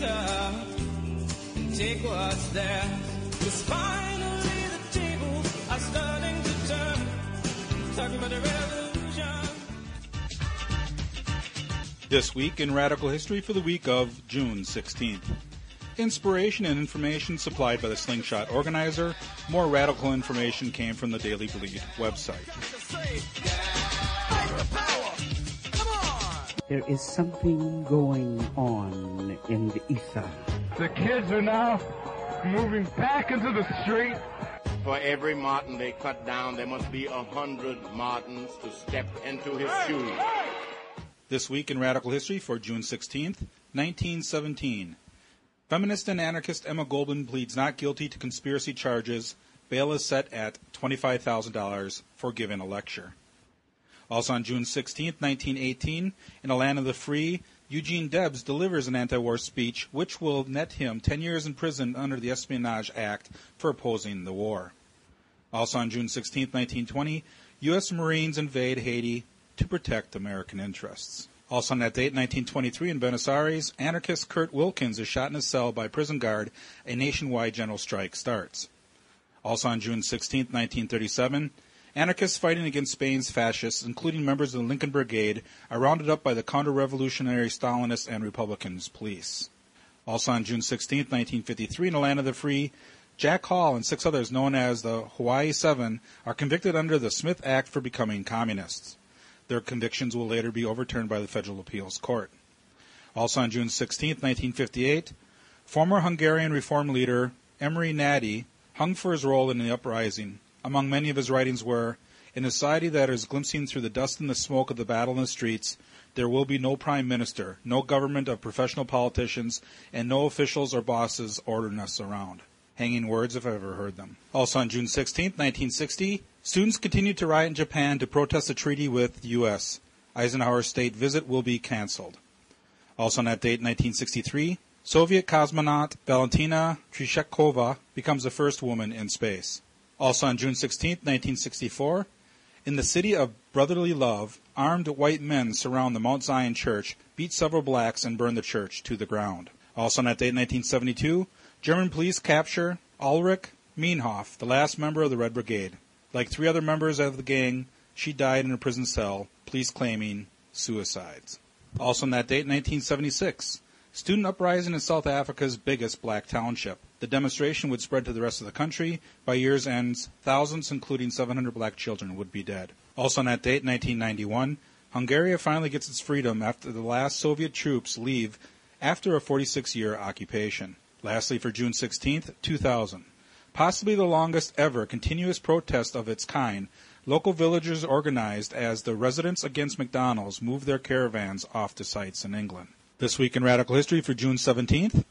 up and take what's there. 'Cause finally the tables are starting to turn. Talking about the revolution. This week in Radical History for the week of June 16th. Inspiration and information supplied by the Slingshot organizer. More radical information came from the Daily Bleed website. There is something going on in the ether. The kids are now moving back into the street. For every marten they cut down, there must be 100 martens to step into his shoes. This week in Radical History for June 16th, 1917. Feminist and anarchist Emma Goldman pleads not guilty to conspiracy charges. Bail is set at $25,000 for giving a lecture. Also on June 16th, 1918, in a land of the free, Eugene Debs delivers an anti-war speech which will net him 10 years in prison under the Espionage Act for opposing the war. Also on June 16th, 1920, U.S. Marines invade Haiti to protect American interests. Also on that date, 1923, in Buenos Aires, anarchist Kurt Wilkins is shot in his cell by prison guard. A nationwide general strike starts. Also on June 16, 1937, anarchists fighting against Spain's fascists, including members of the Lincoln Brigade, are rounded up by the counter-revolutionary Stalinists and Republicans police. Also on June 16, 1953, in the land of the free, Jack Hall and 6 others known as the Hawaii Seven are convicted under the Smith Act for becoming communists. Their convictions will later be overturned by the Federal Appeals Court. Also on June 16, 1958, former Hungarian reform leader Emery Nadi hung for his role in the uprising. Among many of his writings were, "In a society that is glimpsing through the dust and the smoke of the battle in the streets, there will be no prime minister, no government of professional politicians, and no officials or bosses ordering us around." Hanging words if I've ever heard them. Also on June 16, 1960, students continued to riot in Japan to protest a treaty with the U.S. Eisenhower's state visit will be canceled. Also on that date, 1963, Soviet cosmonaut Valentina Tereshkova becomes the first woman in space. Also on June 16, 1964, in the city of brotherly love, armed white men surround the Mount Zion Church, beat several blacks, and burn the church to the ground. Also on that date, 1972, German police capture Ulrich Meinhof, the last member of the Red Brigade. Like 3 other members of the gang, she died in a prison cell, police claiming suicides. Also on that date, 1976, student uprising in South Africa's biggest black township. The demonstration would spread to the rest of the country. By year's end, thousands, including 700 black children, would be dead. Also on that date, 1991, Hungary finally gets its freedom after the last Soviet troops leave after a 46-year occupation. Lastly, for June 16, 2000, possibly the longest ever continuous protest of its kind, local villagers organized as the Residents Against McDonald's moved their caravans off to sites in England. This week in Radical History for June 17th,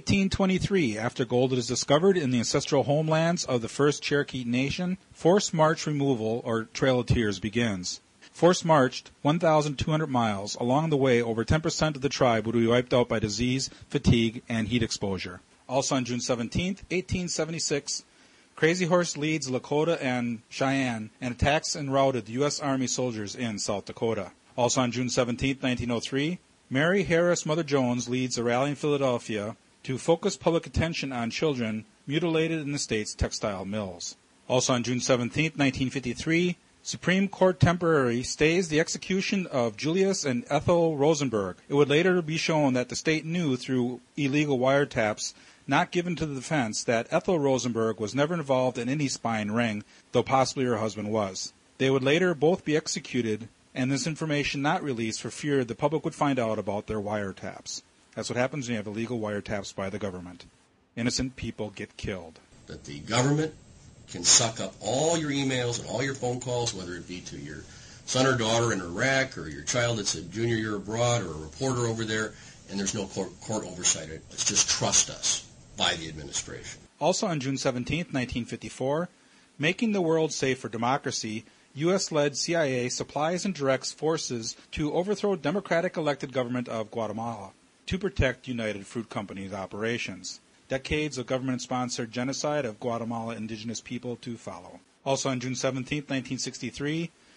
1823, after gold is discovered in the ancestral homelands of the first Cherokee Nation, forced march removal, or Trail of Tears, begins. Forced marched 1,200 miles. Along the way, over 10% of the tribe would be wiped out by disease, fatigue, and heat exposure. Also on June 17th, 1876, Crazy Horse leads Lakota and Cheyenne and attacks and routed the U.S. Army soldiers in South Dakota. Also on June 17th, 1903, Mary Harris Mother Jones leads a rally in Philadelphia to focus public attention on children mutilated in the state's textile mills. Also on June 17th, 1953, Supreme Court temporarily stays the execution of Julius and Ethel Rosenberg. It would later be shown that the state knew through illegal wiretaps not given to the defense that Ethel Rosenberg was never involved in any spying ring, though possibly her husband was. They would later both be executed, and this information not released for fear the public would find out about their wiretaps. That's what happens when you have illegal wiretaps by the government. Innocent people get killed. That the government can suck up all your emails and all your phone calls, whether it be to your son or daughter in Iraq or your child that's a junior year abroad or a reporter over there, and there's no court oversight. It's just trust us by the administration. Also on June 17, 1954, making the world safe for democracy, U.S.-led CIA supplies and directs forces to overthrow democratic-elected government of Guatemala to protect United Fruit Company's operations. Decades of government-sponsored genocide of Guatemala indigenous people to follow. Also on June 17, 1963,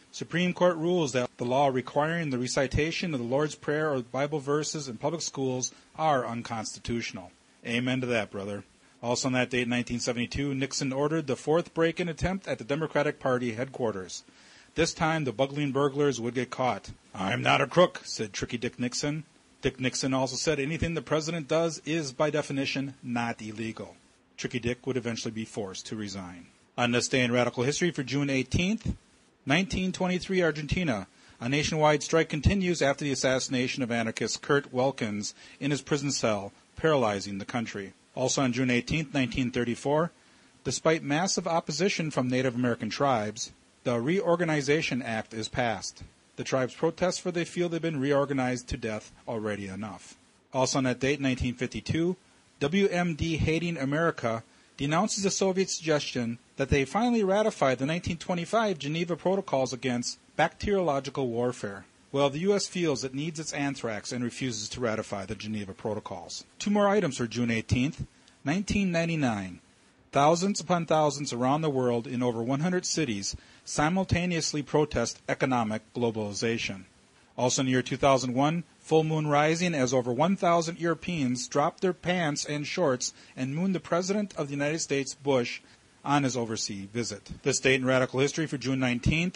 Supreme Court rules that the law requiring the recitation of the Lord's Prayer or Bible verses in public schools are unconstitutional. Amen to that, brother. Also on that date in 1972, Nixon ordered the fourth break-in attempt at the Democratic Party headquarters. This time, the bungling burglars would get caught. "I'm not a crook," said Tricky Dick Nixon. Dick Nixon also said anything the president does is, by definition, not illegal. Tricky Dick would eventually be forced to resign. On this day in radical history for June 18th, 1923 Argentina. A nationwide strike continues after the assassination of anarchist Kurt Welkins in his prison cell, paralyzing the country. Also on June 18th, 1934, despite massive opposition from Native American tribes, the Reorganization Act is passed. The tribes protest for they feel they've been reorganized to death already enough. Also on that date, 1952, WMD Hating America denounces the Soviet suggestion that they finally ratify the 1925 Geneva Protocols against bacteriological warfare. Well, the U.S. feels it needs its anthrax and refuses to ratify the Geneva Protocols. Two more items for June 18th, 1999. Thousands upon thousands around the world in over 100 cities simultaneously protest economic globalization. Also in the year 2001, full moon rising as over 1,000 Europeans dropped their pants and shorts and mooned the President of the United States, Bush, on his overseas visit. This date in radical history for June 19th,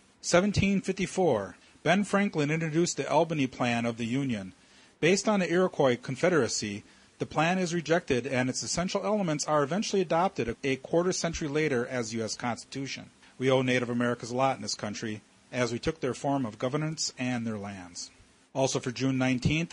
1754. Ben Franklin introduced the Albany Plan of the Union. Based on the Iroquois Confederacy, the plan is rejected and its essential elements are eventually adopted a quarter century later as U.S. Constitution. We owe Native Americans a lot in this country, as we took their form of governance and their lands. Also for June 19th,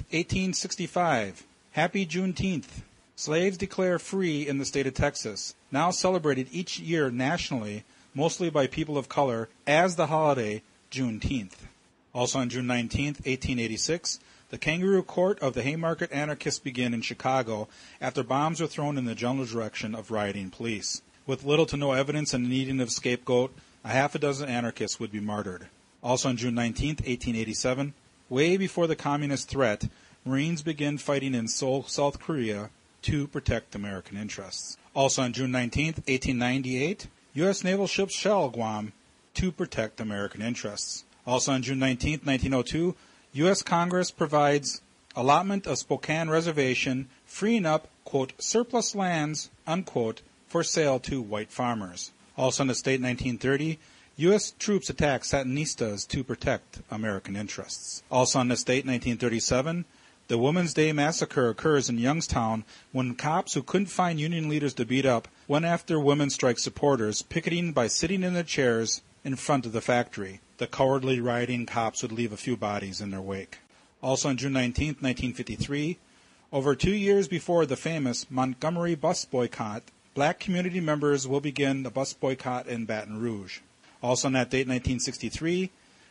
1865, Happy Juneteenth. Slaves declare free in the state of Texas, now celebrated each year nationally, mostly by people of color, as the holiday Juneteenth. Also on June 19th, 1886, the Kangaroo Court of the Haymarket Anarchists begin in Chicago after bombs were thrown in the general direction of rioting police. With little to no evidence and needing of scapegoat, a half a dozen anarchists would be martyred. Also on June 19th, 1887, way before the communist threat, Marines begin fighting in Seoul, South Korea, to protect American interests. Also on June 19th, 1898, U.S. naval ships shell Guam to protect American interests. Also on June 19th, 1902, U.S. Congress provides allotment of Spokane Reservation, freeing up, quote, surplus lands, unquote, for sale to white farmers. Also in the state 1930, U.S. troops attack Sandinistas to protect American interests. Also on the state 1937, the Women's Day Massacre occurs in Youngstown when cops who couldn't find union leaders to beat up went after women's strike supporters, picketing by sitting in their chairs in front of the factory. The cowardly rioting cops would leave a few bodies in their wake. Also on June 19, 1953, over 2 years before the famous Montgomery bus boycott, black community members will begin the bus boycott in Baton Rouge. Also on that date, 1963,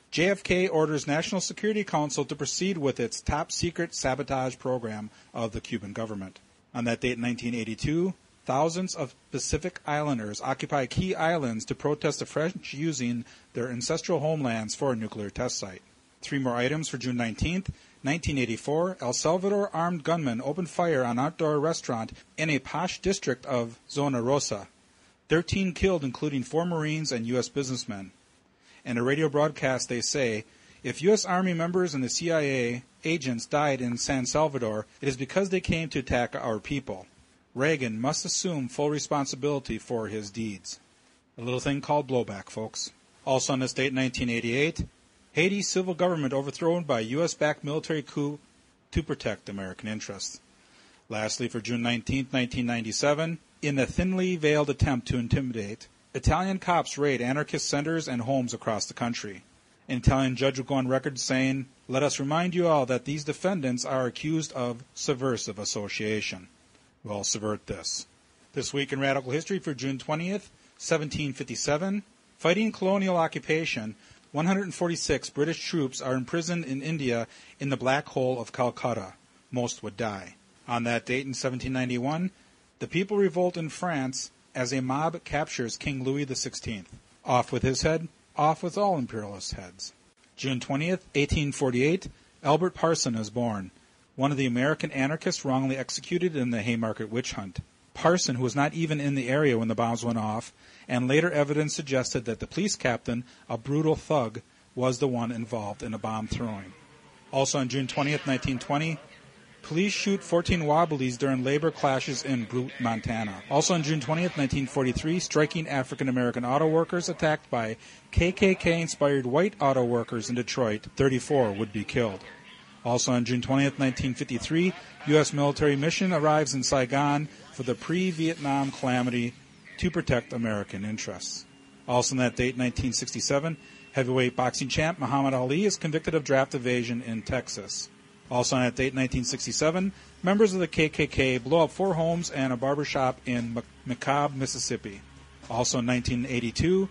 JFK orders National Security Council to proceed with its top-secret sabotage program of the Cuban government. On that date, 1982, thousands of Pacific Islanders occupy key islands to protest the French using their ancestral homelands for a nuclear test site. Three more items for June 19th. 1984, El Salvador armed gunmen opened fire on an outdoor restaurant in a posh district of Zona Rosa. 13 killed, including 4 Marines and U.S. businessmen. In a radio broadcast, they say, if U.S. Army members and the CIA agents died in San Salvador, it is because they came to attack our people. Reagan must assume full responsibility for his deeds. A little thing called blowback, folks. Also on this date, 1988, Haiti's civil government overthrown by U.S.-backed military coup to protect American interests. Lastly, for June 19, 1997, in a thinly veiled attempt to intimidate, Italian cops raid anarchist centers and homes across the country. An Italian judge will go on record saying, "Let us remind you all that these defendants are accused of subversive association." Well, subvert this. This week in radical history for June 20th, 1757, fighting colonial occupation, 146 British troops are imprisoned in India in the Black Hole of Calcutta. Most would die. On that date in 1791, the people revolt in France as a mob captures King Louis XVI. Off with his head, off with all imperialist heads. June 20th, 1848, Albert Parson is born, one of the American anarchists wrongly executed in the Haymarket witch hunt. Parson, who was not even in the area when the bombs went off, and later evidence suggested that the police captain, a brutal thug, was the one involved in the bomb throwing. Also on June 20th, 1920, police shoot 14 Wobblies during labor clashes in Brute, Montana. Also on June 20th, 1943, striking African-American auto workers attacked by KKK-inspired white auto workers in Detroit. 34 would be killed. Also on June 20th, 1953, U.S. military mission arrives in Saigon for the pre-Vietnam calamity to protect American interests. Also on that date, 1967, heavyweight boxing champ Muhammad Ali is convicted of draft evasion in Texas. Also on that date, 1967, members of the KKK blow up 4 homes and a barbershop in McCobb, Mississippi. Also in 1982,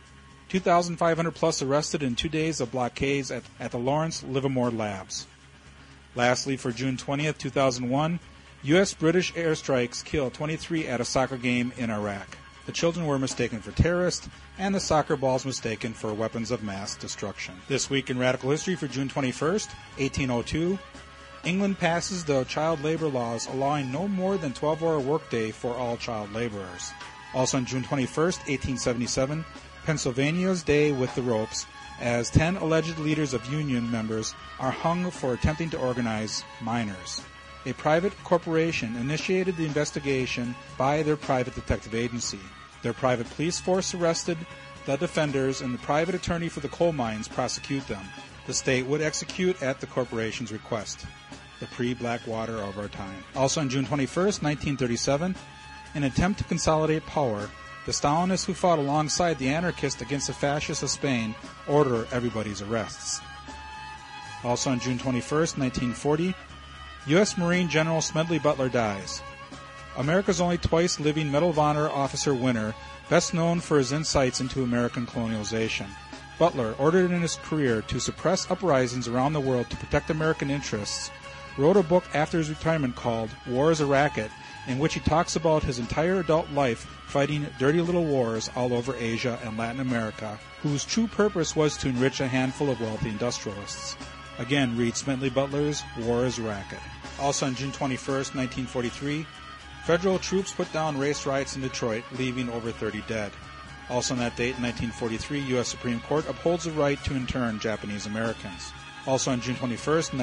2,500 plus arrested in 2 days of blockades at the Lawrence Livermore Labs. Lastly, for June 20th, 2001, U.S.-British airstrikes killed 23 at a soccer game in Iraq. The children were mistaken for terrorists, and the soccer balls mistaken for weapons of mass destruction. This week in Radical History for June 21st, 1802, England passes the child labor laws allowing no more than 12-hour workday for all child laborers. Also on June 21st, 1877, Pennsylvania's Day with the Ropes, as 10 alleged leaders of union members are hung for attempting to organize miners. A private corporation initiated the investigation by their private detective agency. Their private police force arrested the defenders, and the private attorney for the coal mines prosecute them. The state would execute at the corporation's request. The pre-Blackwater of our time. Also on June 21st, 1937, in an attempt to consolidate power, the Stalinists who fought alongside the anarchists against the fascists of Spain order everybody's arrests. Also on June 21st, 1940, U.S. Marine General Smedley Butler dies. America's only twice living Medal of Honor officer winner, best known for his insights into American colonialization. Butler, ordered in his career to suppress uprisings around the world to protect American interests, wrote a book after his retirement called War is a Racket, in which he talks about his entire adult life fighting dirty little wars all over Asia and Latin America, whose true purpose was to enrich a handful of wealthy industrialists. Again, read Smedley Butler's War is a Racket. Also on June 21st, 1943, federal troops put down race riots in Detroit, leaving over 30 dead. Also on that date, in 1943, U.S. Supreme Court upholds the right to intern Japanese Americans. Also on June 21st,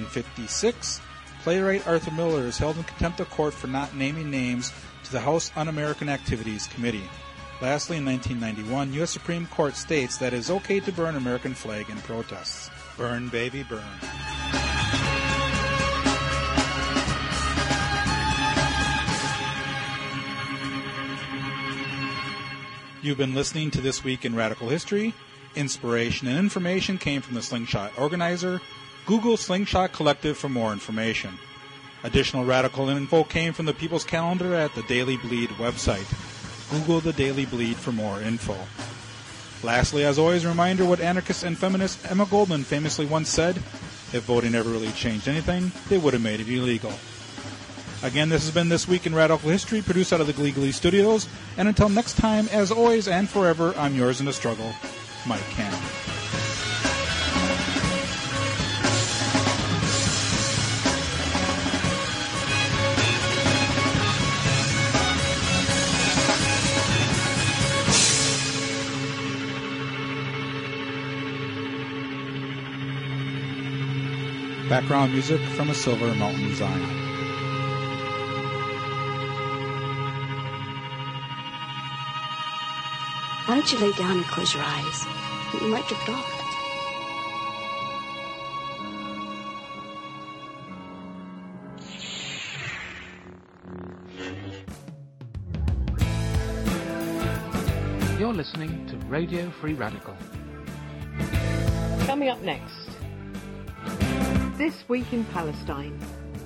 1956, playwright Arthur Miller is held in contempt of court for not naming names to the House Un-American Activities Committee. Lastly, in 1991, U.S. Supreme Court states that it is okay to burn American flag in protests. Burn, baby, burn. You've been listening to This Week in Radical History. Inspiration and information came from the Slingshot Organizer. Google Slingshot Collective for more information. Additional radical info came from the People's Calendar at the Daily Bleed website. Google the Daily Bleed for more info. Lastly, as always, a reminder what anarchist and feminist Emma Goldman famously once said, if voting never really changed anything, they would have made it illegal. Again, this has been This Week in Radical History, produced out of the Glee Glee Studios. And until next time, as always and forever, I'm yours in the struggle, Mike Cannon. Background music from A Silver Mountain Zion. Why don't you lay down and close your eyes? You might drift off. You're listening to Radio Free Radical. Coming up next, This Week in Palestine.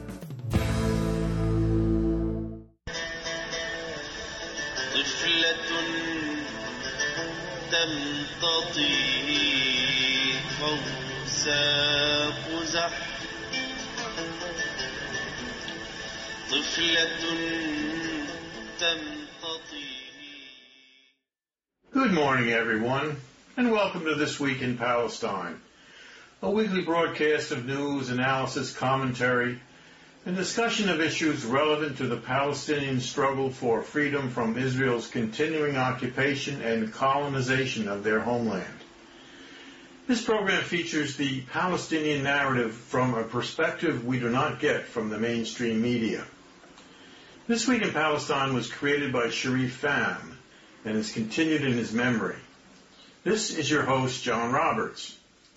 Good morning, everyone, and welcome to This Week in Palestine, a weekly broadcast of news, analysis, commentary, a discussion of issues relevant to the Palestinian struggle for freedom from Israel's continuing occupation and colonization of their homeland. This program features the Palestinian narrative from a perspective we do not get from the mainstream media. This Week in Palestine was created by Sharif Pham and is continued in his memory. This is your host, John Roberts.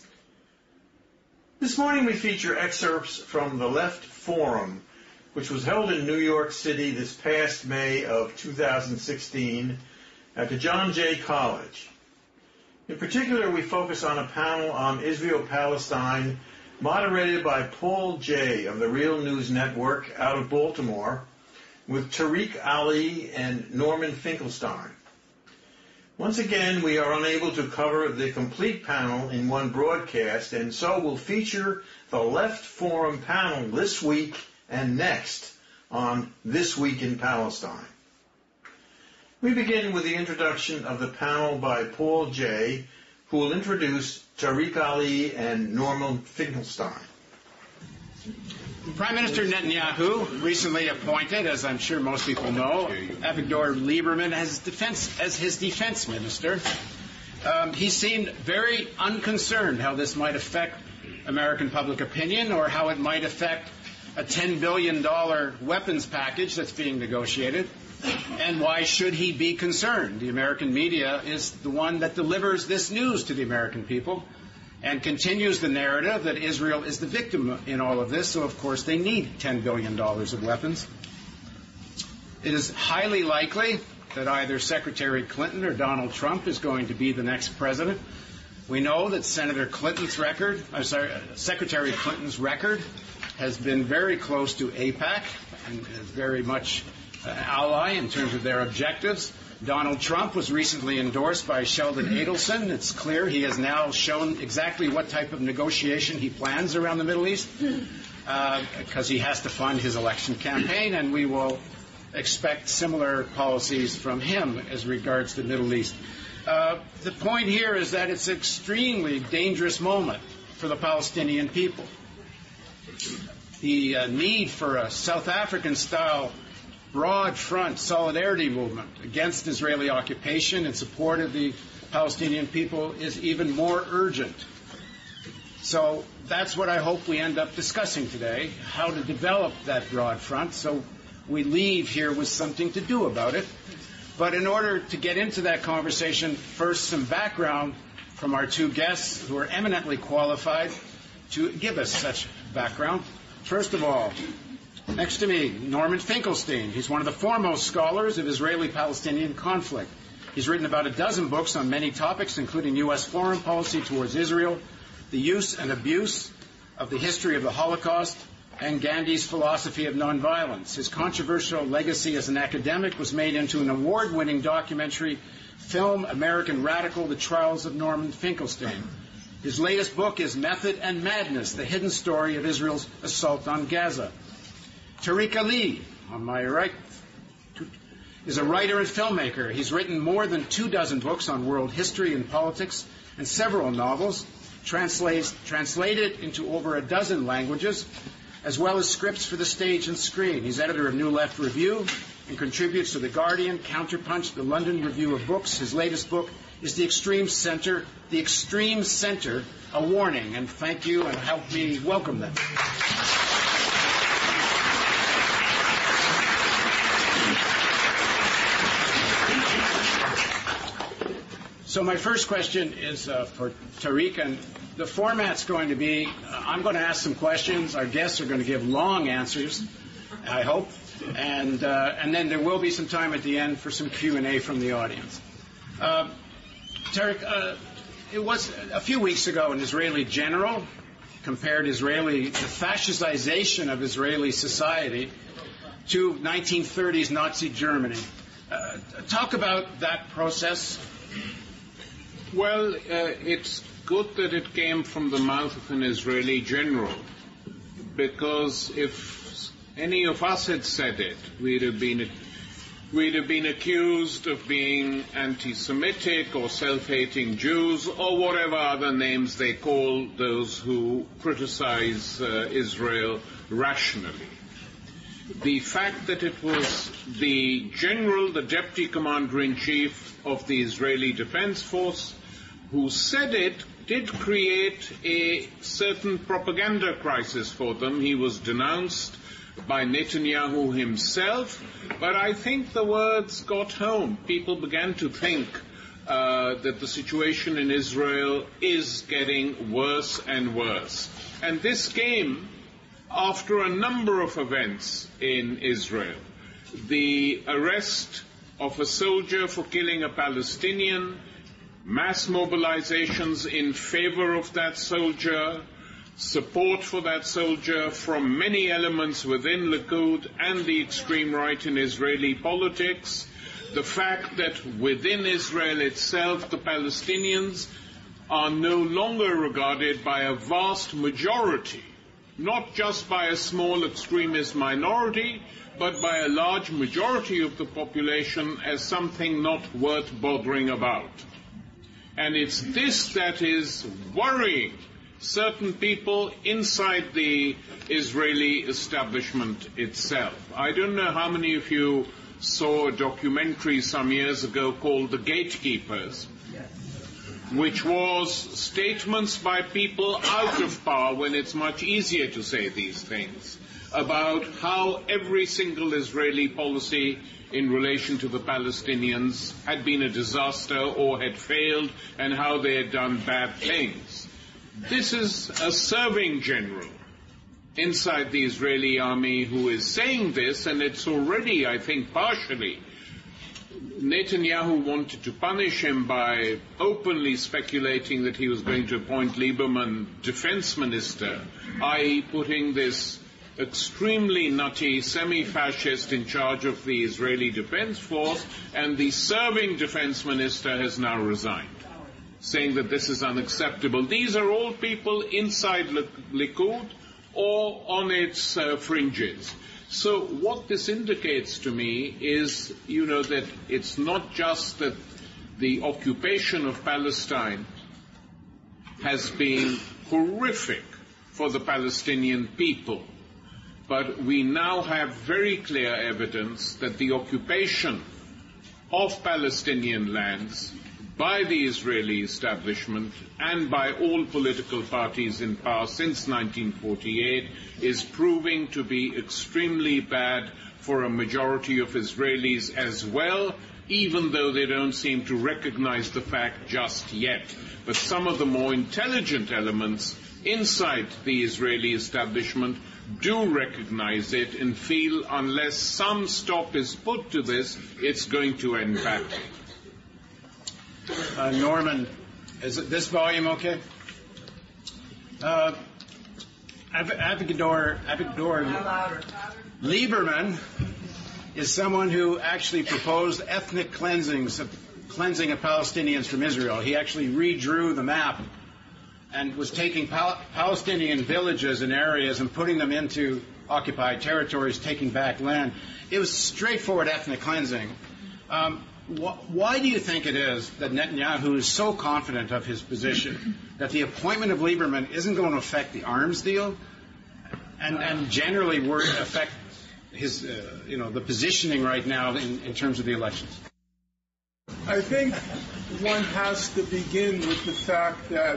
This morning we feature excerpts from the Left Forum, which was held in New York City this past May of 2016 at the John Jay College. In particular, we focus on a panel on Israel-Palestine moderated by Paul Jay of the Real News Network out of Baltimore with Tariq Ali and Norman Finkelstein. Once again, we are unable to cover the complete panel in one broadcast, and so we'll feature the Left Forum panel this week and next on This Week in Palestine. We begin with the introduction of the panel by Paul Jay, who will introduce Tariq Ali and Norman Finkelstein. Prime Minister Netanyahu recently appointed, as I'm sure most people know, Avigdor Lieberman as his defense minister. He seemed very unconcerned how this might affect American public opinion or how it might affect a $10 billion weapons package that's being negotiated. And why should he be concerned? The American media is the one that delivers this news to the American people and continues the narrative that Israel is the victim in all of this, so of course they need $10 billion of weapons. It is highly likely that either Secretary Clinton or Donald Trump is going to be the next president. We know that Secretary Clinton's record has been very close to AIPAC and is very much an ally in terms of their objectives. Donald Trump was recently endorsed by Sheldon Adelson. It's clear he has now shown exactly what type of negotiation he plans around the Middle East because he has to fund his election campaign, and we will expect similar policies from him as regards the Middle East. The point here is that it's an extremely dangerous moment for the Palestinian people. The need for a South African-style broad front solidarity movement against Israeli occupation in support of the Palestinian people is even more urgent. So that's what I hope we end up discussing today, how to develop that broad front so we leave here with something to do about it. But in order to get into that conversation, first some background from our two guests who are eminently qualified to give us such background. First of all, next to me, Norman Finkelstein. He's one of the foremost scholars of Israeli-Palestinian conflict. He's written about a dozen books on many topics, including U.S. foreign policy towards Israel, the use and abuse of the history of the Holocaust, and Gandhi's philosophy of nonviolence. His controversial legacy as an academic was made into an award-winning documentary film, American Radical, The Trials of Norman Finkelstein. His latest book is Method and Madness, The Hidden Story of Israel's Assault on Gaza. Tariq Ali, on my right, is a writer and filmmaker. He's written more than 24 books on world history and politics and several novels, translated into over a dozen languages, as well as scripts for the stage and screen. He's editor of New Left Review and contributes to The Guardian, Counterpunch, the London Review of Books. His latest book is The Extreme Center, A Warning. And thank you, and help me welcome them. So my first question is for Tariq, and the format's going to be, I'm going to ask some questions. Our guests are going to give long answers, I hope, and then there will be some time at the end for some Q&A from the audience. Tariq, it was a few weeks ago an Israeli general compared the fascization of Israeli society to 1930s Nazi Germany. Talk about that process. Well, it's good that it came from the mouth of an Israeli general, because if any of us had said it, we'd have been accused of being anti-Semitic or self-hating Jews or whatever other names they call those who criticize Israel rationally. the fact that it was the general, the deputy commander-in-chief of the Israeli Defense Force, who said it, did create a certain propaganda crisis for them. He was denounced by Netanyahu himself, but I think the words got home. People began to think that the situation in Israel is getting worse and worse. And this came after a number of events in Israel. The arrest of a soldier for killing a Palestinian, mass mobilizations in favor of that soldier, support for that soldier from many elements within Likud and the extreme right in Israeli politics, the fact that within Israel itself the Palestinians are no longer regarded by a vast majority, not just by a small extremist minority, but by a large majority of the population as something not worth bothering about. And it's this that is worrying certain people inside the Israeli establishment itself. I don't know how many of you saw a documentary some years ago called The Gatekeepers, which was statements by people out of power, when it's much easier to say these things, about how every single Israeli policy in relation to the Palestinians had been a disaster or had failed, and how they had done bad things. This is a serving general inside the Israeli army who is saying this, and it's already, I think, partially. Netanyahu wanted to punish him by openly speculating that he was going to appoint Lieberman defense minister, i.e. putting this extremely nutty semi-fascist in charge of the Israeli Defense Force, and the serving defense minister has now resigned, saying that this is unacceptable. These are all people inside Likud or on its fringes. So what this indicates to me is, that it's not just that the occupation of Palestine has been horrific for the Palestinian people, but we now have very clear evidence that the occupation of Palestinian lands by the Israeli establishment and by all political parties in power since 1948 is proving to be extremely bad for a majority of Israelis as well, even though they don't seem to recognize the fact just yet. But some of the more intelligent elements inside the Israeli establishment do recognize it and feel unless some stop is put to this, it's going to end badly. Norman, is this volume okay? Avigdor Lieberman is someone who actually proposed ethnic cleansing of Palestinians from Israel. He actually redrew the map and was taking Palestinian villages and areas and putting them into occupied territories, taking back land. It was straightforward ethnic cleansing. Why do you think it is that Netanyahu is so confident of his position that the appointment of Lieberman isn't going to affect the arms deal and generally affect his, the positioning right now in terms of the elections? I think one has to begin with the fact that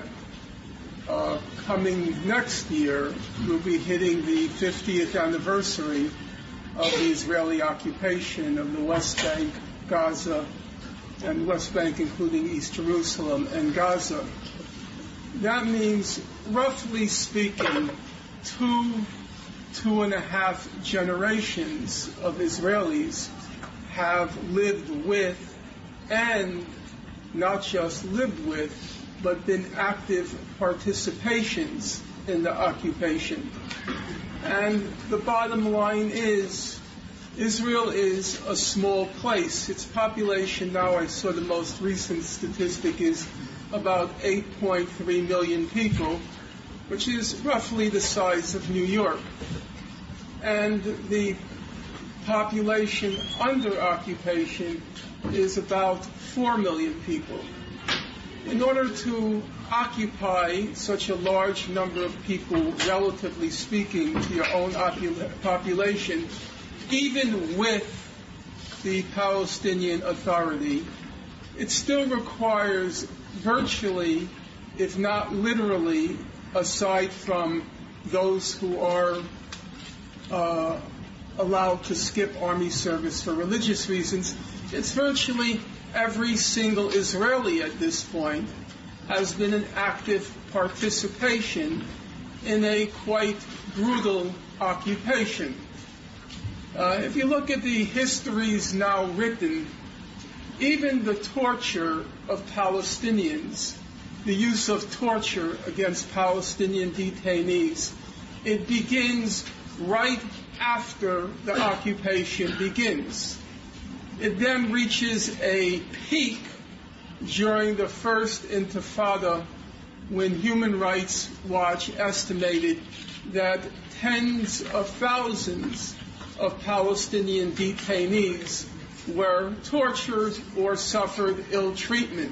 coming next year, we'll be hitting the 50th anniversary of the Israeli occupation of the West Bank, Gaza, and West Bank including East Jerusalem and Gaza. That means, roughly speaking, 2.5 generations of Israelis have lived with, and not just lived with, but been active participations in the occupation. And the bottom line is, Israel is a small place. Its population now, I saw the most recent statistic, is about 8.3 million people, which is roughly the size of New York. And the population under occupation is about 4 million people. In order to occupy such a large number of people, relatively speaking, to your own population, even with the Palestinian Authority, it still requires virtually, if not literally, aside from those who are allowed to skip army service for religious reasons, it's virtually every single Israeli at this point has been an active participation in a quite brutal occupation. If you look at the histories now written, even the torture of Palestinians, the use of torture against Palestinian detainees, it begins right after the occupation begins. It then reaches a peak during the first Intifada, when Human Rights Watch estimated that tens of thousands of Palestinian detainees were tortured or suffered ill treatment.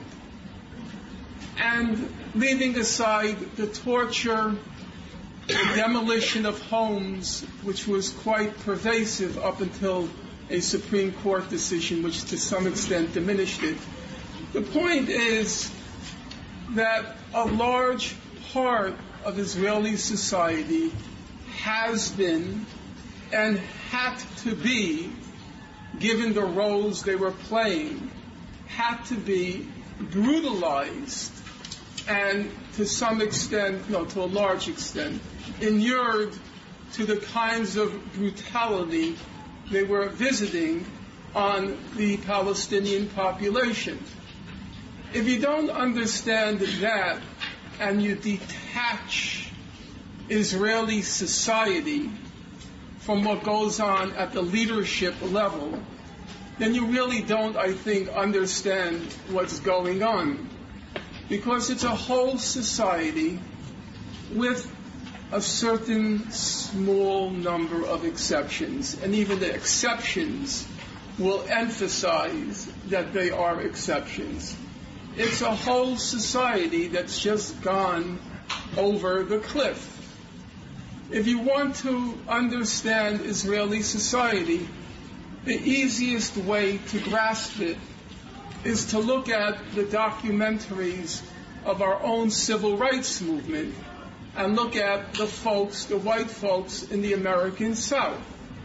And leaving aside the torture, the demolition of homes, which was quite pervasive up until a Supreme Court decision which to some extent diminished it, the point is that a large part of Israeli society has been and had to be, given the roles they were playing, had to be brutalized and to some extent, no, to a large extent, inured to the kinds of brutality they were visiting on the Palestinian population. If you don't understand that and you detach Israeli society from what goes on at the leadership level, then you really don't, I think, understand what's going on. Because it's a whole society with a certain small number of exceptions, and even the exceptions will emphasize that they are exceptions. It's a whole society that's just gone over the cliff. If you want to understand Israeli society, the easiest way to grasp it is to look at the documentaries of our own civil rights movement and look at the folks, the white folks in the American South.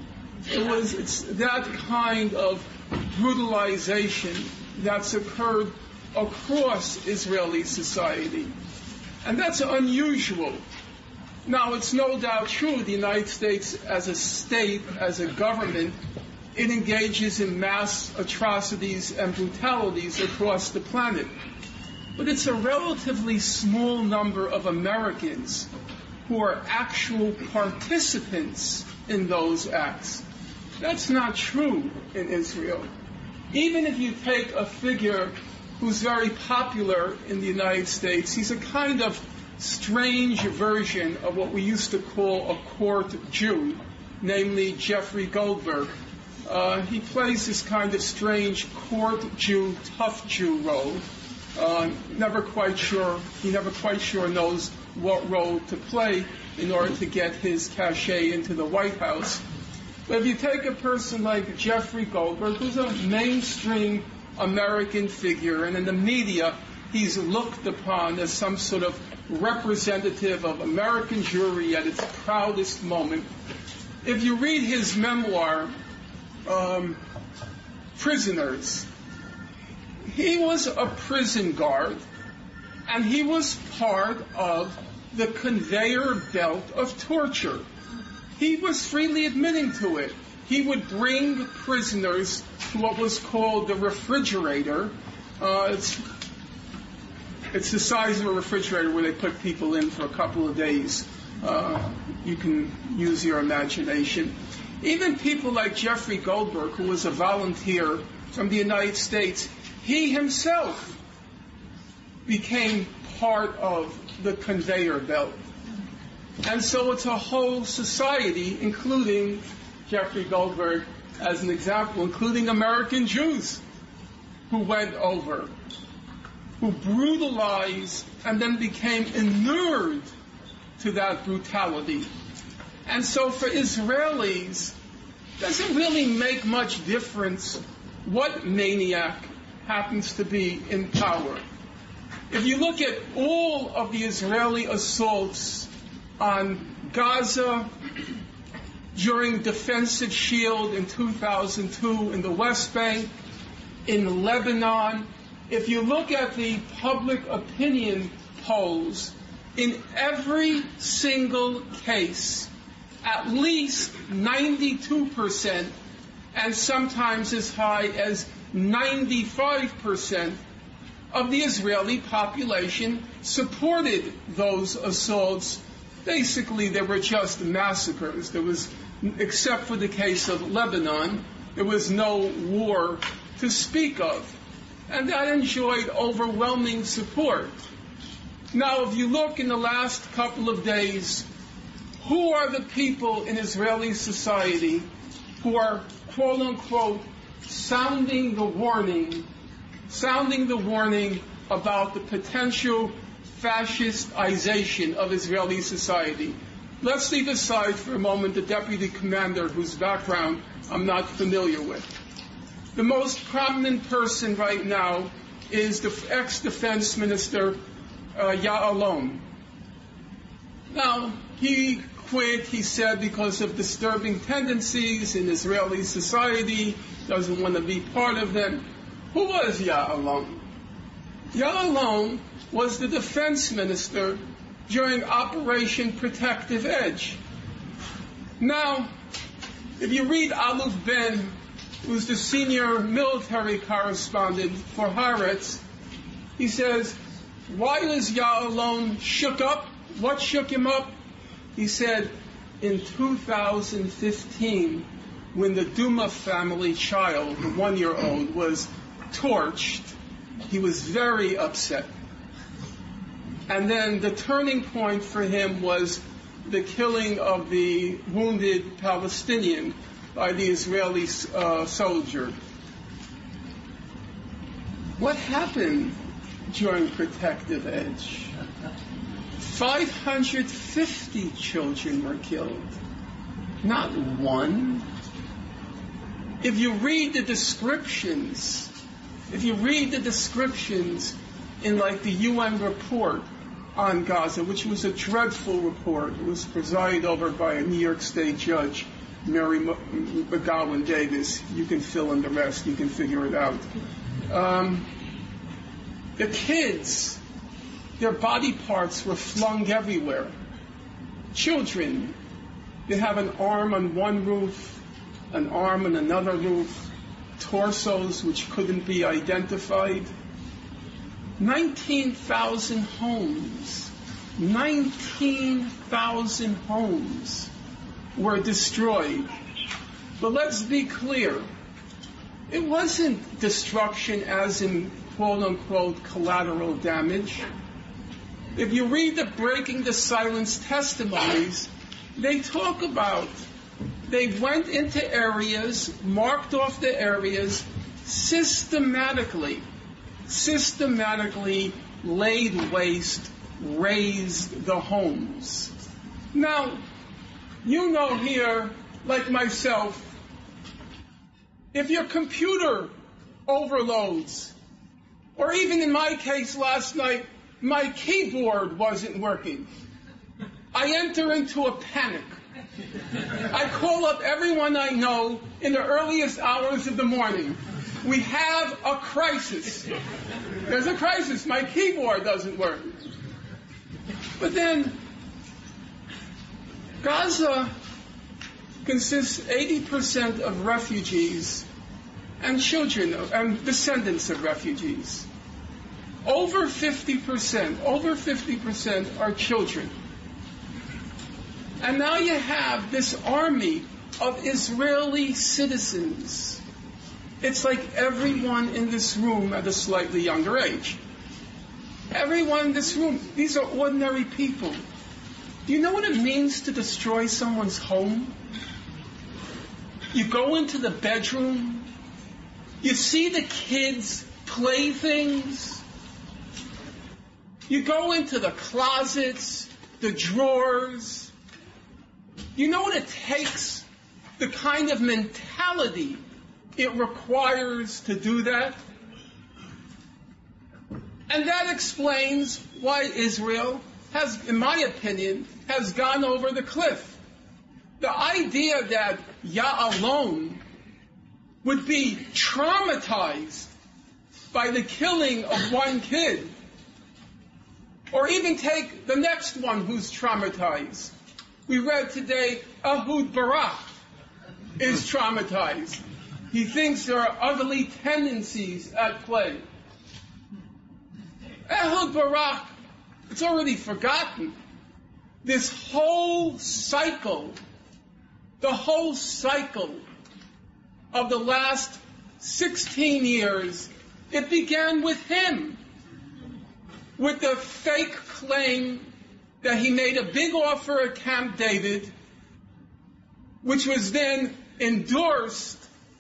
It's that kind of brutalization that's occurred across Israeli society. And that's unusual. Now, it's no doubt true the United States as a state, as a government, it engages in mass atrocities and brutalities across the planet. But it's a relatively small number of Americans who are actual participants in those acts. That's not true in Israel. Even if you take a figure who's very popular in the United States, he's a kind of strange version of what we used to call a court Jew, namely Jeffrey Goldberg. He plays this kind of strange court Jew, tough Jew role. He never quite sure knows what role to play in order to get his cachet into the White House. But if you take a person like Jeffrey Goldberg, who's a mainstream American figure, and in the media he's looked upon as some sort of representative of American Jewry at its proudest moment. If you read his memoir, Prisoners, he was a prison guard, and he was part of the conveyor belt of torture. He was freely admitting to it. He would bring prisoners to what was called the refrigerator. It's the size of a refrigerator where they put people in for a couple of days. You can use your imagination. Even people like Jeffrey Goldberg, who was a volunteer from the United States, he himself became part of the conveyor belt. And so it's a whole society, including Jeffrey Goldberg as an example, including American Jews who went over, who brutalized and then became inured to that brutality. And so for Israelis, doesn't really make much difference what maniac happens to be in power. If you look at all of the Israeli assaults on Gaza during Defensive Shield in 2002 in the West Bank, in Lebanon, if you look at the public opinion polls, in every single case, at least 92% and sometimes as high as 95% of the Israeli population supported those assaults. Basically, they were just massacres. There was, except for the case of Lebanon, there was no war to speak of. And that enjoyed overwhelming support. Now, if you look in the last couple of days, who are the people in Israeli society who are, quote unquote, sounding the warning about the potential fascistization of Israeli society? Let's leave aside for a moment the deputy commander whose background I'm not familiar with. The most prominent person right now is the ex-defense minister, Ya'alon. Now, he quit, he said, because of disturbing tendencies in Israeli society, doesn't want to be part of them. Who was Ya'alon? Ya'alon was the defense minister during Operation Protective Edge. Now, if you read Aluf Ben, who's the senior military correspondent for Haaretz, he says, why was Ya'alon shook up? What shook him up? He said, in 2015, when the Duma family child, the 1-year-old, was torched, he was very upset. And then the turning point for him was the killing of the wounded Palestinian by the Israeli soldier. What happened during Protective Edge? 550 children were killed, not one. If you read the descriptions in like the UN report on Gaza, which was a dreadful report, it was presided over by a New York State judge, Mary McGowan Davis. You can fill in the rest, you can figure it out. The kids, their body parts were flung everywhere. Children, they have an arm on one roof, an arm on another roof, torsos which couldn't be identified. 19,000 homes were destroyed. But let's be clear, it wasn't destruction as in quote-unquote collateral damage. If you read the Breaking the Silence testimonies, they talk about they went into areas, marked off the areas, systematically laid waste, razed the homes. Now, you know here, like myself, if your computer overloads, or even in my case last night, my keyboard wasn't working, I enter into a panic. I call up everyone I know in the earliest hours of the morning. We have a crisis. There's a crisis. My keyboard doesn't work. But then, Gaza consists 80% of refugees and children and descendants of refugees. Over 50% are children. And now you have this army of Israeli citizens. It's like everyone in this room at a slightly younger age. Everyone in this room, these are ordinary people. Do you know what it means to destroy someone's home? You go into the bedroom, you see the kids' playthings, you go into the closets, the drawers. You know what it takes the kind of mentality it requires to do that? And that explains why Israel has, in my opinion, has gone over the cliff. The idea that Ya'alon would be traumatized by the killing of one kid, or even take the next one who's traumatized. We read today Ehud Barak is traumatized. He thinks there are ugly tendencies at play. Ehud Barak, it's already forgotten. This whole cycle, the whole cycle of the last 16 years, it began with him, with the fake claim that he made a big offer at Camp David, which was then endorsed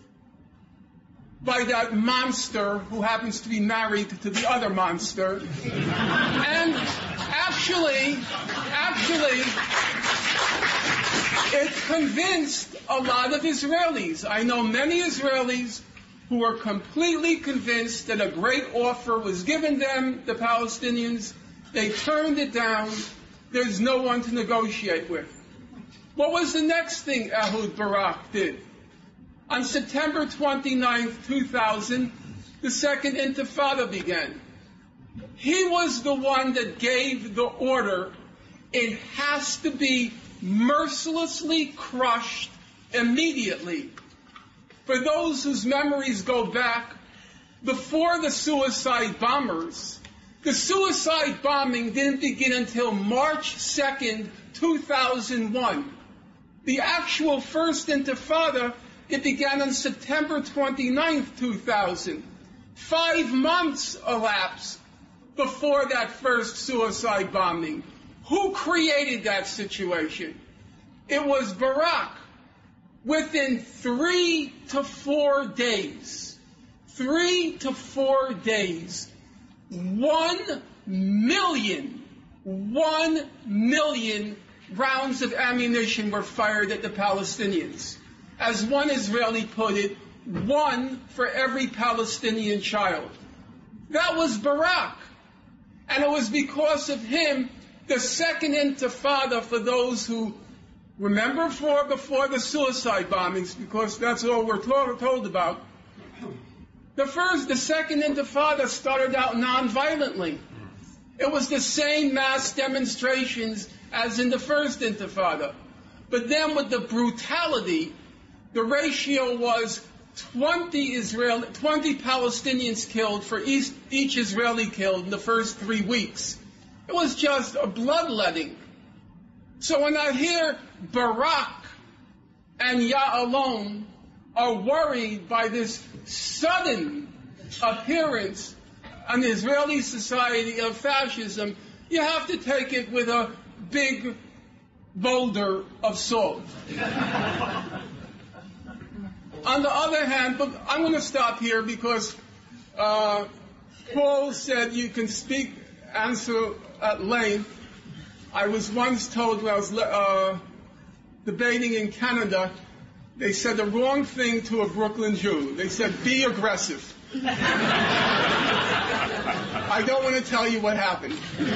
by that monster who happens to be married to the other monster. And actually, it convinced a lot of Israelis. I know many Israelis who are completely convinced that a great offer was given them, the Palestinians. They turned it down. There's no one to negotiate with. What was the next thing Ehud Barak did? On September 29, 2000, the Second Intifada began. He was the one that gave the order, it has to be mercilessly crushed immediately. For those whose memories go back, before the suicide bombers, the suicide bombing didn't begin until March 2nd, 2001. The actual First Intifada, it began on September 29th, 2000. 5 months elapsed before that first suicide bombing. Who created that situation? It was Barak. Within 3 to 4 days, 1 million rounds of ammunition were fired at the Palestinians. As one Israeli put it, 1 for every Palestinian child. That was Barak. And it was because of him, the Second Intifada, for those who remember before the suicide bombings, because that's all we're told about. The Second Intifada started out non-violently. It was the same mass demonstrations as in the First Intifada. But then with the brutality, the ratio was 20 Palestinians killed for each Israeli killed in the first 3 weeks. It was just a bloodletting. So when I hear Barak and Ya'alon are worried by this sudden appearance in Israeli society of fascism, you have to take it with a big boulder of salt. On the other hand, but I'm going to stop here because Paul said you can answer at length. I was once told when I was debating in Canada, they said the wrong thing to a Brooklyn Jew. They said, be aggressive. I don't want to tell you what happened.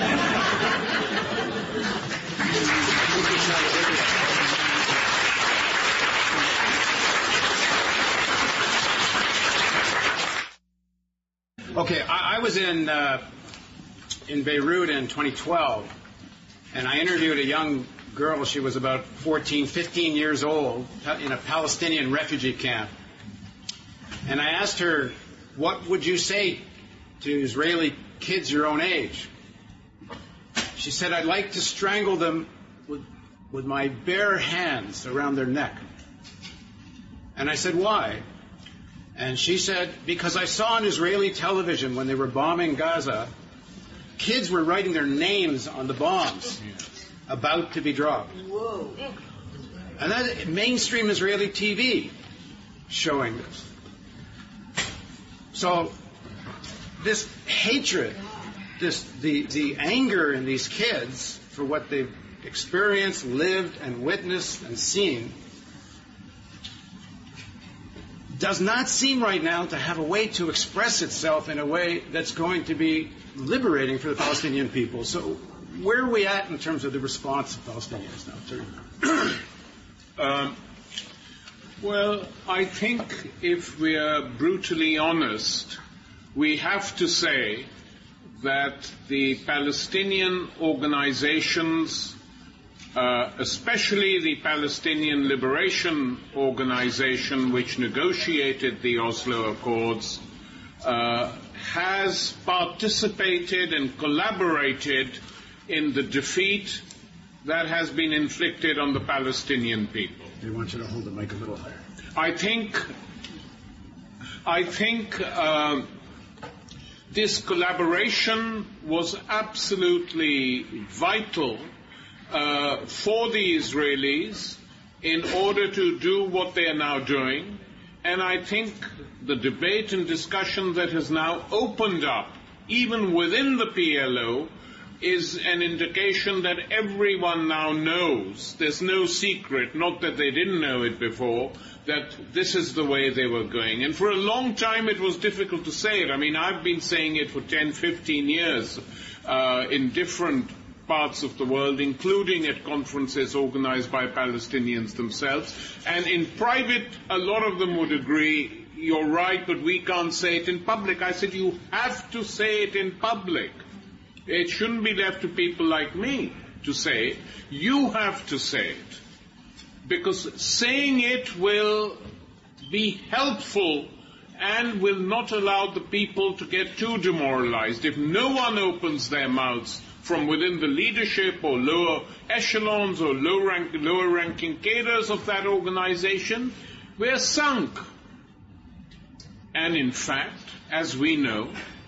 Okay, I was in Beirut in 2012, and I interviewed a young girl. She was about 14, 15 years old in a Palestinian refugee camp. And I asked her, what would you say to Israeli kids your own age? She said, I'd like to strangle them with my bare hands around their neck. And I said, why? And she said, because I saw on Israeli television when they were bombing Gaza, kids were writing their names on the bombs about to be dropped. Whoa. And that mainstream Israeli TV showing this. So this hatred, the anger in these kids for what they've experienced, lived, and witnessed and seen does not seem right now to have a way to express itself in a way that's going to be liberating for the Palestinian people. So where are we at in terms of the response of Palestinians now? Well, I think if we are brutally honest, we have to say that the Palestinian organizations, especially the Palestinian Liberation Organization, which negotiated the Oslo Accords, has participated and collaborated in the defeat that has been inflicted on the Palestinian people. They want you to hold the mic a little higher. I think this collaboration was absolutely vital for the Israelis in order to do what they are now doing. And I think the debate and discussion that has now opened up, even within the PLO, is an indication that everyone now knows, there's no secret, not that they didn't know it before, that this is the way they were going. And for a long time it was difficult to say it. I mean, I've been saying it for 10, 15 years in different parts of the world, including at conferences organized by Palestinians themselves. And in private, a lot of them would agree, you're right, but we can't say it in public. I said, you have to say it in public. It shouldn't be left to people like me to say it. You have to say it. Because saying it will be helpful and will not allow the people to get too demoralized. If no one opens their mouths from within the leadership or lower echelons or lower-ranking cadres of that organization, we're sunk. And in fact, as we know,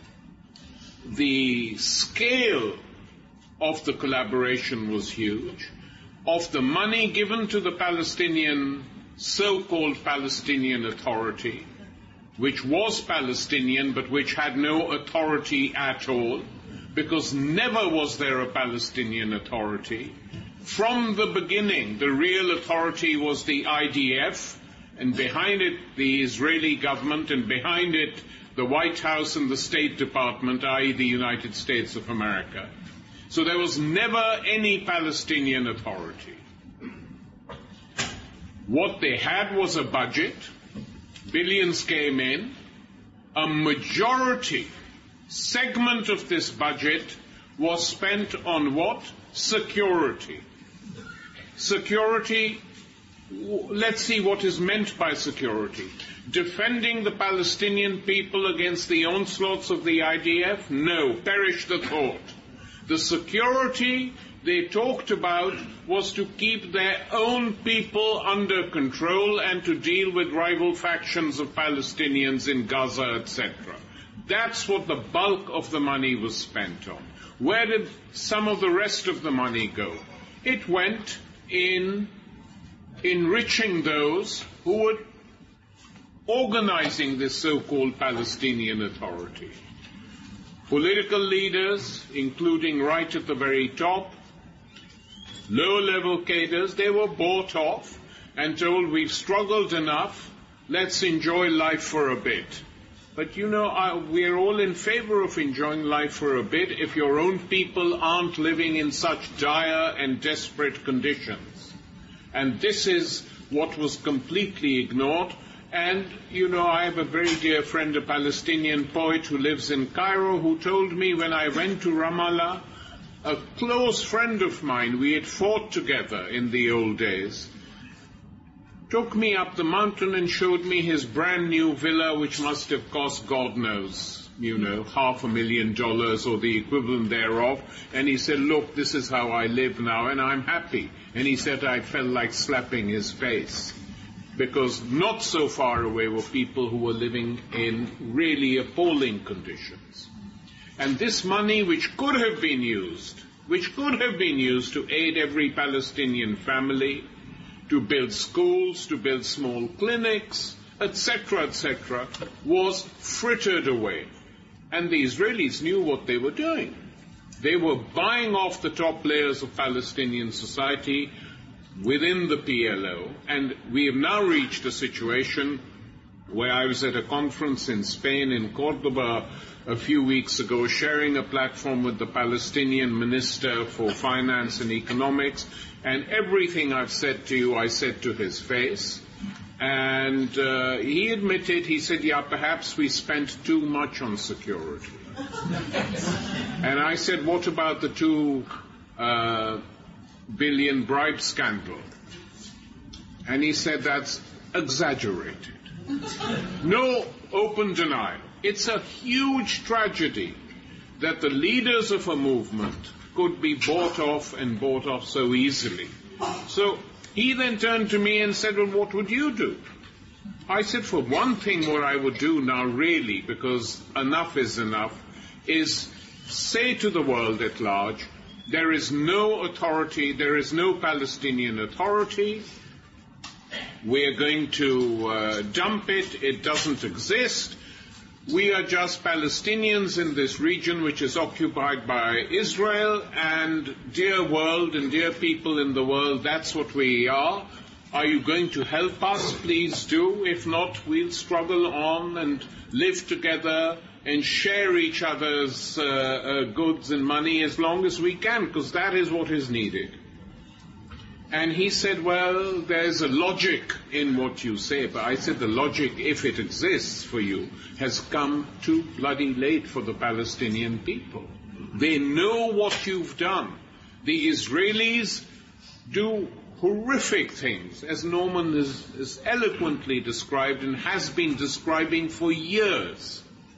the scale of the collaboration was huge. Of the money given to the Palestinian, so-called Palestinian Authority, which was Palestinian but which had no authority at all, because never was there a Palestinian Authority. From the beginning, the real authority was the IDF, and behind it the Israeli government, and behind it the White House and the State Department, i.e. the United States of America. So there was never any Palestinian Authority. What they had was a budget. Billions came in. A majority segment of this budget was spent on what? Security. Security, let's see what is meant by security. Defending the Palestinian people against the onslaughts of the IDF? No, perish the thought. The security they talked about was to keep their own people under control and to deal with rival factions of Palestinians in Gaza, etc. That's what the bulk of the money was spent on. Where did some of the rest of the money go? It went in enriching those who were organizing this so-called Palestinian Authority. Political leaders, including right at the very top, low-level cadres, they were bought off and told, we've struggled enough, let's enjoy life for a bit. But you know, we're all in favor of enjoying life for a bit if your own people aren't living in such dire and desperate conditions. And this is what was completely ignored. And, you know, I have a very dear friend, a Palestinian poet who lives in Cairo, who told me when I went to Ramallah, a close friend of mine, we had fought together in the old days, took me up the mountain and showed me his brand new villa, which must have cost, God knows, you know, $500,000 or the equivalent thereof. And he said, look, this is how I live now, and I'm happy. And he said, I felt like slapping his face. Because not so far away were people who were living in really appalling conditions. And this money, which could have been used to aid every Palestinian family, to build schools, to build small clinics, etc., was frittered away. And the Israelis knew what they were doing. They were buying off the top layers of Palestinian society within the PLO, and we have now reached a situation where I was at a conference in Spain, in Cordoba, a few weeks ago, sharing a platform with the Palestinian Minister for Finance and Economics, and everything I've said to you, I said to his face. And he admitted, he said, yeah, perhaps we spent too much on security. And I said, what about the $2 billion bribe scandal? And he said, that's exaggerated. No open denial. It's a huge tragedy that the leaders of a movement could be bought off so easily. So he then turned to me and said, well, what would you do? I said, for one thing, what I would do now really, because enough is enough, is say to the world at large, there is no authority, there is no Palestinian authority. We're going to dump it. It doesn't exist. We are just Palestinians in this region which is occupied by Israel, and dear world and dear people in the world, that's what we are. Are you going to help us? Please do. If not, we'll struggle on and live together and share each other's goods and money as long as we can, because that is what is needed. And he said, well, there's a logic in what you say. But I said, the logic, if it exists for you, has come too bloody late for the Palestinian people. They know what you've done. The Israelis do horrific things, as Norman has eloquently described and has been describing for years.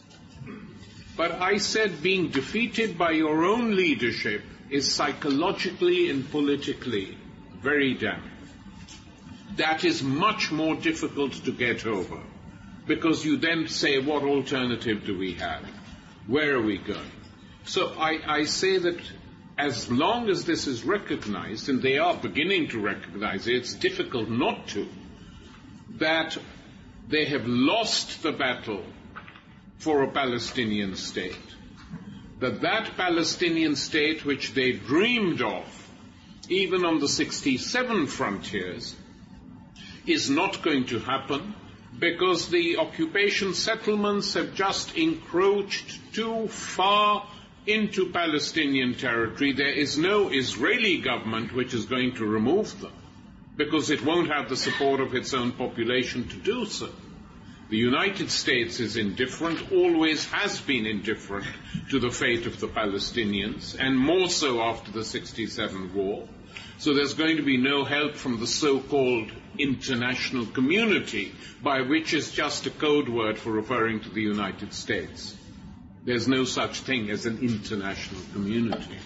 But I said, being defeated by your own leadership is psychologically and politically very damning. That is much more difficult to get over, because you then say, what alternative do we have? Where are we going? So I say that as long as this is recognized, and they are beginning to recognize it, it's difficult not to, that they have lost the battle for a Palestinian state. That Palestinian state which they dreamed of, even on the 67 frontiers, is not going to happen, because the occupation settlements have just encroached too far into Palestinian territory. There is no Israeli government which is going to remove them, because it won't have the support of its own population to do so. The United States is indifferent, always has been indifferent to the fate of the Palestinians, and more so after the 67 war. So there's going to be no help from the so-called international community, by which is just a code word for referring to the United States. There's no such thing as an international community.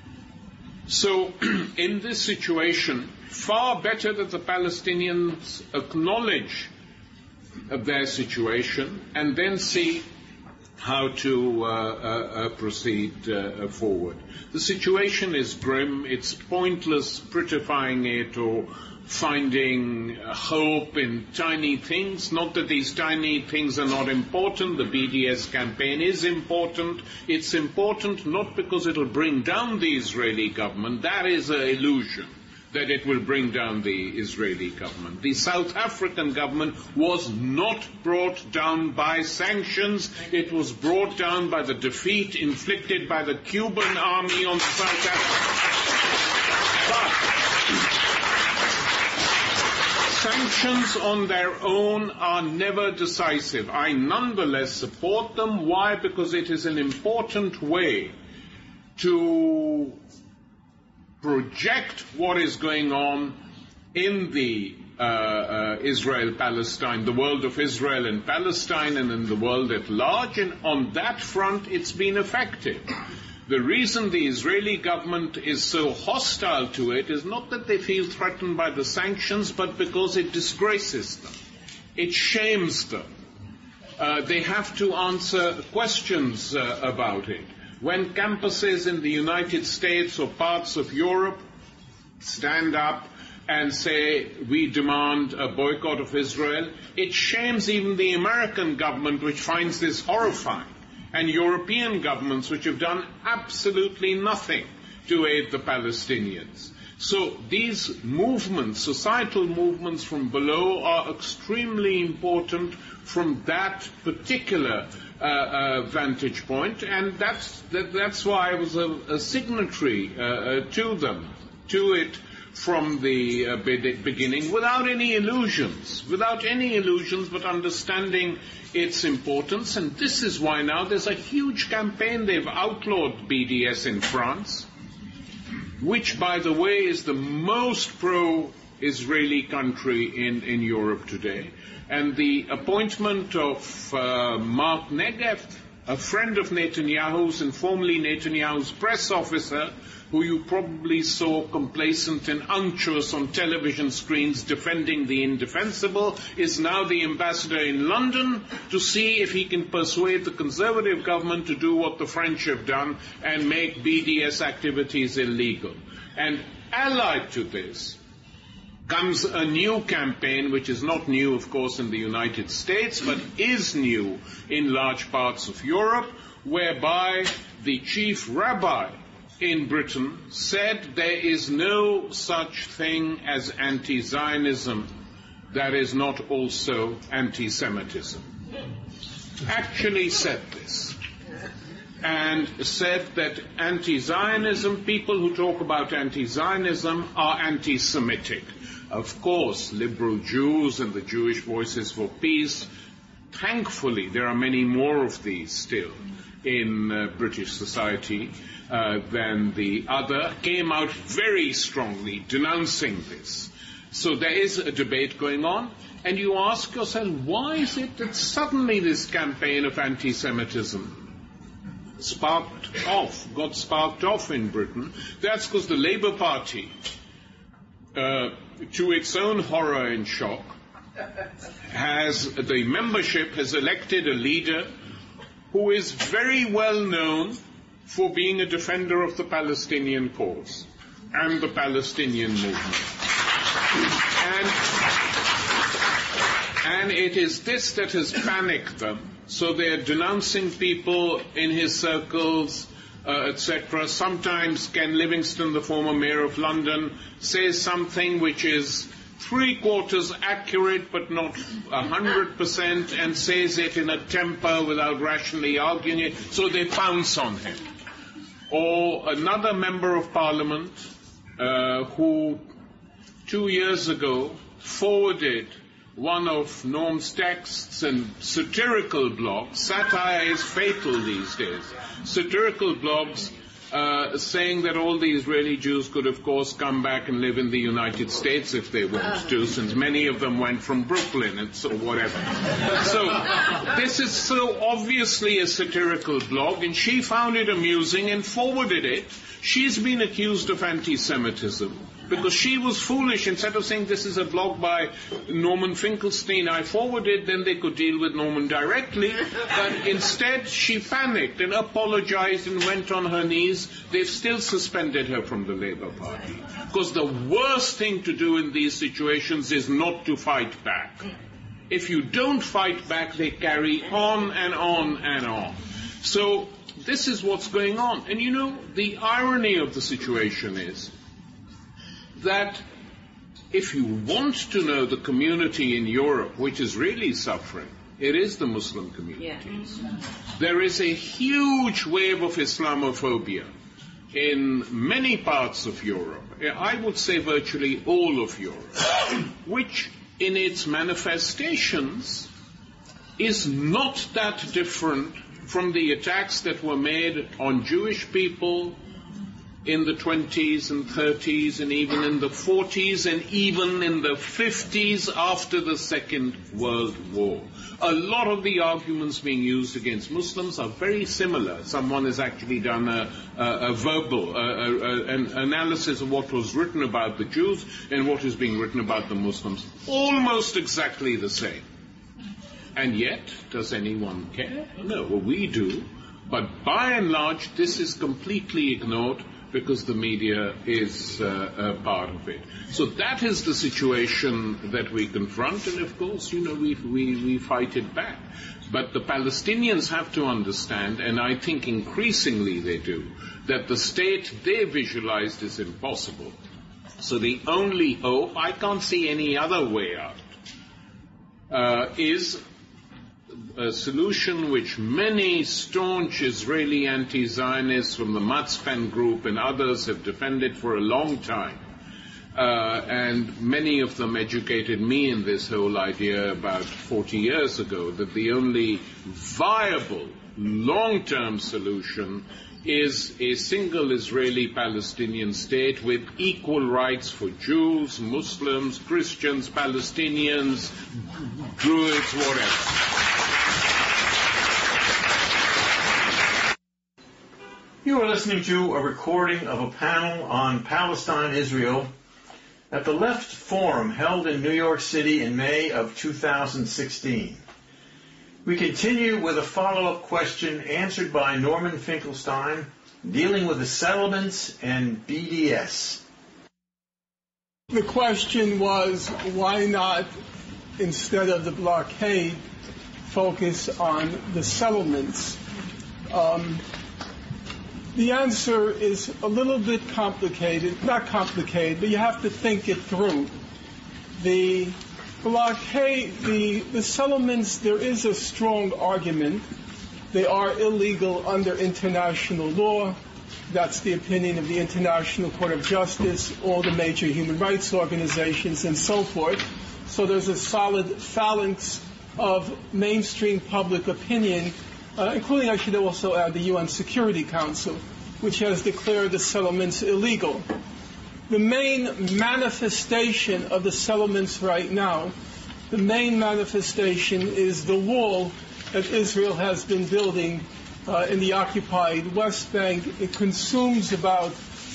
So in this situation, far better that the Palestinians acknowledge their situation and then see how to proceed forward. The situation is grim. It's pointless prettifying it or finding hope in tiny things. Not that these tiny things are not important. The BDS campaign is important. It's important not because it'll bring down the Israeli government. That is an illusion, that it will bring down the Israeli government. The South African government was not brought down by sanctions. It was brought down by the defeat inflicted by the Cuban army on South Africa. But sanctions on their own are never decisive. I nonetheless support them. Why? Because it is an important way to project what is going on in the Israel-Palestine, the world of Israel and Palestine, and in the world at large, and on that front it's been effective. The reason the Israeli government is so hostile to it is not that they feel threatened by the sanctions, but because it disgraces them. It shames them. They have to answer questions about it. When campuses in the United States or parts of Europe stand up and say, we demand a boycott of Israel, it shames even the American government, which finds this horrifying, and European governments which have done absolutely nothing to aid the Palestinians. So these movements, societal movements from below, are extremely important from that particular vantage point, and that's why I was a signatory to it from the beginning, without any illusions, but understanding its importance. And this is why now there's a huge campaign. They've outlawed BDS in France, which, by the way, is the most pro-Israeli country in Europe today. And the appointment of Mark Negev, a friend of Netanyahu's and formerly Netanyahu's press officer, who you probably saw complacent and unctuous on television screens defending the indefensible, is now the ambassador in London to see if he can persuade the Conservative government to do what the French have done and make BDS activities illegal. And allied to this comes a new campaign, which is not new, of course, in the United States, but is new in large parts of Europe, whereby the chief rabbi in Britain said there is no such thing as anti-Zionism that is not also anti-Semitism. Actually said this. And said that anti-Zionism, people who talk about anti-Zionism are anti-Semitic. Of course, liberal Jews and the Jewish Voices for Peace, thankfully, there are many more of these still in British society than the other, came out very strongly denouncing this. So there is a debate going on, and you ask yourself, why is it that suddenly this campaign of anti-Semitism got sparked off in Britain? That's because the Labour Party, to its own horror and shock, the membership has elected a leader who is very well known for being a defender of the Palestinian cause and the Palestinian movement. And it is this that has panicked them. So they're denouncing people in his circles, etc. Sometimes Ken Livingstone, the former mayor of London, says something which is 3/4 accurate but not 100%, and says it in a temper without rationally arguing it, so they pounce on him. Or another member of parliament who 2 years ago forwarded one of Norm's texts and satirical blogs. Satire is fatal these days. Satirical blogs saying that all the Israeli Jews could, of course, come back and live in the United States if they want to, since many of them went from Brooklyn and so whatever. So this is so obviously a satirical blog, and she found it amusing and forwarded it. She's been accused of anti-Semitism because she was foolish. Instead of saying this is a blog by Norman Finkelstein I forwarded, then they could deal with Norman directly. But instead she panicked and apologized and went on her knees. They've still suspended her from the Labour Party. Because the worst thing to do in these situations is not to fight back. If you don't fight back, they carry on and on and on. So this is what's going on. And you know, the irony of the situation is that if you want to know the community in Europe which is really suffering, it is the Muslim communities. Yeah. There is a huge wave of Islamophobia in many parts of Europe. I would say virtually all of Europe, which in its manifestations is not that different from the attacks that were made on Jewish people in the 20s and 30s and even in the 40s and even in the 50s after the Second World War. A lot of the arguments being used against Muslims are very similar. Someone has actually done a verbal an analysis of what was written about the Jews and what is being written about the Muslims. Almost exactly the same. And yet, does anyone care? No, well, we do. But by and large, this is completely ignored because the media is a part of it. So that is the situation that we confront, and of course, you know, we fight it back. But the Palestinians have to understand, and I think increasingly they do, that the state they visualized is impossible. So the only hope, I can't see any other way out, is a solution which many staunch Israeli anti-Zionists from the Matzpen group and others have defended for a long time. And many of them educated me in this whole idea about 40 years ago, that the only viable long-term solution is a single Israeli-Palestinian state with equal rights for Jews, Muslims, Christians, Palestinians, Druids, whatever. You are listening to a recording of a panel on Palestine-Israel at the Left Forum held in New York City in May of 2016. We continue with a follow-up question answered by Norman Finkelstein dealing with the settlements and BDS. The question was, why not, instead of the blockade, focus on the settlements? The answer is a little bit complicated. Not complicated, but you have to think it through. The blockade, the settlements, there is a strong argument. They are illegal under international law. That's the opinion of the International Court of Justice, all the major human rights organizations, and so forth. So there's a solid phalanx of mainstream public opinion, including, I should also add, the UN Security Council, which has declared the settlements illegal. The main manifestation of the settlements right now, the main manifestation is the wall that Israel has been building in the occupied West Bank. It consumes about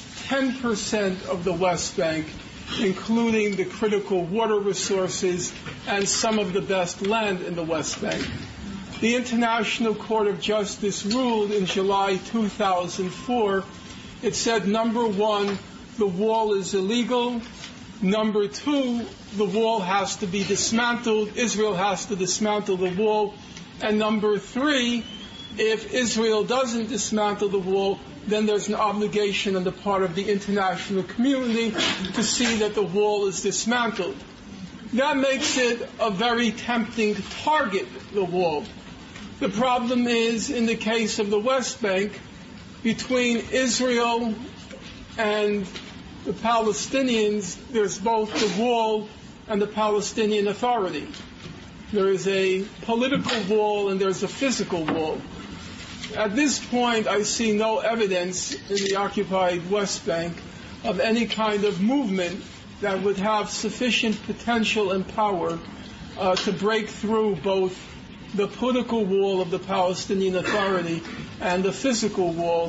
10% of the West Bank, including the critical water resources and some of the best land in the West Bank. The International Court of Justice ruled in July 2004. It said, number one, the wall is illegal. Number two, the wall has to be dismantled. Israel has to dismantle the wall. And number three, if Israel doesn't dismantle the wall, then there's an obligation on the part of the international community to see that the wall is dismantled. That makes it a very tempting target, the wall. The problem is, in the case of the West Bank, between Israel and the Palestinians, there's both the wall and the Palestinian Authority. There is a political wall and there's a physical wall. At this point, I see no evidence in the occupied West Bank of any kind of movement that would have sufficient potential and power to break through both the political wall of the Palestinian Authority and the physical wall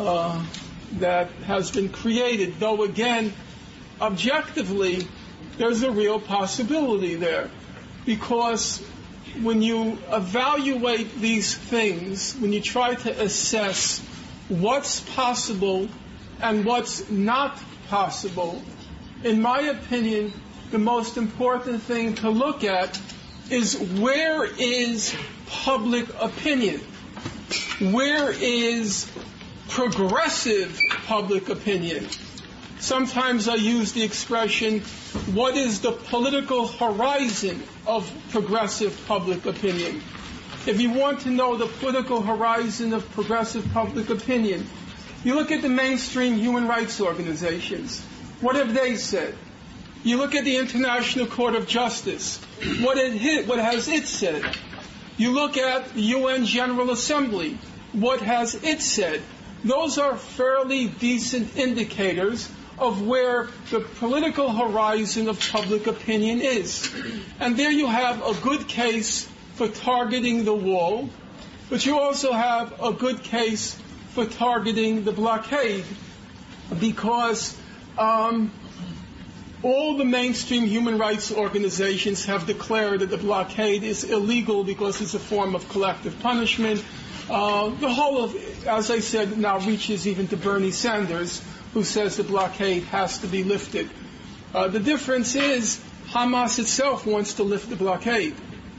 that has been created, though again, objectively, there's a real possibility there. Because when you evaluate these things, when you try to assess what's possible and what's not possible, in my opinion, the most important thing to look at is where is public opinion? Where is progressive public opinion? Sometimes I use the expression, what is the political horizon of progressive public opinion? If you want to know the political horizon of progressive public opinion, you look at the mainstream human rights organizations. What have they said? You look at the International Court of Justice. What has it said? You look at the UN General Assembly. What has it said? Those are fairly decent indicators of where the political horizon of public opinion is. And there you have a good case for targeting the wall, but you also have a good case for targeting the blockade, because all the mainstream human rights organizations have declared that the blockade is illegal because it's a form of collective punishment. The whole of, as I said, now reaches even to Bernie Sanders, who says the blockade has to be lifted. The difference is Hamas itself wants to lift the blockade.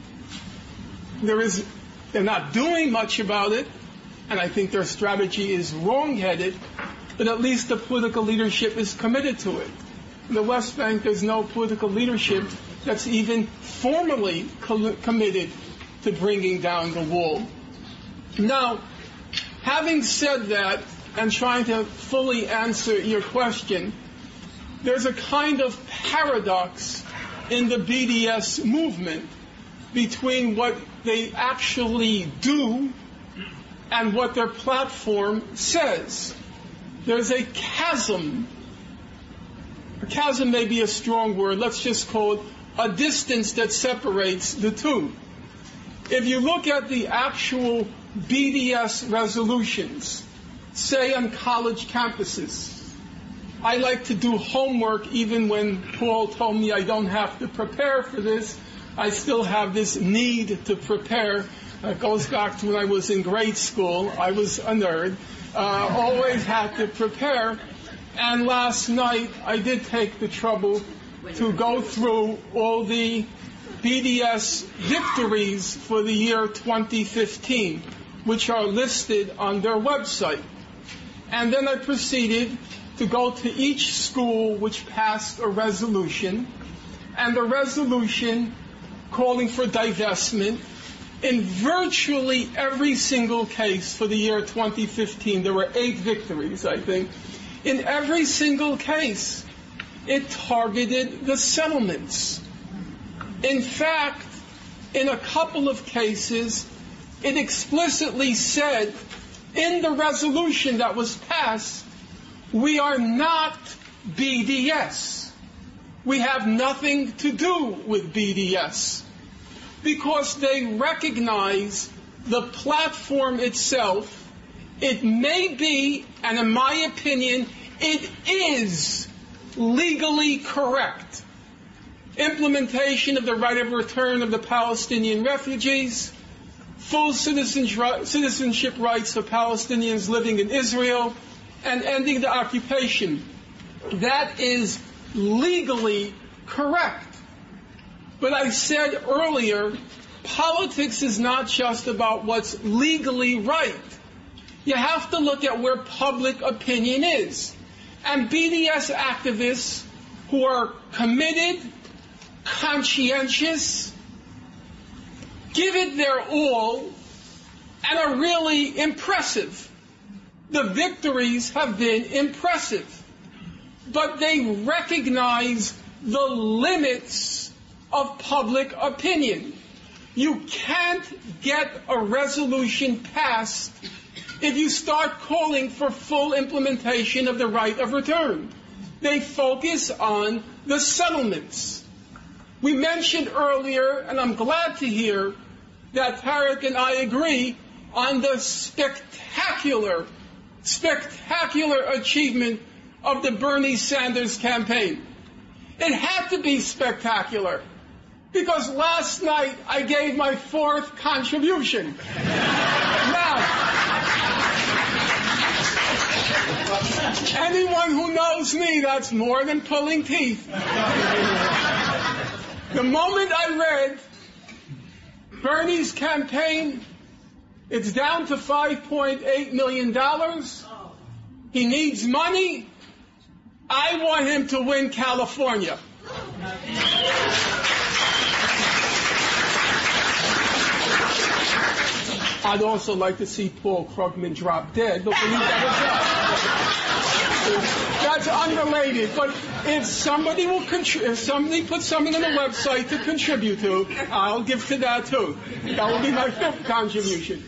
They're not doing much about it, and I think their strategy is wrong-headed, but at least the political leadership is committed to it. in the West Bank, there's no political leadership that's even formally committed to bringing down the wall. Now, having said that, and trying to fully answer your question, there's a kind of paradox in the BDS movement between what they actually do and what their platform says. There's a chasm. A chasm may be a strong word. Let's just call it a distance that separates the two. If you look at the actual BDS resolutions, say on college campuses, I like to do homework even when Paul told me I don't have to prepare for this. I still have this need to prepare. It goes back to when I was in grade school. I was a nerd. Always had to prepare. And last night I did take the trouble to go through all the BDS victories for the year 2015, which are listed on their website. And then I proceeded to go to each school which passed a resolution, and the resolution calling for divestment. In virtually every single case for the year 2015, there were 8 victories, I think. In every single case, it targeted the settlements. In fact, in a couple of cases, it explicitly said in the resolution that was passed, we are not BDS. We have nothing to do with BDS, because they recognize the platform itself. It may be, and in my opinion, it is legally correct. Implementation of the right of return of the Palestinian refugees, full citizenship rights for Palestinians living in Israel, and ending the occupation. That is legally correct. But I said earlier, politics is not just about what's legally right. You have to look at where public opinion is. And BDS activists who are committed, conscientious, give it their all, and are really impressive. The victories have been impressive. But they recognize the limits of public opinion. You can't get a resolution passed if you start calling for full implementation of the right of return. They focus on the settlements. We mentioned earlier, and I'm glad to hear, that Tarek and I agree on the spectacular achievement of the Bernie Sanders campaign. It had to be spectacular, because last night I gave my 4th contribution. Now, anyone who knows me, that's more than pulling teeth. The moment I read Bernie's campaign, it's down to $5.8 million. He needs money. I want him to win California. I'd also like to see Paul Krugman drop dead, but we need that's unrelated. But if somebody if somebody puts something on the website to contribute to, I'll give to that too. That will be my 5th contribution.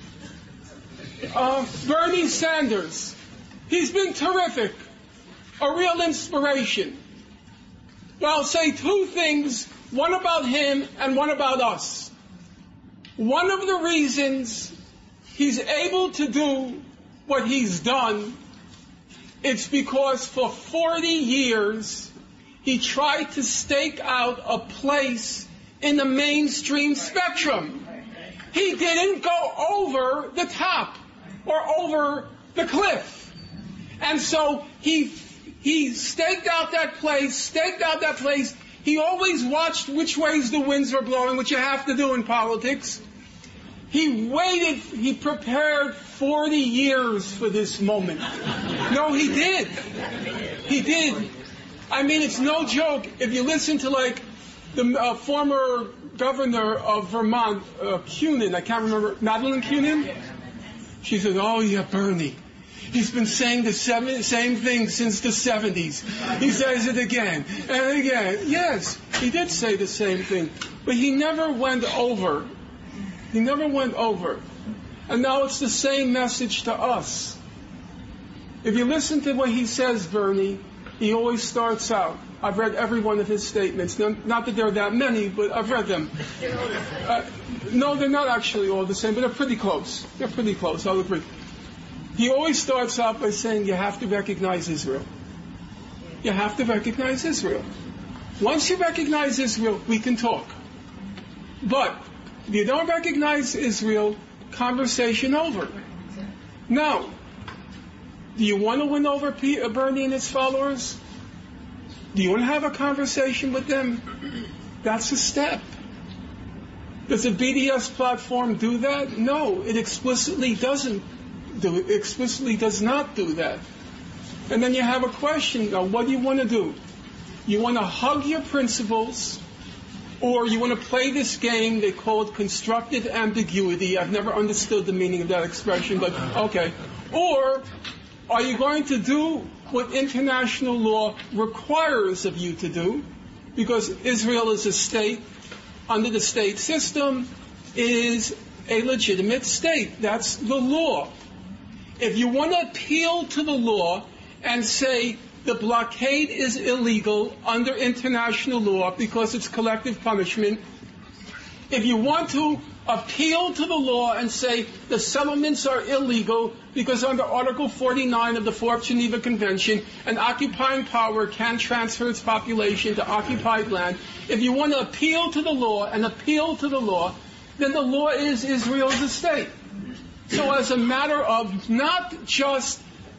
Bernie Sanders, he's been terrific, a real inspiration. But I'll say 2 things, one about him and one about us. One of the reasons he's able to do what he's done, it's because for 40 years he tried to stake out a place in the mainstream spectrum. He didn't go over the top or over the cliff. And so he staked out that place. He always watched which ways the winds were blowing, which you have to do in politics. He waited, he prepared 40 years for this moment. No, he did. I mean, it's no joke. If you listen to, like, the former governor of Vermont, Cunin, I can't remember, Madeline Cunin? She said, oh, yeah, Bernie. He's been saying the same thing since the 70s. He says it again and again. Yes, he did say the same thing, but he never went over. He never went over. And now it's the same message to us. If you listen to what he says, Bernie, he always starts out. I've read every one of his statements. Not that there are that many, but I've read them. No, they're not actually all the same, but they're pretty close. They're pretty close, I'll agree. He always starts out by saying you have to recognize Israel. You have to recognize Israel. Once you recognize Israel, we can talk. But if you don't recognize Israel, conversation over. Now, do you want to win over Bernie and his followers? Do you want to have a conversation with them? That's a step. Does the BDS platform do that? No, it explicitly doesn't. It explicitly does not do that. And then you have a question, now, what do you want to do? You want to hug your principles, or you want to play this game, they call it constructive ambiguity. I've never understood the meaning of that expression, but okay. Or are you going to do what international law requires of you to do? Because Israel is a state, under the state system, is a legitimate state. That's the law. If you want to appeal to the law and say the blockade is illegal under international law because it's collective punishment, if you want to appeal to the law and say the settlements are illegal because under Article 49 of the Fourth Geneva Convention, an occupying power can transfer its population to occupied land, if you want to appeal to the law and appeal to the law, then the law is Israel as a state. So as a matter of not just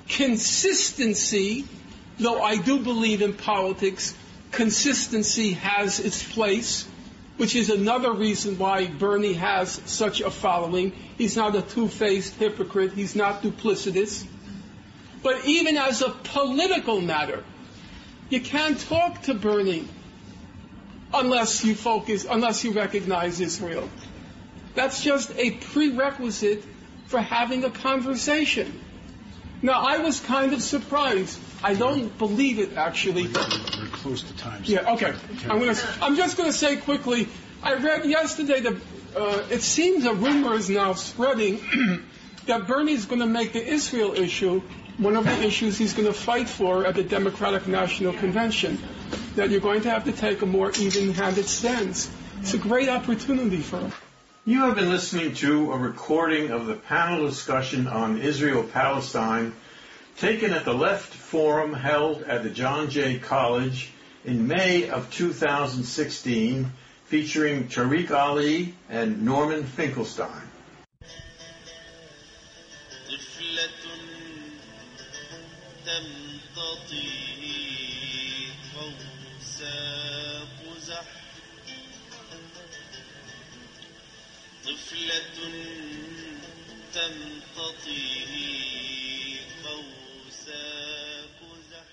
consistency, though I do believe in politics, consistency has its place, which is another reason why Bernie has such a following. He's not a two-faced hypocrite. He's not duplicitous. But even as a political matter, you can't talk to Bernie unless you recognize Israel. That's just a prerequisite for having a conversation. Now, I was kind of surprised. I don't believe it, actually. We're close to time. Yeah, okay. I'm just going to say quickly, I read yesterday that it seems a rumor is now spreading that Bernie's going to make the Israel issue one of the issues he's going to fight for at the Democratic National Convention, that you're going to have to take a more even-handed stance. It's a great opportunity for him. You have been listening to a recording of the panel discussion on Israel-Palestine taken at the Left Forum held at the John Jay College in May of 2016, featuring Tariq Ali and Norman Finkelstein. طفلة تمتطي قوساء قزح.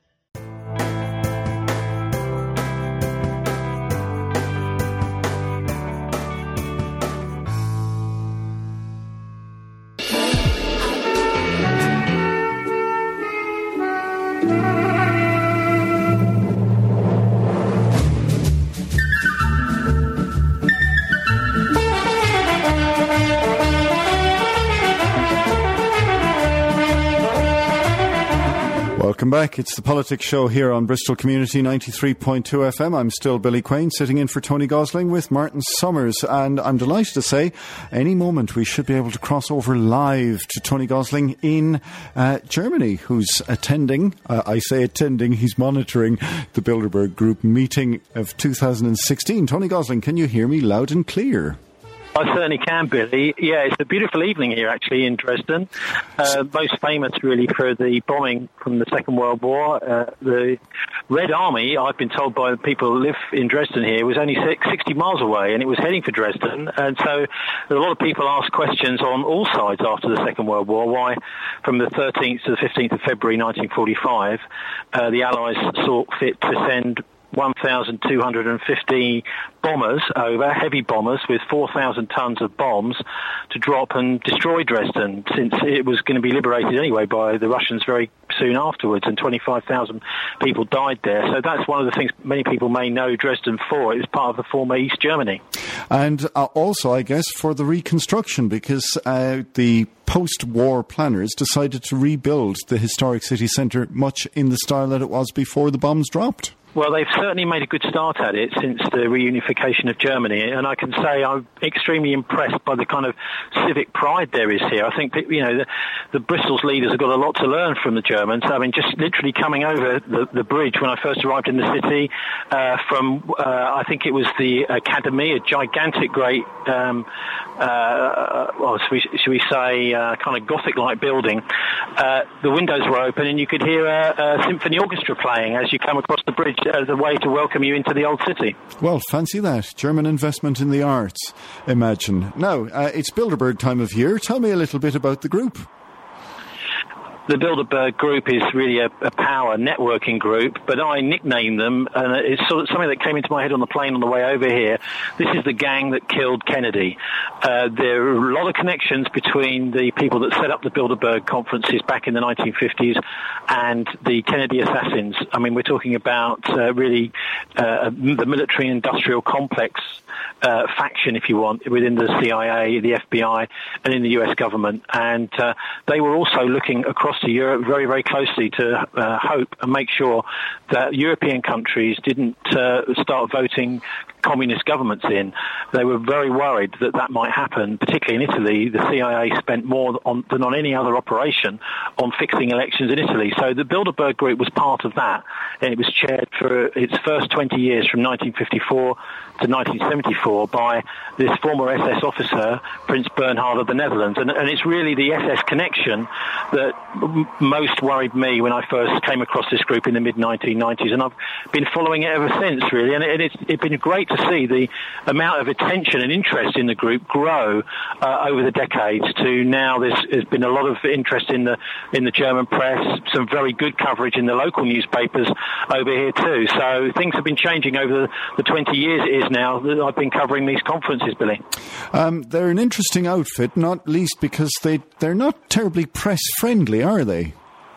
Welcome back. It's the Politics Show here on Bristol Community 93.2 FM. I'm still Billy Quain, sitting in for Tony Gosling with Martin Summers. And I'm delighted to say, any moment we should be able to cross over live to Tony Gosling in Germany, who's attending, he's monitoring the Bilderberg Group meeting of 2016. Tony Gosling, can you hear me loud and clear? I certainly can, Billy. Yeah, it's a beautiful evening here, actually, in Dresden. Most famous, really, for the bombing from the Second World War. The Red Army, I've been told by the people who live in Dresden here, was only 60 miles away, and it was heading for Dresden. And so a lot of people ask questions on all sides after the Second World War, why from the 13th to the 15th of February 1945, the Allies saw fit to send 1,250 bombers over, heavy bombers with 4,000 tons of bombs to drop and destroy Dresden, since it was going to be liberated anyway by the Russians very soon afterwards, and 25,000 people died there. So that's one of the things many people may know Dresden for. It was part of the former East Germany. And also, I guess, for the reconstruction, because the post-war planners decided to rebuild the historic city centre much in the style that it was before the bombs dropped. Well, they've certainly made a good start at it since the reunification of Germany, and I can say I'm extremely impressed by the kind of civic pride there is here. I think that, you know, the Bristol's leaders have got a lot to learn from the Germans. I mean, just literally coming over the bridge when I first arrived in the city from, I think it was the Academy, a gigantic, great, should we say, kind of Gothic-like building. The windows were open and you could hear a symphony orchestra playing as you come across the bridge as a way to welcome you into the old city. Well, fancy that. German investment in the arts, imagine. Now, it's Bilderberg time of year. Tell me a little bit about the group. The Bilderberg Group is really a power networking group, but I nicknamed them, and it's sort of something that came into my head on the plane on the way over here. This is the gang that killed Kennedy. There are a lot of connections between the people that set up the Bilderberg conferences back in the 1950s and the Kennedy assassins. I mean, we're talking about really the military-industrial complex faction, if you want, within the CIA, the FBI, and in the US government. And they were also looking across to Europe very, very closely to hope and make sure that European countries didn't start voting communist governments in. They were very worried that that might happen, particularly in Italy. The CIA spent more than on any other operation on fixing elections in Italy. So the Bilderberg Group was part of that, and it was chaired for its first 20 years from 1954 to 1974 by this former SS officer, Prince Bernhard of the Netherlands. And it's really the SS connection that most worried me when I first came across this group in the mid-1990s, and I've been following it ever since, really. And it's been great to see the amount of attention and interest in the group grow over the decades to now. There's been a lot of interest in the German press, some very good coverage in the local newspapers over here too. So things have been changing over the 20 years it is now that I've been covering these conferences, Billy. They're an interesting outfit, not least because they're not terribly press-friendly, are they?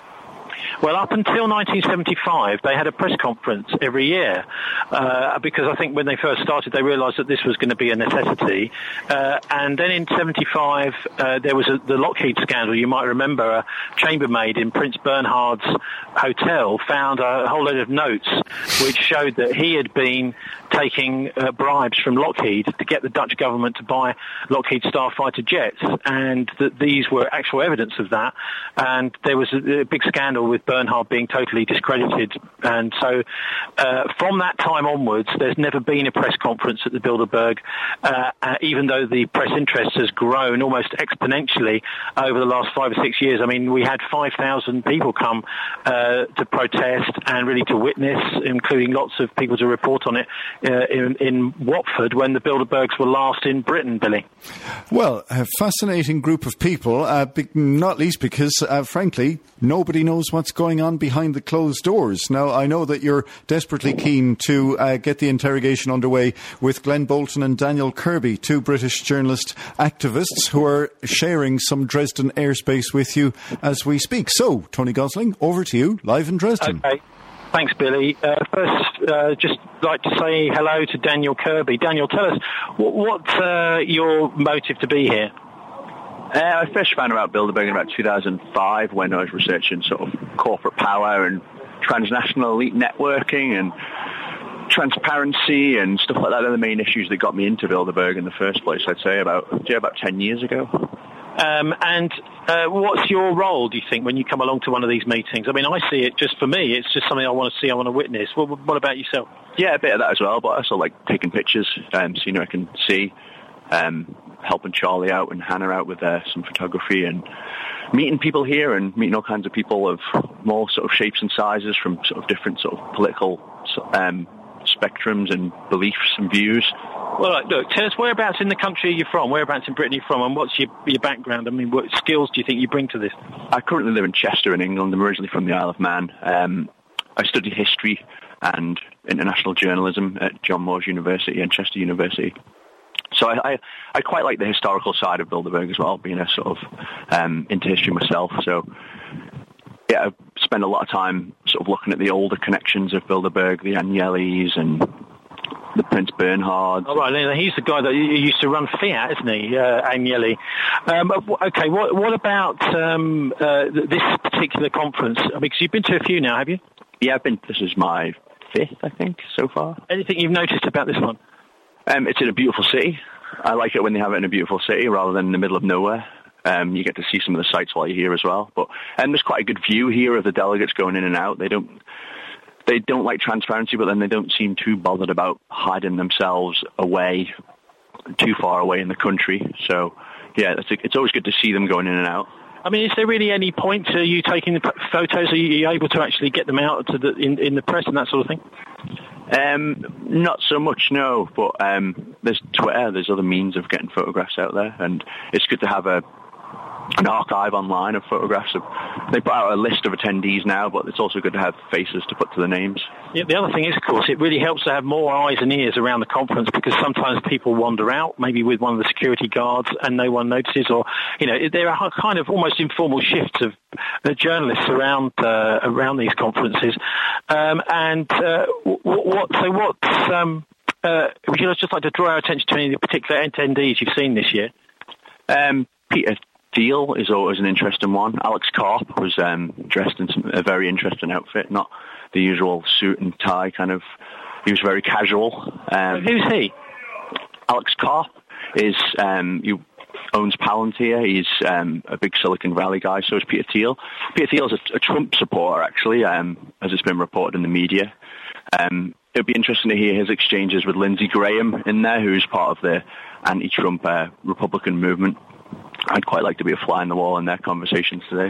Well, up until 1975, they had a press conference every year because I think when they first started, they realised that this was going to be a necessity. And then in 75, there was the Lockheed scandal. You might remember a chambermaid in Prince Bernhard's hotel found a whole load of notes which showed that he had been taking bribes from Lockheed to get the Dutch government to buy Lockheed Starfighter jets, and that these were actual evidence of that. And there was a big scandal with Bernhard being totally discredited. And so from that time onwards, there's never been a press conference at the Bilderberg, even though the press interest has grown almost exponentially over the last 5 or 6 years. I mean, we had 5,000 people come to protest and really to witness, including lots of people to report on it in Watford when the Bilderbergs were last in Britain, Billy. Well, a fascinating group of people, not least because, frankly, nobody knows what's going on behind the closed doors. Now, I know that you're desperately keen to get the interrogation underway with Glenn Bolton and Daniel Kirby, two British journalist activists who are sharing some Dresden airspace with you as we speak. So, Tony Gosling, over to you, live in Dresden. Okay. Thanks, Billy. First, just like to say hello to Daniel Kirby. Daniel, tell us, what's your motive to be here? I first found out Bilderberg in about 2005 when I was researching sort of corporate power and transnational elite networking and transparency and stuff like that. They're the main issues that got me into Bilderberg in the first place, I'd say, about 10 years ago. And what's your role, do you think, when you come along to one of these meetings? I mean, I see it just for me. It's just something I want to see, I want to witness. What about yourself? Yeah, a bit of that as well, but I also like taking pictures so I can see helping Charlie out and Hannah out with some photography, and meeting people here and meeting all kinds of people of more sort of shapes and sizes from sort of different sort of political spectrums and beliefs and views. Well, look, tell us whereabouts in the country you're from, whereabouts in Britain you're from, and what's your background? I mean, what skills do you think you bring to this? I currently live in Chester in England. I'm originally from the Isle of Man. I studied history and international journalism at John Moores University and Chester University. So I quite like the historical side of Bilderberg as well, being a sort of into history myself. So yeah, I spend a lot of time sort of looking at the older connections of Bilderberg, the Agnellis and the Prince Bernhard. Oh, right, he's the guy that used to run Fiat, isn't he, Agnelli? Okay, what about this particular conference? I mean, because you've been to a few now, have you? Yeah, this is my 5th, I think, so far. Anything you've noticed about this one? It's in a beautiful city. I like it when they have it in a beautiful city rather than in the middle of nowhere. You get to see some of the sights while you're here as well. But there's quite a good view here of the delegates going in and out. They don't like transparency, but then they don't seem too bothered about hiding themselves away, too far away in the country. So, yeah, it's always good to see them going in and out. I mean, is there really any point to you taking the photos? Are you able to actually get them out to in the press and that sort of thing? Not so much, no. But there's Twitter, there's other means of getting photographs out there, and it's good to have an archive online of photographs. They put out a list of attendees now, but it's also good to have faces to put to the names. Yeah, the other thing is, of course, it really helps to have more eyes and ears around the conference, because sometimes people wander out, maybe with one of the security guards, and no one notices, or, there are kind of almost informal shifts of journalists around these conferences. Would you just like to draw our attention to any particular attendees you've seen this year? Peter Thiel is always an interesting one. Alex Karp was dressed in a very interesting outfit, not the usual suit and tie kind of. He was very casual. Who's he? Alex Karp he owns Palantir. He's a big Silicon Valley guy. So is Peter Thiel. Peter Thiel is a Trump supporter, actually, as it's been reported in the media. It would be interesting to hear his exchanges with Lindsey Graham in there, who's part of the anti-Trump Republican movement. I'd quite like to be a fly on the wall in their conversations today.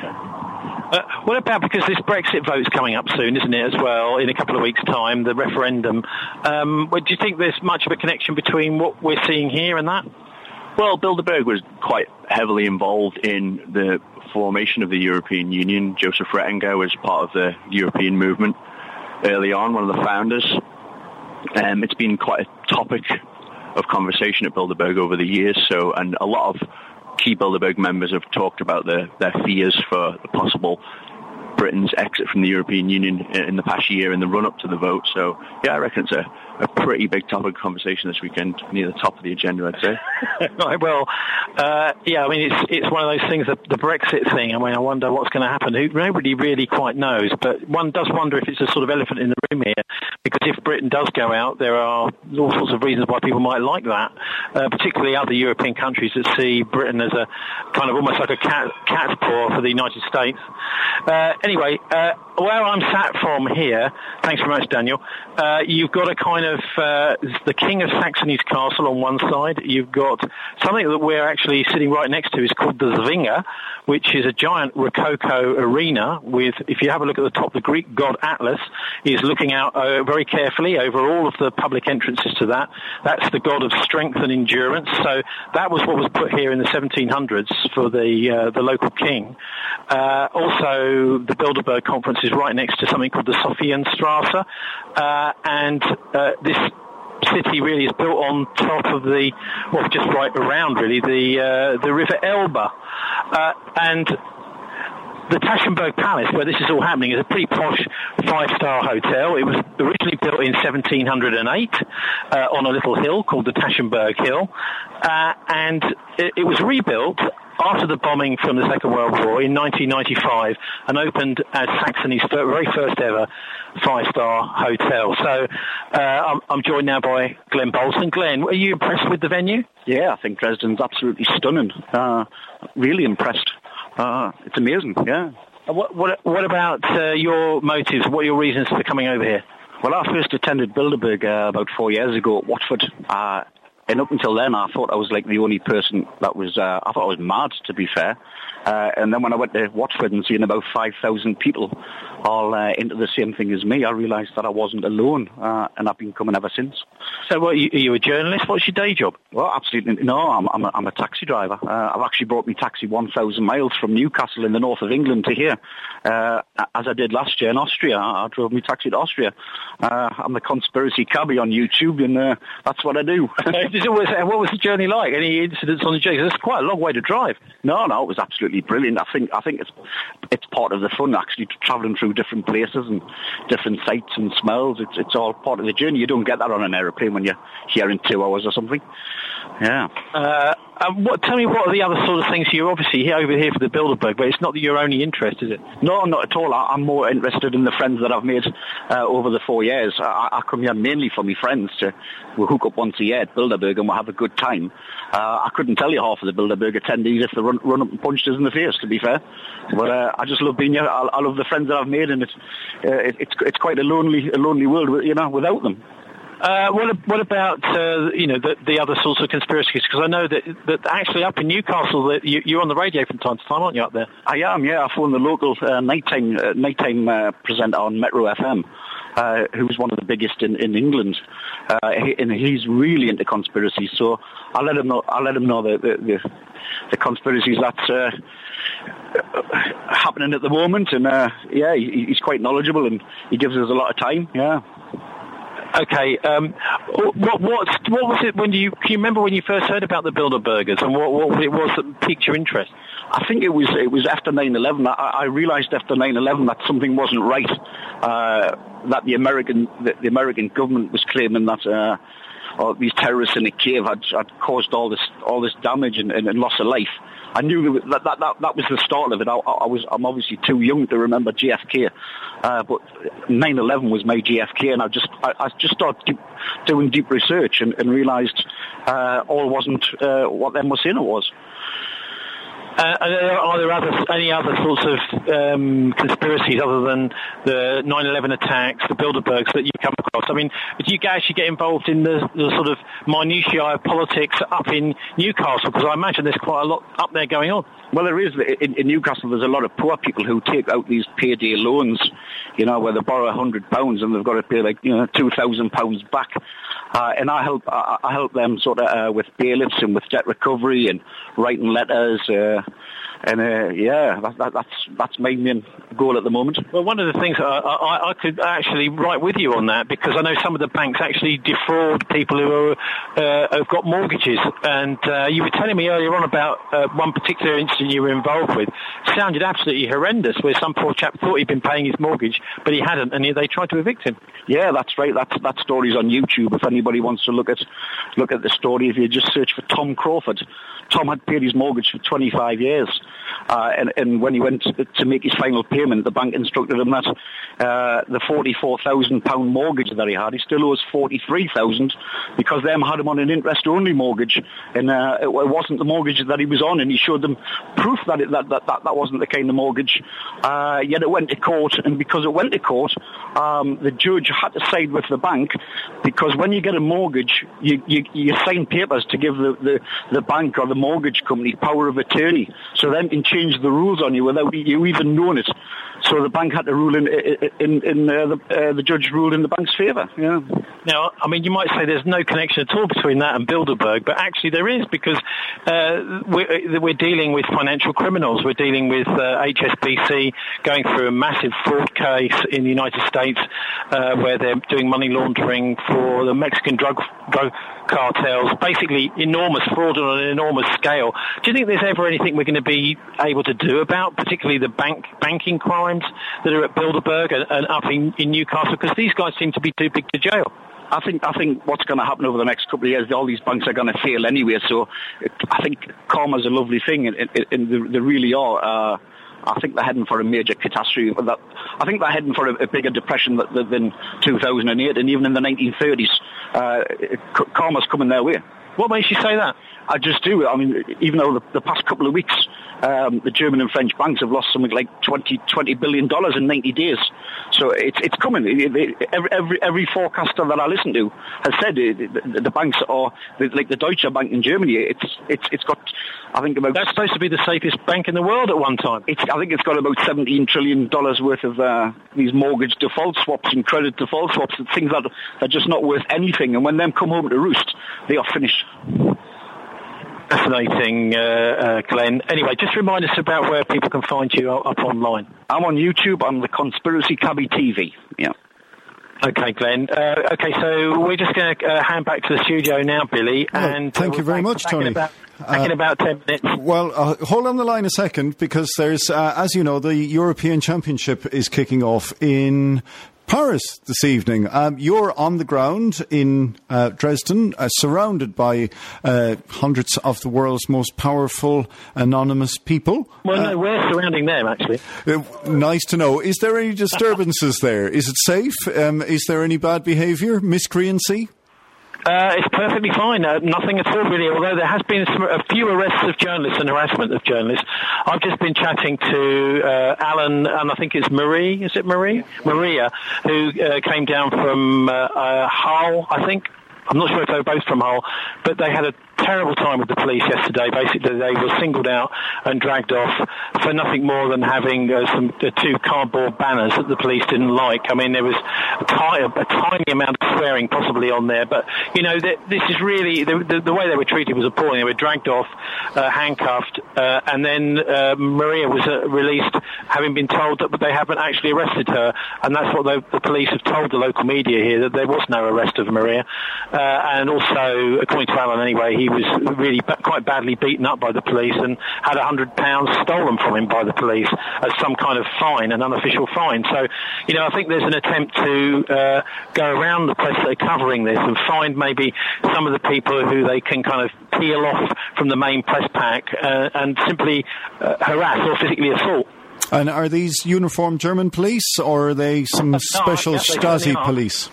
What about, because this Brexit vote's coming up soon, isn't it, as well, in a couple of weeks' time, the referendum. Do you think there's much of a connection between what we're seeing here and that? Well, Bilderberg was quite heavily involved in the formation of the European Union. Joseph Ratzinger was part of the European movement early on, one of the founders. It's been quite a topic of conversation at Bilderberg over the years, and a lot of key Bilderberg members have talked about their fears for the possible Britain's exit from the European Union in the past year in the run-up to the vote. So, yeah, I reckon it's a pretty big topic of conversation this weekend, near the top of the agenda, I'd say. Right, well, yeah, I mean, it's one of those things, the Brexit thing. I mean, I wonder what's going to happen. Nobody really quite knows, but one does wonder if it's a sort of elephant in the room here, because if Britain does go out, there are all sorts of reasons why people might like that, particularly other European countries that see Britain as a kind of almost like a cat's paw for the United States. Anyway, where I'm sat from here, thanks very much, Daniel, you've got a kind of the King of Saxony's castle on one side. You've got something that we're actually sitting right next to is called the Zwinger, which is a giant Rococo arena with, if you have a look at the top, the Greek god Atlas is looking out very carefully over all of the public entrances to that. That's the god of strength and endurance. So that was what was put here in the 1700s for the local king. Also, the Bilderberg conference is right next to something called the Sophienstrasse, and this city really is built on top of just right around really the River Elbe, and the Taschenberg Palace, where this is all happening, is a pretty posh 5-star hotel. It was originally built in 1708 on a little hill called the Taschenberg Hill, and it was rebuilt after the bombing from the Second World War in 1995 and opened as Saxony's very first ever 5-star hotel. So I'm joined now by Glenn Bolton. Glenn, are you impressed with the venue? Yeah, I think Dresden's absolutely stunning. Really impressed. It's amazing, yeah. What about your motives? What are your reasons for coming over here? Well, I first attended Bilderberg about 4 years ago at Watford. And up until then, I thought I was like the only person that was, I thought I was mad, to be fair. And then when I went to Watford and seeing about 5,000 people all into the same thing as me, I realised that I wasn't alone, and I've been coming ever since. So what, are you a journalist? What's your day job? Well, absolutely, no, I'm a taxi driver. I've actually brought me taxi 1,000 miles from Newcastle in the north of England to here. As I did last year in Austria, I drove me taxi to Austria. I'm the conspiracy cabbie on YouTube, and that's what I do. What was the journey like? Any incidents on the journey? It's quite a long way to drive. No, it was absolutely brilliant. I think it's part of the fun, actually, travelling through different places and different sights and smells. It's all part of the journey. You don't get that on an aeroplane when you're here in 2 hours or something. Yeah. Tell me, what are the other sort of things? You're obviously over here for the Bilderberg, but it's not that your only interest, is it? No, not at all. I'm more interested in the friends that I've made over the 4 years. I come here mainly for my friends. We'll hook up once a year at Bilderberg and we'll have a good time. I couldn't tell you half of the Bilderberg attendees if they run up and punched us in the face, to be fair. But I just love being here. I love the friends that I've made, and it's quite a lonely world, without them. What about the other sorts of conspiracies? Because I know that actually up in Newcastle that you're on the radio from time to time, aren't you, up there? I am, yeah. I phone the local nighttime presenter on Metro FM, who's one of the biggest in England, and he's really into conspiracies. So I'll let him know the conspiracies that's happening at the moment, and he's quite knowledgeable, and he gives us a lot of time. Yeah. Okay, what was it can you remember when you first heard about the Bilderbergers, and what it was that piqued your interest? I think it was after 9/11. I realised after 9/11 that something wasn't right. That the American government was claiming that these terrorists in a cave had caused all this damage and loss of life. I knew that was the start of it. I'm obviously too young to remember JFK, but 9/11 was my JFK, and I just started doing deep research and realised all wasn't what them were saying it was. Are there any other sorts of conspiracies other than the 9/11 attacks, the Bilderbergs, that you come across? I mean, do you actually get involved in the sort of minutiae of politics up in Newcastle? Because I imagine there's quite a lot up there going on. Well, there is. In Newcastle, there's a lot of poor people who take out these payday loans, where they borrow £100 and they've got to pay £2,000 back. And I help them sort of with bailiffs and with debt recovery and writing letters. That's my main goal at the moment. Well, one of the things I could actually write with you on that, because I know some of the banks actually defraud people who have got mortgages. And you were telling me earlier on about one particular incident you were involved with. It sounded absolutely horrendous, where some poor chap thought he'd been paying his mortgage, but he hadn't, and they tried to evict him. Yeah, that's right. That story's on YouTube. If anybody wants to look at the story, if you just search for Tom Crawford. Tom had paid his mortgage for 25 years. And when he went to make his final payment, the bank instructed him that the £44,000 mortgage that he had, he still owes £43,000 because them had him on an interest-only mortgage, and it wasn't the mortgage that he was on, and he showed them proof that that wasn't the kind of mortgage. Yet it went to court, and because it went to court, the judge had to side with the bank, because when you get a mortgage, you sign papers to give the bank or the mortgage company power of attorney, so them can change the rules on you without you even knowing it. So the bank had to rule the judge ruled in the bank's favour. Yeah. Now, I mean, you might say there's no connection at all between that and Bilderberg, but actually there is, because we're dealing with financial criminals. We're dealing with HSBC going through a massive fraud case in the United States where they're doing money laundering for the Mexican drug cartels, basically enormous fraud on an enormous scale. Do you think there's ever anything we're going to be able to do about, particularly the banking crimes that are at Bilderberg and up in Newcastle? Because these guys seem to be too big to jail. I think what's going to happen over the next couple of years, all these banks are going to fail anyway. So I think karma's a lovely thing, and they really are. I think they're heading for a major catastrophe. I think they're heading for a bigger depression than 2008, and even in the 1930s, karma's coming their way. What makes you say that? I just do. I mean, even though the past couple of weeks, the German and French banks have lost something like $20 billion in 90 days. So it's coming. Every forecaster that I listen to has said the banks are like the Deutsche Bank in Germany. It's got, I think, about... That's supposed to be the safest bank in the world at one time. I think it's got about $17 trillion worth of these mortgage default swaps and credit default swaps, and things that are just not worth anything. And when them come home to roost, they are finished. Fascinating, Glenn. Anyway, just remind us about where people can find you up online. I'm on YouTube. I'm the Conspiracy Cabbie TV. Yeah. Okay, Glenn. Okay, so we're just going to hand back to the studio now, Billy. And thank you very much, Tony. Back in about 10 minutes. Well, hold on the line a second, because there's, as you know, the European Championship is kicking off in Paris this evening. You're on the ground in Dresden, surrounded by hundreds of the world's most powerful anonymous people. Well, no, we're surrounding them, actually. Nice to know. Is there any disturbances there? Is it safe? Is there any bad behaviour, miscreancy? It's perfectly fine. Nothing at all, really, although there has been a few arrests of journalists and harassment of journalists. I've just been chatting to Alan, and I think it's Marie. Is it Marie? Maria, who came down from Hull, I think. I'm not sure if they were both from Hull, but they had a terrible time with the police yesterday. Basically, they were singled out and dragged off for nothing more than having two cardboard banners that the police didn't like. I mean, there was a tiny amount of swearing possibly on there, but, you know, this is really, the way they were treated was appalling. They were dragged off, handcuffed, and then Maria was released, having been told that they haven't actually arrested her, and that's what the police have told the local media here, that there was no arrest of Maria. And also, according to Alan anyway, he was really quite badly beaten up by the police and had £100 stolen from him by the police as some kind of fine, an unofficial fine. So, you know, I think there's an attempt to go around the press that are covering this and find maybe some of the people who they can kind of peel off from the main press pack and simply harass or physically assault. And are these uniformed German police, or are they some special Stasi police?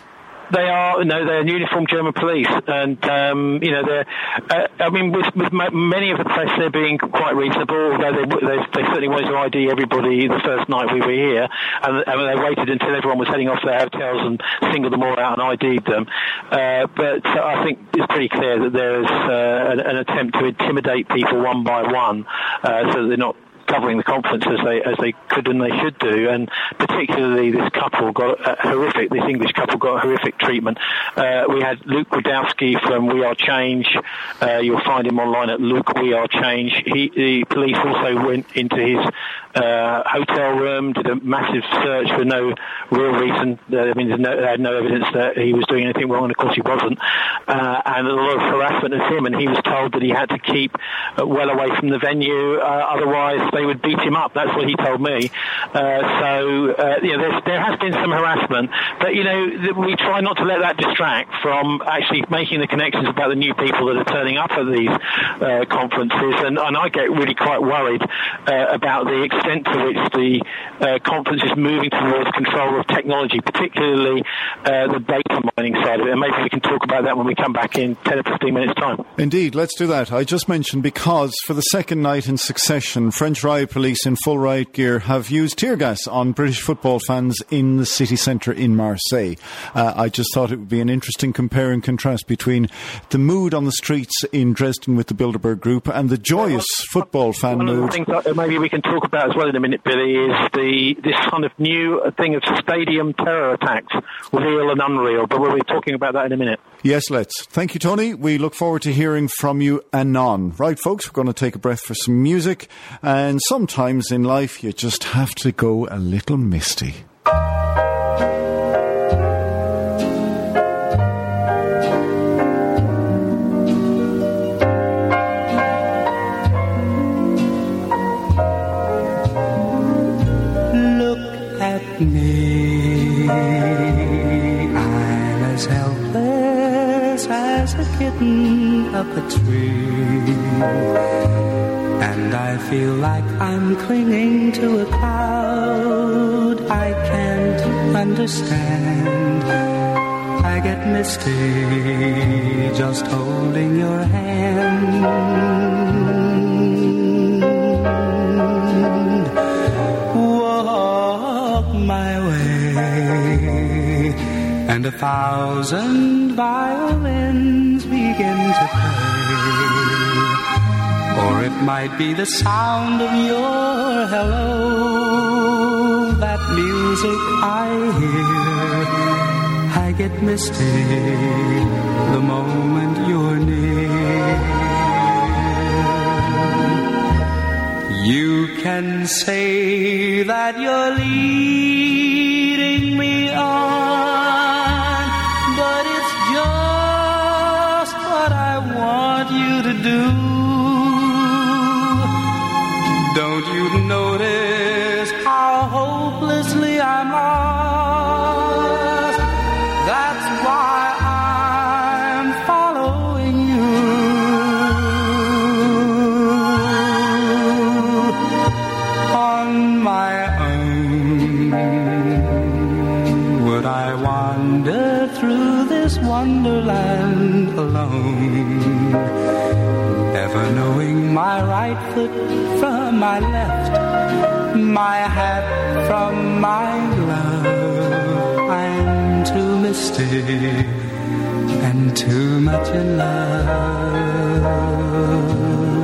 They're uniformed German police, and you know, I mean, with many of the press, they're being quite reasonable. Although they certainly wanted to ID everybody the first night we were here, and they waited until everyone was heading off to their hotels and singled them all out and ID'd them. But I think it's pretty clear that there's an attempt to intimidate people one by one, so that they're not covering the conference as they could and they should do, and particularly this English couple got horrific treatment. We had Luke Rudowski from We Are Change. You'll find him online at Luke We Are Change. The police also went into his hotel room, did a massive search for no real reason. I mean, they had no evidence that he was doing anything wrong, and of course he wasn't. And a lot of harassment of him, and he was told that he had to keep well away from the venue, otherwise they would beat him up. That's what he told me. You know, there has been some harassment, but, you know, we try not to let that distract from actually making the connections about the new people that are turning up at these conferences, and I get really quite worried about the extent to which the conference is moving towards control of technology, particularly the data mining side of it, and maybe we can talk about that when we come back in 10 or 15 minutes' time. Indeed, let's do that. I just mentioned because for the second night in succession, French riot police in full riot gear have used tear gas on British football fans in the city centre in Marseille. I just thought it would be an interesting compare and contrast between the mood on the streets in Dresden with the Bilderberg Group and the joyous football fan mood. One of the things that maybe we can talk about as well in a minute, Billy, is this kind of new thing of stadium terror attacks, real and unreal, but we'll be talking about that in a minute. Yes, let's. Thank you, Tony. We look forward to hearing from you anon. Right, folks, we're going to take a breath for some music, and sometimes in life you just have to go a little misty. Look at me, I'm as helpless as a kitten up a tree, and I feel like I'm clinging to a cloud I can't understand. I get misty just holding your hand. Walk my way, and 1,000 violins begin to play. Or it might be the sound of your hello, that music I hear. I get misty the moment you're near. You can say that you're leading me on, but it's just what I want you to do. Don't you notice how hopelessly I'm lost? That's why I'm following you. On my own, would I wander through this wonderland alone? Never knowing my right foot from my left, my hat from my glove. I'm too misty and too much in love.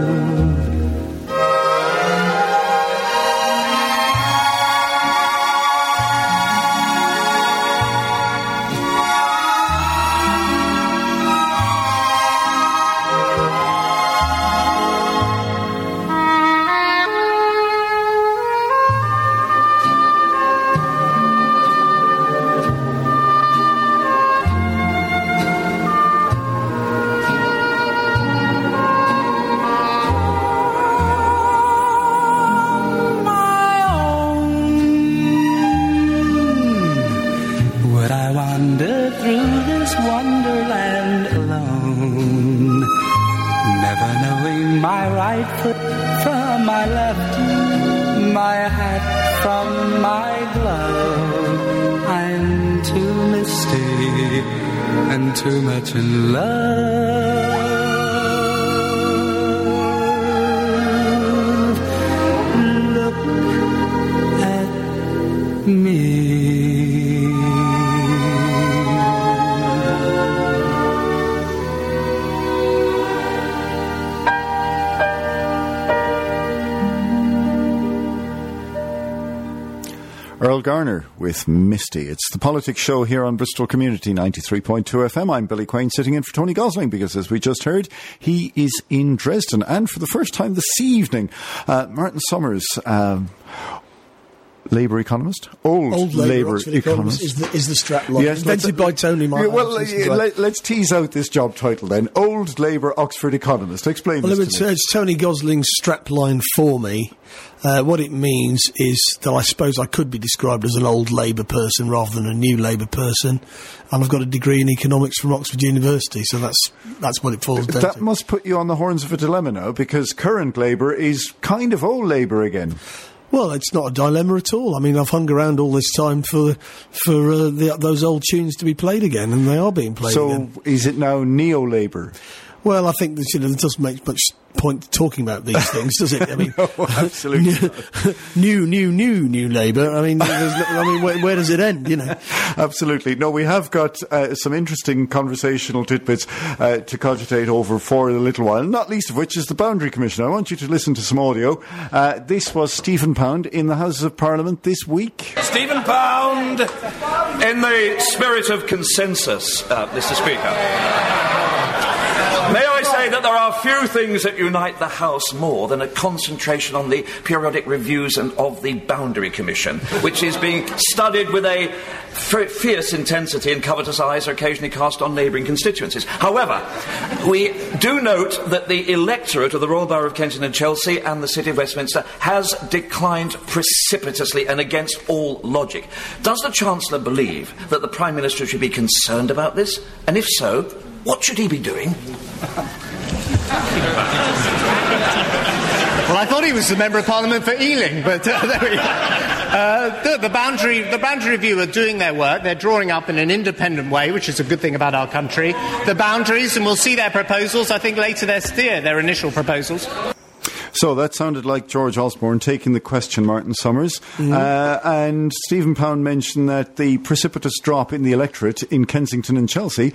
Too much in love. Look at me. Earl Garner with Misty. It's the Politics Show here on Bristol Community 93.2 FM. I'm Billy Quain, sitting in for Tony Gosling because, as we just heard, he is in Dresden. And for the first time this evening, Martin Summers, Labour economist? Old Labour economist. Is the strap line. Yes, invented by Tony Martin. Well, let's tease out this job title then. Old Labour Oxford economist. Explain this to me. It's Tony Gosling's strap line for me. What it means is that I suppose I could be described as an old Labour person rather than a new Labour person, and I've got a degree in economics from Oxford University, so that's what it falls down to. That must put you on the horns of a dilemma now, because current Labour is kind of old Labour again. Well, it's not a dilemma at all. I mean, I've hung around all this time for those old tunes to be played again, and they are being played again. So, is it now neo-Labour? Well, I think that, it doesn't make much point talking about these things, does it? I mean, no, absolutely new Labour. I mean, where does it end? You know, absolutely. No, we have got some interesting conversational tidbits to cogitate over for a little while. Not least of which is the Boundary Commission. I want you to listen to some audio. This was Stephen Pound in the Houses of Parliament this week. Stephen Pound, in the spirit of consensus, Mr. Speaker. May I say that there are few things that unite the House more than a concentration on the periodic reviews and of the Boundary Commission, which is being studied with a fierce intensity, and covetous eyes are occasionally cast on neighbouring constituencies. However, we do note that the electorate of the Royal Borough of Kensington and Chelsea and the City of Westminster has declined precipitously and against all logic. Does the Chancellor believe that the Prime Minister should be concerned about this? And if so, what should he be doing? Well, I thought he was the Member of Parliament for Ealing, but there we go. The Boundary Review are doing their work. They're drawing up in an independent way, which is a good thing about our country, the boundaries, and we'll see their proposals, I think, later this year, their initial proposals. So that sounded like George Osborne taking the question, Martin Summers. And Stephen Pound mentioned that the precipitous drop in the electorate in Kensington and Chelsea,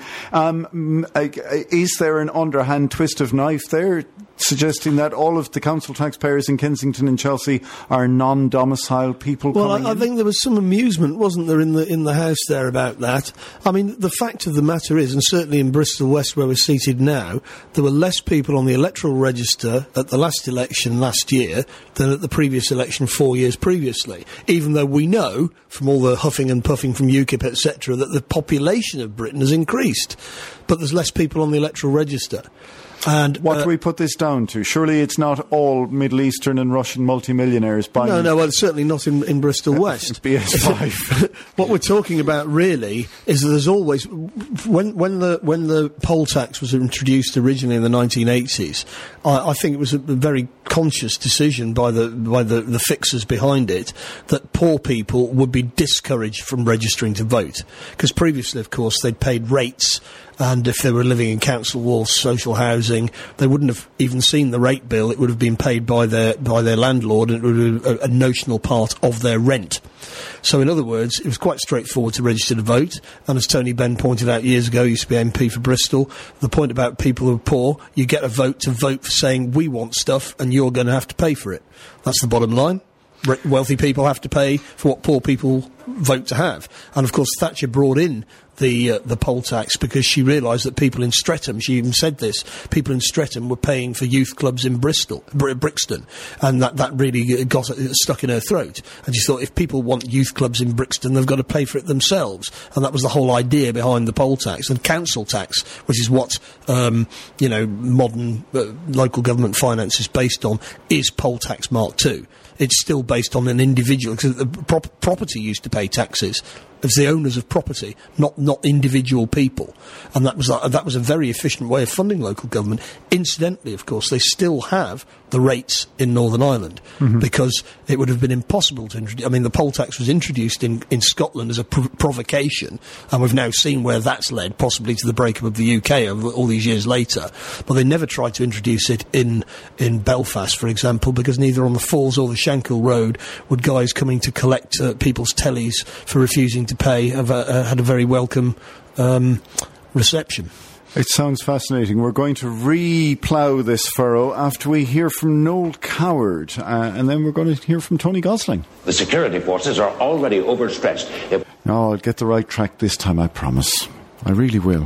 is there an underhand twist of knife there, suggesting that all of the council taxpayers in Kensington and Chelsea are non-domiciled people? Well, I think there was some amusement, wasn't there, in the House there about that. I mean, the fact of the matter is, and certainly in Bristol West where we're seated now, there were less people on the electoral register at the last election last year than at the previous election 4 years previously, even though we know from all the huffing and puffing from UKIP, etc., that the population of Britain has increased, but there's less people on the electoral register. And what do we put this down to? Surely it's not all Middle Eastern and Russian multimillionaires buying... No, well, certainly not in Bristol West. BS5. What we're talking about really is that there's always... When the poll tax was introduced originally in the 1980s, I think it was a very conscious decision by the fixers behind it that poor people would be discouraged from registering to vote. Because previously, of course, they'd paid rates, and if they were living in council walls, social housing, they wouldn't have even seen the rate bill. It would have been paid by their landlord, and it would be a notional part of their rent. So, in other words, it was quite straightforward to register to vote. And as Tony Benn pointed out years ago, he used to be MP for Bristol, the point about people who are poor, you get a vote to vote for saying, we want stuff, and you're going to have to pay for it. That's the bottom line. Wealthy people have to pay for what poor people vote to have. And, of course, Thatcher brought in the poll tax because she realised that people in Streatham, she even said this, people in Streatham were paying for youth clubs in Bristol, Brixton, and that really got stuck in her throat. And she thought, if people want youth clubs in Brixton, they've got to pay for it themselves. And that was the whole idea behind the poll tax. And council tax, which is what, modern local government finance is based on, is poll tax Mark II. It's still based on an individual, because the property used to pay taxes. It's the owners of property, not individual people. And that was a very efficient way of funding local government. Incidentally, of course, they still have the rates in Northern Ireland, because it would have been impossible to introduce... I mean, the poll tax was introduced in Scotland as a provocation, and we've now seen where that's led, possibly to the breakup of the UK all these years later. But they never tried to introduce it in Belfast, for example, because neither on the Falls or the Shankill Road would guys coming to collect people's tellies for refusing to pay have had a very welcome reception. It sounds fascinating. We're going to re-plough this furrow after we hear from Noel Coward, and then we're going to hear from Tony Gosling. The security forces are already overstretched. No, I'll get the right track this time, I promise. I really will.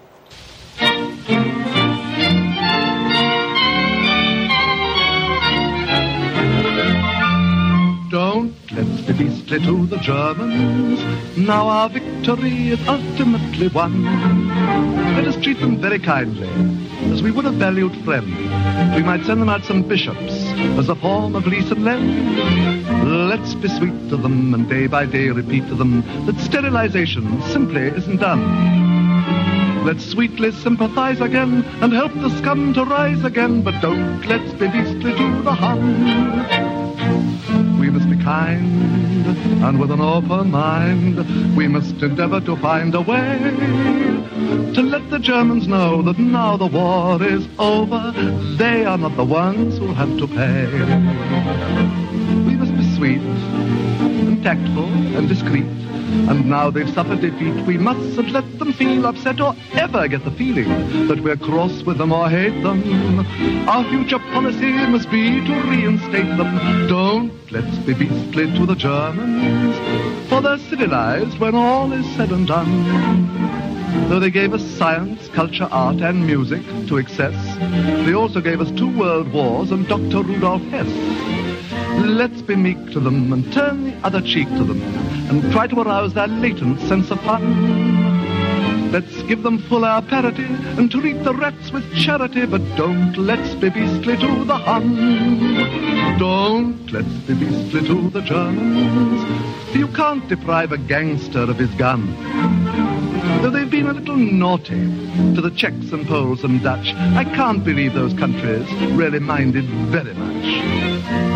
Don't let's be beastly to the Germans. Now our victory is ultimately won. Let us treat them very kindly, as we would a valued friend. We might send them out some bishops as a form of lease and lend. Let's be sweet to them and day by day repeat to them that sterilization simply isn't done. Let's sweetly sympathize again and help the scum to rise again, but don't let's be beastly to the Hun. We must be kind and with an open mind. We must endeavor to find a way to let the Germans know that now the war is over, they are not the ones who have to pay. We must be sweet and tactful and discreet. And now they've suffered defeat, we mustn't let them feel upset or ever get the feeling that we're cross with them or hate them. Our future policy must be to reinstate them. Don't let's be beastly to the Germans, for they're civilized when all is said and done. Though they gave us science, culture, art and music to excess, they also gave us 2 world wars and Dr. Rudolf Hess. Let's be meek to them and turn the other cheek to them and try to arouse their latent sense of fun. Let's give them full air parity and treat the rats with charity, but don't let's be beastly to the Hun. Don't let's be beastly to the Germans. You can't deprive a gangster of his gun. Though they've been a little naughty to the Czechs and Poles and Dutch, I can't believe those countries really minded very much.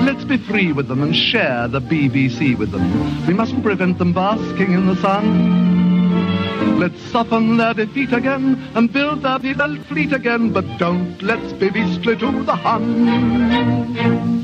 Let's be free with them and share the BBC with them. We mustn't prevent them basking in the sun. Let's soften their defeat again and build their people fleet again, but don't let's be beastly to the Hun.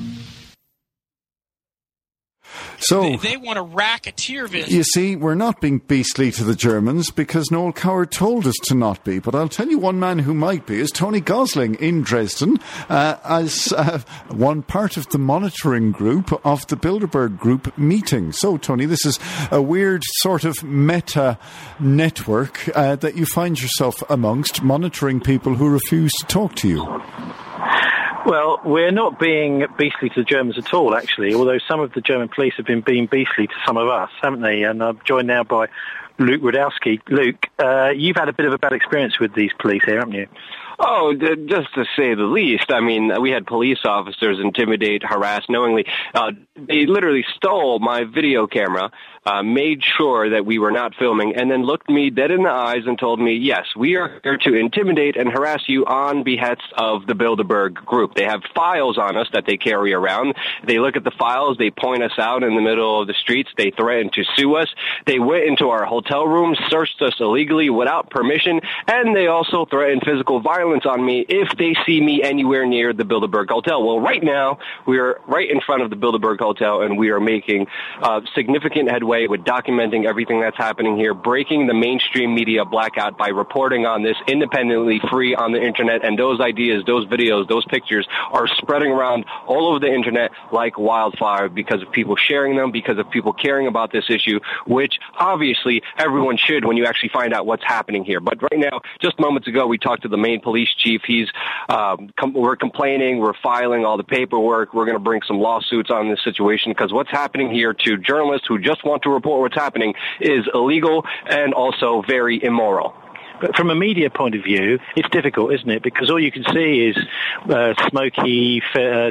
So they want a racketeer visit. You see, we're not being beastly to the Germans because Noel Coward told us to not be. But I'll tell you one man who might be is Tony Gosling in Dresden as one part of the monitoring group of the Bilderberg Group meeting. So, Tony, this is a weird sort of meta network that you find yourself amongst, monitoring people who refuse to talk to you. Well, we're not being beastly to the Germans at all, actually, although some of the German police have been being beastly to some of us, haven't they? And I'm joined now by Luke Rudowski. Luke, you've had a bit of a bad experience with these police here, haven't you? Oh, just to say the least. I mean, we had police officers intimidate, harass knowingly. They literally stole my video camera, made sure that we were not filming, and then looked me dead in the eyes and told me, yes, we are here to intimidate and harass you on behest of the Bilderberg Group. They have files on us that they carry around. They look at the files. They point us out in the middle of the streets. They threaten to sue us. They went into our hotel room, searched us illegally without permission, and they also threatened physical violence on me if they see me anywhere near the Bilderberg Hotel. Well, right now, we are right in front of the Bilderberg Hotel, and we are making significant headway with documenting everything that's happening here, breaking the mainstream media blackout by reporting on this independently, free on the internet, and those ideas, those videos, those pictures are spreading around all over the internet like wildfire because of people sharing them, because of people caring about this issue, which obviously everyone should when you actually find out what's happening here. But right now, just moments ago, we talked to the main police chief. He's we're complaining, we're filing all the paperwork, we're going to bring some lawsuits on this situation because what's happening here to journalists who just want to report what's happening is illegal and also very immoral. But from a media point of view, it's difficult, isn't it? Because all you can see is smoky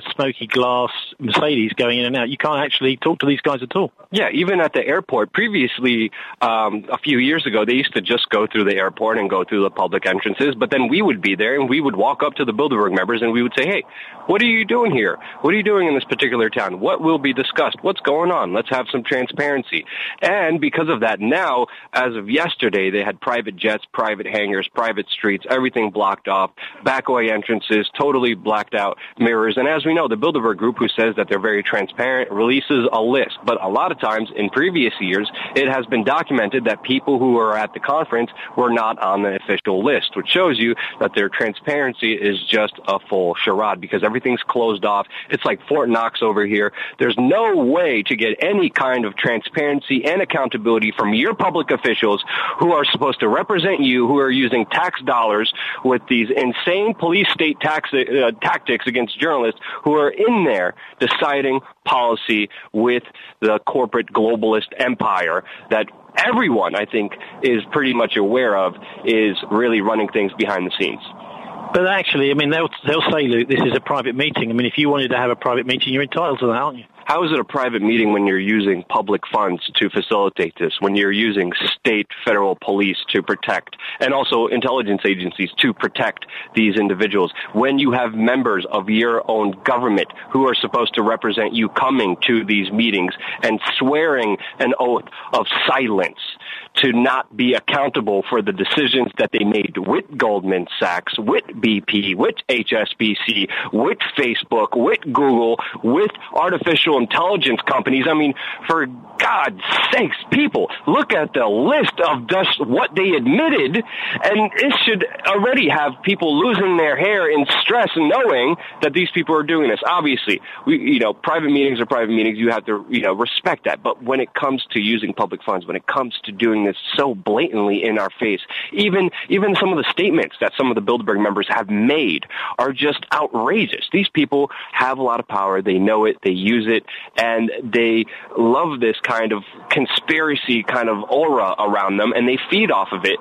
glass Mercedes going in and out. You can't actually talk to these guys at all. Yeah, even at the airport. Previously, a few years ago, they used to just go through the airport and go through the public entrances. But then we would be there and we would walk up to the Bilderberg members and we would say, hey, what are you doing here? What are you doing in this particular town? What will be discussed? What's going on? Let's have some transparency. And because of that, now, as of yesterday, they had private jets, private hangars, private streets, everything blocked off, backaway entrances, totally blacked out mirrors. And as we know, the Bilderberg Group, who says that they're very transparent, releases a list. But a lot of times in previous years, it has been documented that people who are at the conference were not on the official list, which shows you that their transparency is just a full charade because everything's closed off. It's like Fort Knox over here. There's no way to get any kind of transparency and accountability from your public officials who are supposed to represent you, who are using tax dollars with these insane police state tactics against journalists who are in there deciding policy with the corporate globalist empire that everyone, I think, is pretty much aware of is really running things behind the scenes. But actually, I mean, they'll say, Luke, this is a private meeting. I mean, if you wanted to have a private meeting, you're entitled to that, aren't you? How is it a private meeting when you're using public funds to facilitate this, when you're using state, federal police to protect, and also intelligence agencies to protect these individuals, when you have members of your own government who are supposed to represent you coming to these meetings and swearing an oath of silence to not be accountable for the decisions that they made with Goldman Sachs, with BP, with HSBC, with Facebook, with Google, with artificial intelligence companies. I mean, for God's sakes, people, look at the list of just what they admitted, and it should already have people losing their hair in stress and knowing that these people are doing this. Obviously, private meetings are private meetings. You have to, respect that. But when it comes to using public funds, when it comes to doing this so blatantly in our face, even some of the statements that some of the Bilderberg members have made are just outrageous. These people have a lot of power. They know it. They use it. And they love this kind of conspiracy kind of aura around them, and they feed off of it.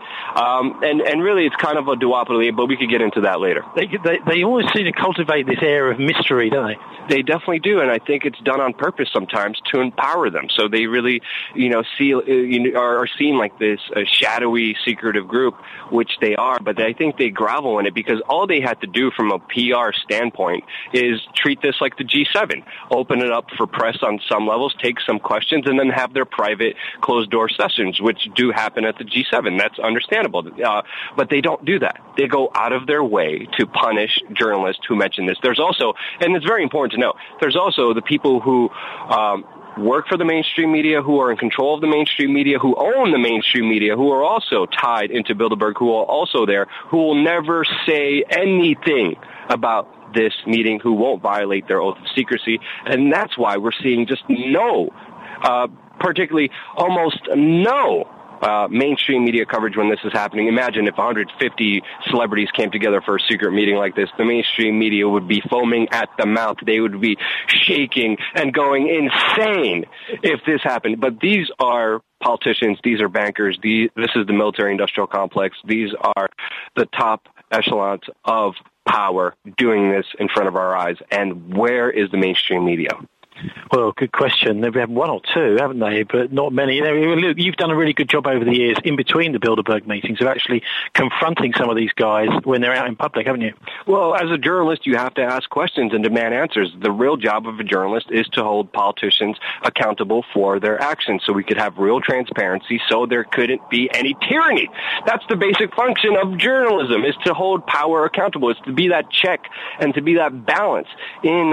And really, it's kind of a duopoly, but we could get into that later. They always seem to cultivate this air of mystery, don't they? They definitely do, and I think it's done on purpose sometimes to empower them. So they really, are seen seem like this shadowy, secretive group, which they are, but I think they grovel in it because all they had to do from a PR standpoint is treat this like the G7, open it up for press on some levels, take some questions, and then have their private closed-door sessions, which do happen at the G7. That's understandable. But they don't do that. They go out of their way to punish journalists who mention this. There's also, and it's very important to know, there's also the people who work for the mainstream media, who are in control of the mainstream media, who own the mainstream media, who are also tied into Bilderberg, who are also there, who will never say anything about this meeting, who won't violate their oath of secrecy. And that's why we're seeing just particularly almost no mainstream media coverage when this is happening. Imagine if 150 celebrities came together for a secret meeting like this. The mainstream media would be foaming at the mouth. They would be shaking and going insane if this happened. But these are politicians. These are bankers. This is the military-industrial complex. These are the top echelons of power doing this in front of our eyes. And where is the mainstream media? Well, good question. They've had one or two, haven't they? But not many. Luke, you've done a really good job over the years in between the Bilderberg meetings of actually confronting some of these guys when they're out in public, haven't you? Well, as a journalist, you have to ask questions and demand answers. The real job of a journalist is to hold politicians accountable for their actions so we could have real transparency so there couldn't be any tyranny. That's the basic function of journalism, is to hold power accountable. It's to be that check and to be that balance in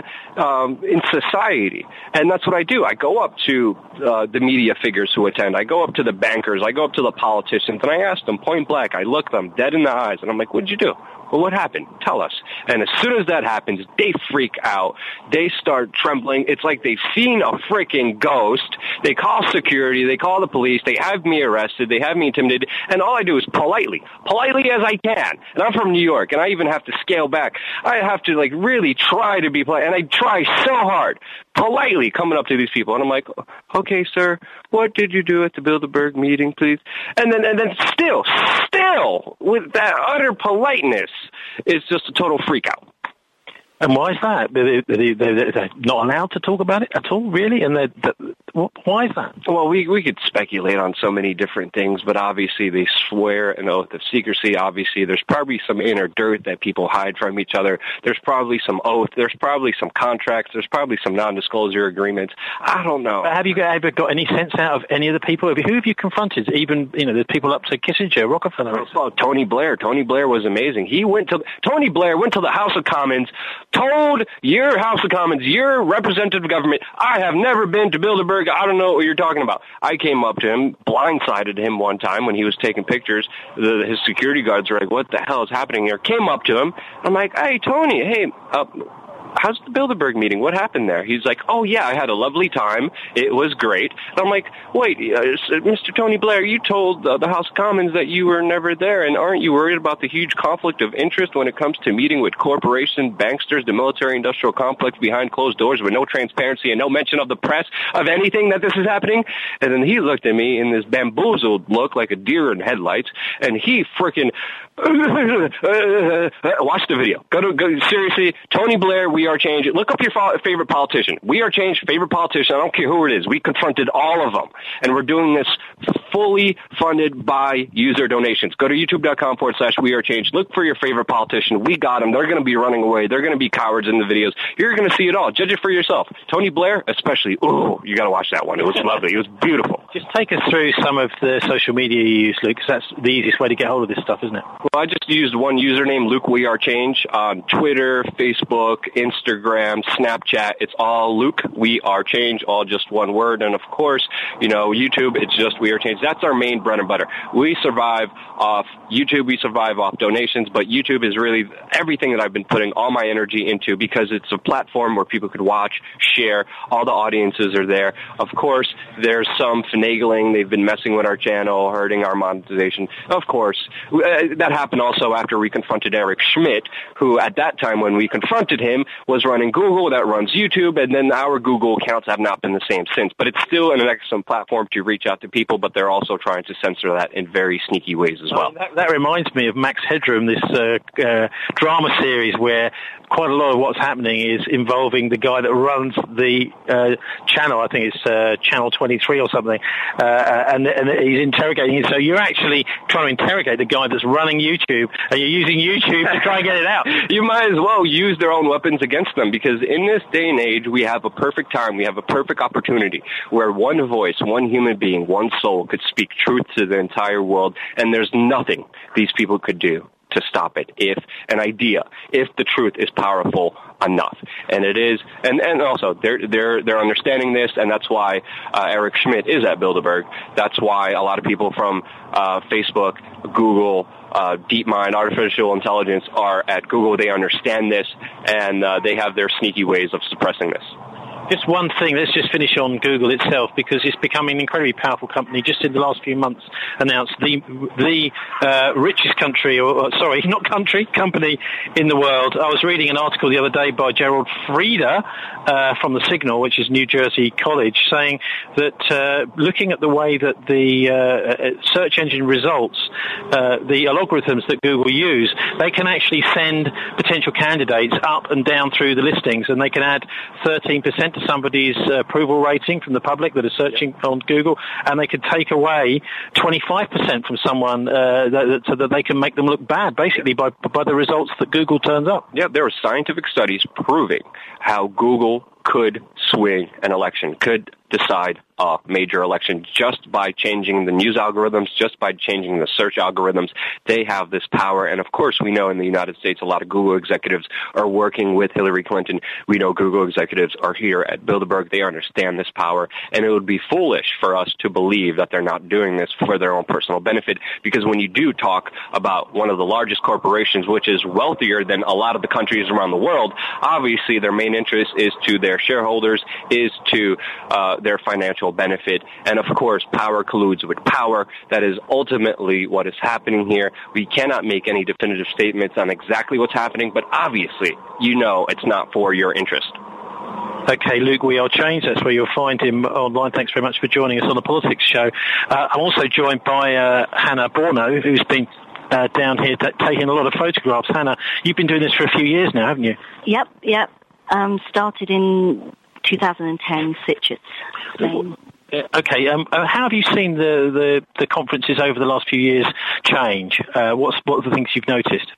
society. And that's what I do. I go up to the media figures who attend. I go up to the bankers. I go up to the politicians, and I ask them point blank. I look them dead in the eyes, and I'm like, what'd you do? Well, what happened? Tell us. And as soon as that happens, they freak out. They start trembling. It's like they've seen a freaking ghost. They call security. They call the police. They have me arrested. They have me intimidated. And all I do is politely as I can. And I'm from New York, and I even have to scale back. I have to, really try to be polite. And I try so hard, politely coming up to these people. And I'm like, okay, sir, what did you do at the Bilderberg meeting, please? And then still, with that utter politeness, it's just a total freak out. And why is that? They're not allowed to talk about it at all, really? And why is that? Well, we could speculate on so many different things, but obviously they swear an oath of secrecy. Obviously, there's probably some inner dirt that people hide from each other. There's probably some oath. There's probably some contracts. There's probably some non-disclosure agreements. I don't know. But have you ever got any sense out of any of the people? Who have you confronted? Even, the people up to Kissinger, Rockefeller. Oh, Tony Blair. Tony Blair was amazing. Tony Blair went to the House of Commons, told your House of Commons, your representative government, I have never been to Bilderberg. I don't know what you're talking about. I came up to him, blindsided him one time when he was taking pictures. His security guards were like, what the hell is happening here? Came up to him. I'm like, hey, Tony, how's the Bilderberg meeting? What happened there? He's like, oh, yeah, I had a lovely time. It was great. And I'm like, wait, Mr. Tony Blair, you told the House of Commons that you were never there, and aren't you worried about the huge conflict of interest when it comes to meeting with corporation banksters, the military-industrial complex behind closed doors with no transparency and no mention of the press of anything that this is happening? And then he looked at me in this bamboozled look like a deer in headlights, and he frickin' watch the video. Go seriously, Tony Blair, We Are Change. Look up your favorite politician. We Are Change, favorite politician. I don't care who it is. We confronted all of them. And we're doing this fully funded by user donations. Go to youtube.com/We Are Change. Look for your favorite politician. We got them. They're going to be running away. They're going to be cowards in the videos. You're going to see it all. Judge it for yourself. Tony Blair, especially. Ooh, you got to watch that one. It was lovely. It was beautiful. Just take us through some of the social media you use, Luke, because that's the easiest way to get hold of this stuff, isn't it? Well, I just used one username, Luke We Are Change, on Twitter, Facebook, Instagram, Snapchat. It's all Luke We Are Change, all just one word. And of course, YouTube, it's just We Are Change. That's our main bread and butter. We survive off YouTube. We survive off donations, but YouTube is really everything that I've been putting all my energy into because it's a platform where people could watch, share. All the audiences are there. Of course, there's some finagling. They've been messing with our channel, hurting our monetization. Of course, that happened also after we confronted Eric Schmidt, who at that time when we confronted him was running Google, that runs YouTube, and then our Google accounts have not been the same since. But it's still an excellent platform to reach out to people, but they're also trying to censor that in very sneaky ways as well. That reminds me of Max Headroom, this drama series where quite a lot of what's happening is involving the guy that runs the channel. I think it's Channel 23 or something, and he's interrogating it. So you're actually trying to interrogate the guy that's running YouTube, and you're using YouTube to try and get it out. You might as well use their own weapons against them, because in this day and age, we have a perfect time, we have a perfect opportunity where one voice, one human being, one soul could speak truth to the entire world, and there's nothing these people could do to stop it if the truth is powerful enough. And it is, and also they're understanding this, and that's why Eric Schmidt is at Bilderberg. That's why a lot of people from Facebook, Google, DeepMind, artificial intelligence are at Google. They understand this, and they have their sneaky ways of suppressing this. Just one thing, let's just finish on Google itself, because it's becoming an incredibly powerful company. Just in the last few months announced the richest company in the world. I was reading an article the other day by Gerald Frieder from the Signal, which is New Jersey College, saying that looking at the way that the search engine results, the algorithms that Google use, they can actually send potential candidates up and down through the listings, and they can add 13% to somebody's approval rating from the public that are searching on Google, and they could take away 25% from someone so that they can make them look bad, basically by the results that Google turns up. Yeah, there are scientific studies proving how Google could swing an election, could decide a major election just by changing the news algorithms, just by changing the search algorithms. They have this power. And of course, we know in the United States, a lot of Google executives are working with Hillary Clinton. We know Google executives are here at Bilderberg. They understand this power. And it would be foolish for us to believe that they're not doing this for their own personal benefit. Because when you do talk about one of the largest corporations, which is wealthier than a lot of the countries around the world, obviously their main interest is to their shareholders, is to their financial benefit. And of course, power colludes with power. That is ultimately what is happening here. We cannot make any definitive statements on exactly what's happening, but obviously, you know it's not for your interest. Okay, Luke, we are changed. That's where you'll find him online. Thanks very much for joining us on the Politics Show. I'm also joined by Hannah Borno, who's been down here taking a lot of photographs. Hannah, you've been doing this for a few years now, haven't you? Yep. Started in 2010, Citrus, Spain. Okay, how have you seen the conferences over the last few years change? What are the things you've noticed?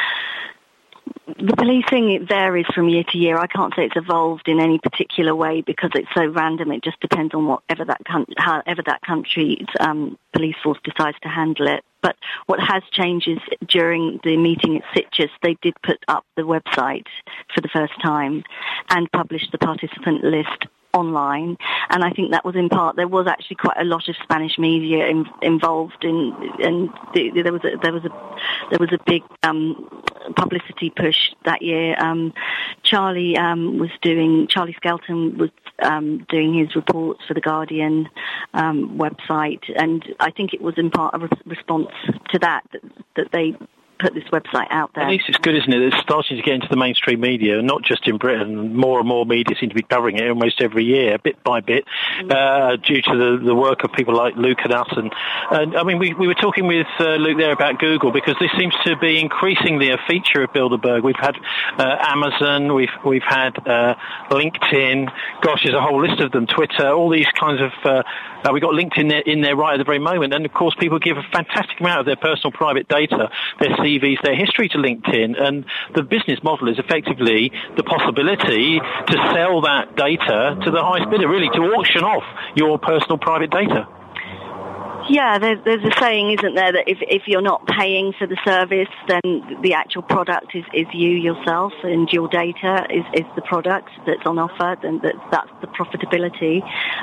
The policing, it varies from year to year. I can't say it's evolved in any particular way because it's so random. It just depends on however that country's police force decides to handle it. But what has changed is during the meeting at Citrus, they did put up the website for the first time and published the participant list online, and I think that was in part, there was actually quite a lot of Spanish media involved in, and there was a big publicity push that year. Charlie Skelton was doing his reports for the Guardian website, and I think it was in part a response to that they put this website out there. At least it's good, isn't it? It's starting to get into the mainstream media, not just in Britain. More and more media seem to be covering it almost every year, bit by bit, due to the work of people like Luke and us. And I mean, we were talking with Luke there about Google, because this seems to be increasingly a feature of Bilderberg. We've had Amazon, we've had LinkedIn. Gosh, there's a whole list of them. Twitter, all these kinds of. We've got LinkedIn in there right at the very moment, and of course, people give a fantastic amount of their personal private data, their CVs, their history to LinkedIn, and the business model is effectively the possibility to sell that data to the highest bidder, really, to auction off your personal private data. Yeah, there's a saying, isn't there, that if you're not paying for the service, then the actual product is you yourself, and your data is the product that's on offer, and that's the profitability.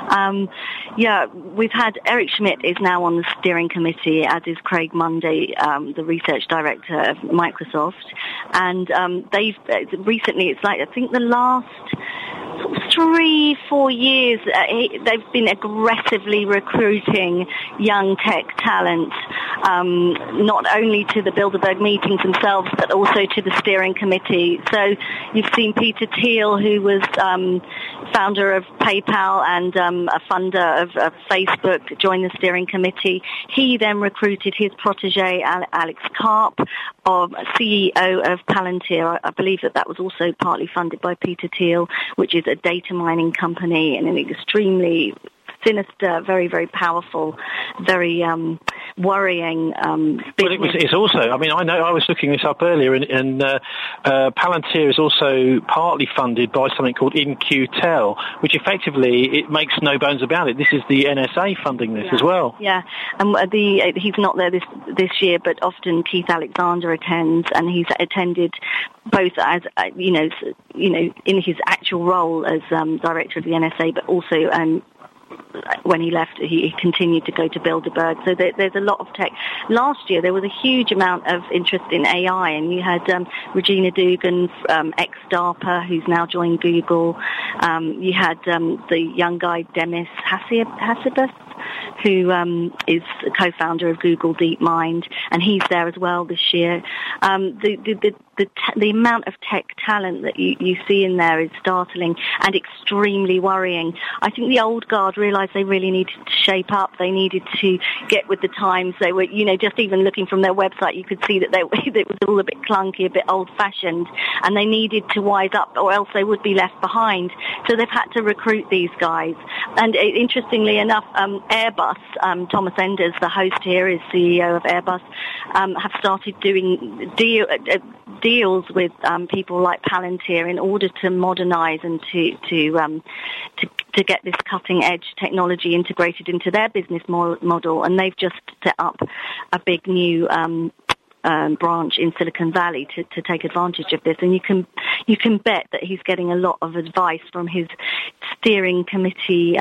We've had Eric Schmidt is now on the steering committee, as is Craig Mundy, the research director of Microsoft, and they've recently, it's like I think the last 3-4 years, they've been aggressively recruiting young tech talent not only to the Bilderberg meetings themselves, but also to the steering committee. So you've seen Peter Thiel, who was founder of PayPal and a funder of Facebook, join the steering committee. He then recruited his protege, Alex Karp, CEO of Palantir. I believe that was also partly funded by Peter Thiel, which is a data mining company and an extremely sinister, very, very powerful, very worrying business. It's also, I mean, I know I was looking this up earlier, and Palantir is also partly funded by something called In-Q-Tel, which effectively, it makes no bones about it. This is the NSA funding this as well. Yeah, and he's not there this year, but often Keith Alexander attends, and he's attended both as in his actual role as director of the NSA, but also when he left, he continued to go to Bilderberg. So there's a lot of tech. Last year, there was a huge amount of interest in AI, and you had Regina Dugan, ex-DARPA, who's now joined Google. You had the young guy, Demis Hassabis, who is a co-founder of Google DeepMind, and he's there as well this year. The amount of tech talent that you see in there is startling and extremely worrying. I think the old guard realised they really needed to shape up. They needed to get with the times. They were, just even looking from their website, you could see that it was all a bit clunky, a bit old-fashioned, and they needed to wise up, or else they would be left behind. So they've had to recruit these guys. And interestingly enough, Airbus, Thomas Enders, the host here, is CEO of Airbus, have started doing deals with people like Palantir in order to modernise and to get this cutting-edge technology integrated into their business model. And they've just set up a big new branch in Silicon Valley to take advantage of this. And you can bet that he's getting a lot of advice from his steering committee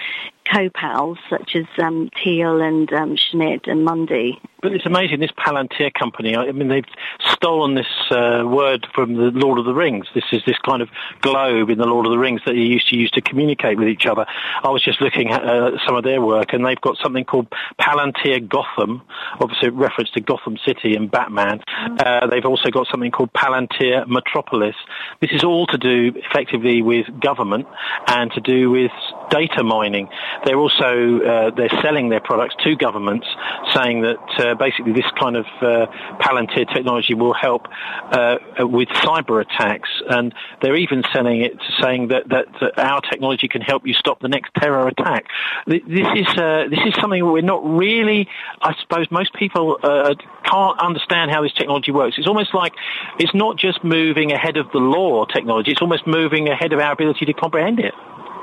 co-pals such as Thiel and Schmidt and Mundy. But it's amazing, this Palantir company, I mean, they've stolen this word from the Lord of the Rings. This is this kind of globe in the Lord of the Rings that you used to use to communicate with each other. I was just looking at some of their work, and they've got something called Palantir Gotham, obviously a reference to Gotham City and Batman. They've also got something called Palantir Metropolis. This is all to do effectively with government and to do with data mining. They're also they're selling their products to governments, saying that basically this kind of Palantir technology will help with cyber attacks, and they're even selling it, saying that our technology can help you stop the next terror attack. This is something we're not really, I suppose most people can't understand how this technology works. It's almost like it's not just moving ahead of the law technology, it's almost moving ahead of our ability to comprehend it.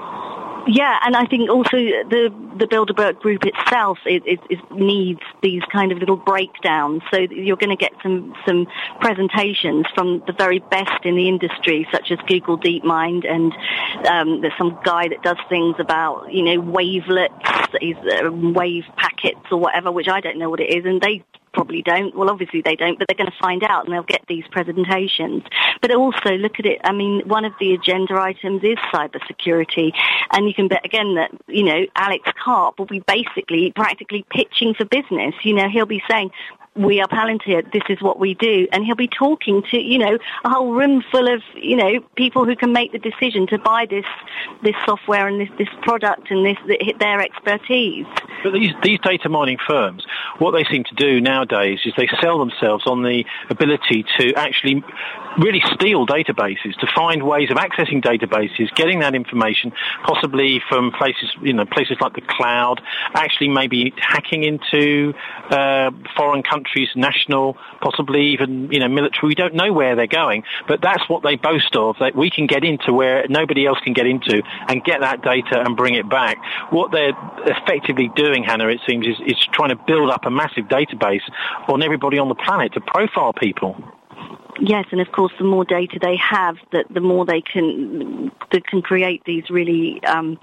Yeah, and I think also the Bilderberg Group itself it needs these kind of little breakdowns. So you're going to get some presentations from the very best in the industry, such as Google DeepMind, and there's some guy that does things about wavelets, wave packets or whatever, which I don't know what it is, and they probably don't. Well, obviously they don't, but they're going to find out and they'll get these presentations. But also, look at it, I mean, one of the agenda items is cybersecurity, and you can bet again that, Alex Karp will be practically pitching for business. He'll be saying, we are Palantir, this is what we do. And he'll be talking to, a whole room full of, people who can make the decision to buy this software and this product and their expertise. But these data mining firms, what they seem to do nowadays is they sell themselves on the ability to actually really steal databases, to find ways of accessing databases, getting that information, possibly from places like the cloud, actually maybe hacking into foreign countries, national, possibly even, military. We don't know where they're going, but that's what they boast of, that we can get into where nobody else can get into and get that data and bring it back. What they're effectively doing, Hannah, it seems, is trying to build up a massive database on everybody on the planet to profile people. Yes, and of course, the more data they have, the more they can create these really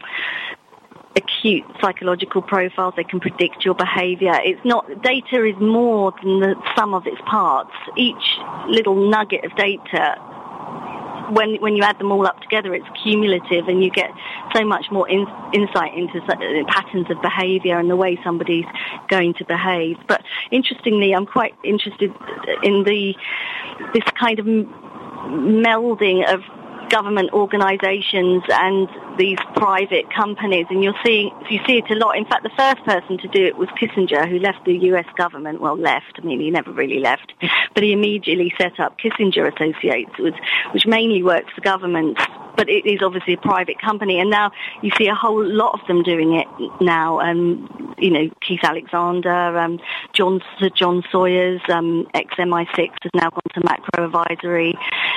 acute psychological profiles. They can predict your behaviour. Data is more than the sum of its parts. Each little nugget of data when you add them all up together, it's cumulative, and you get so much more insight into patterns of behaviour and the way somebody's going to behave. But interestingly, I'm quite interested in this kind of melding of government organisations and these private companies, and you see it a lot. In fact, the first person to do it was Kissinger, who left the US government. Well, he never really left, but he immediately set up Kissinger Associates, which mainly works for governments, but it is obviously a private company. And now you see a whole lot of them doing it now. Keith Alexander, Sir John Sawyers, ex-MI6 has now gone to Macro Advisory.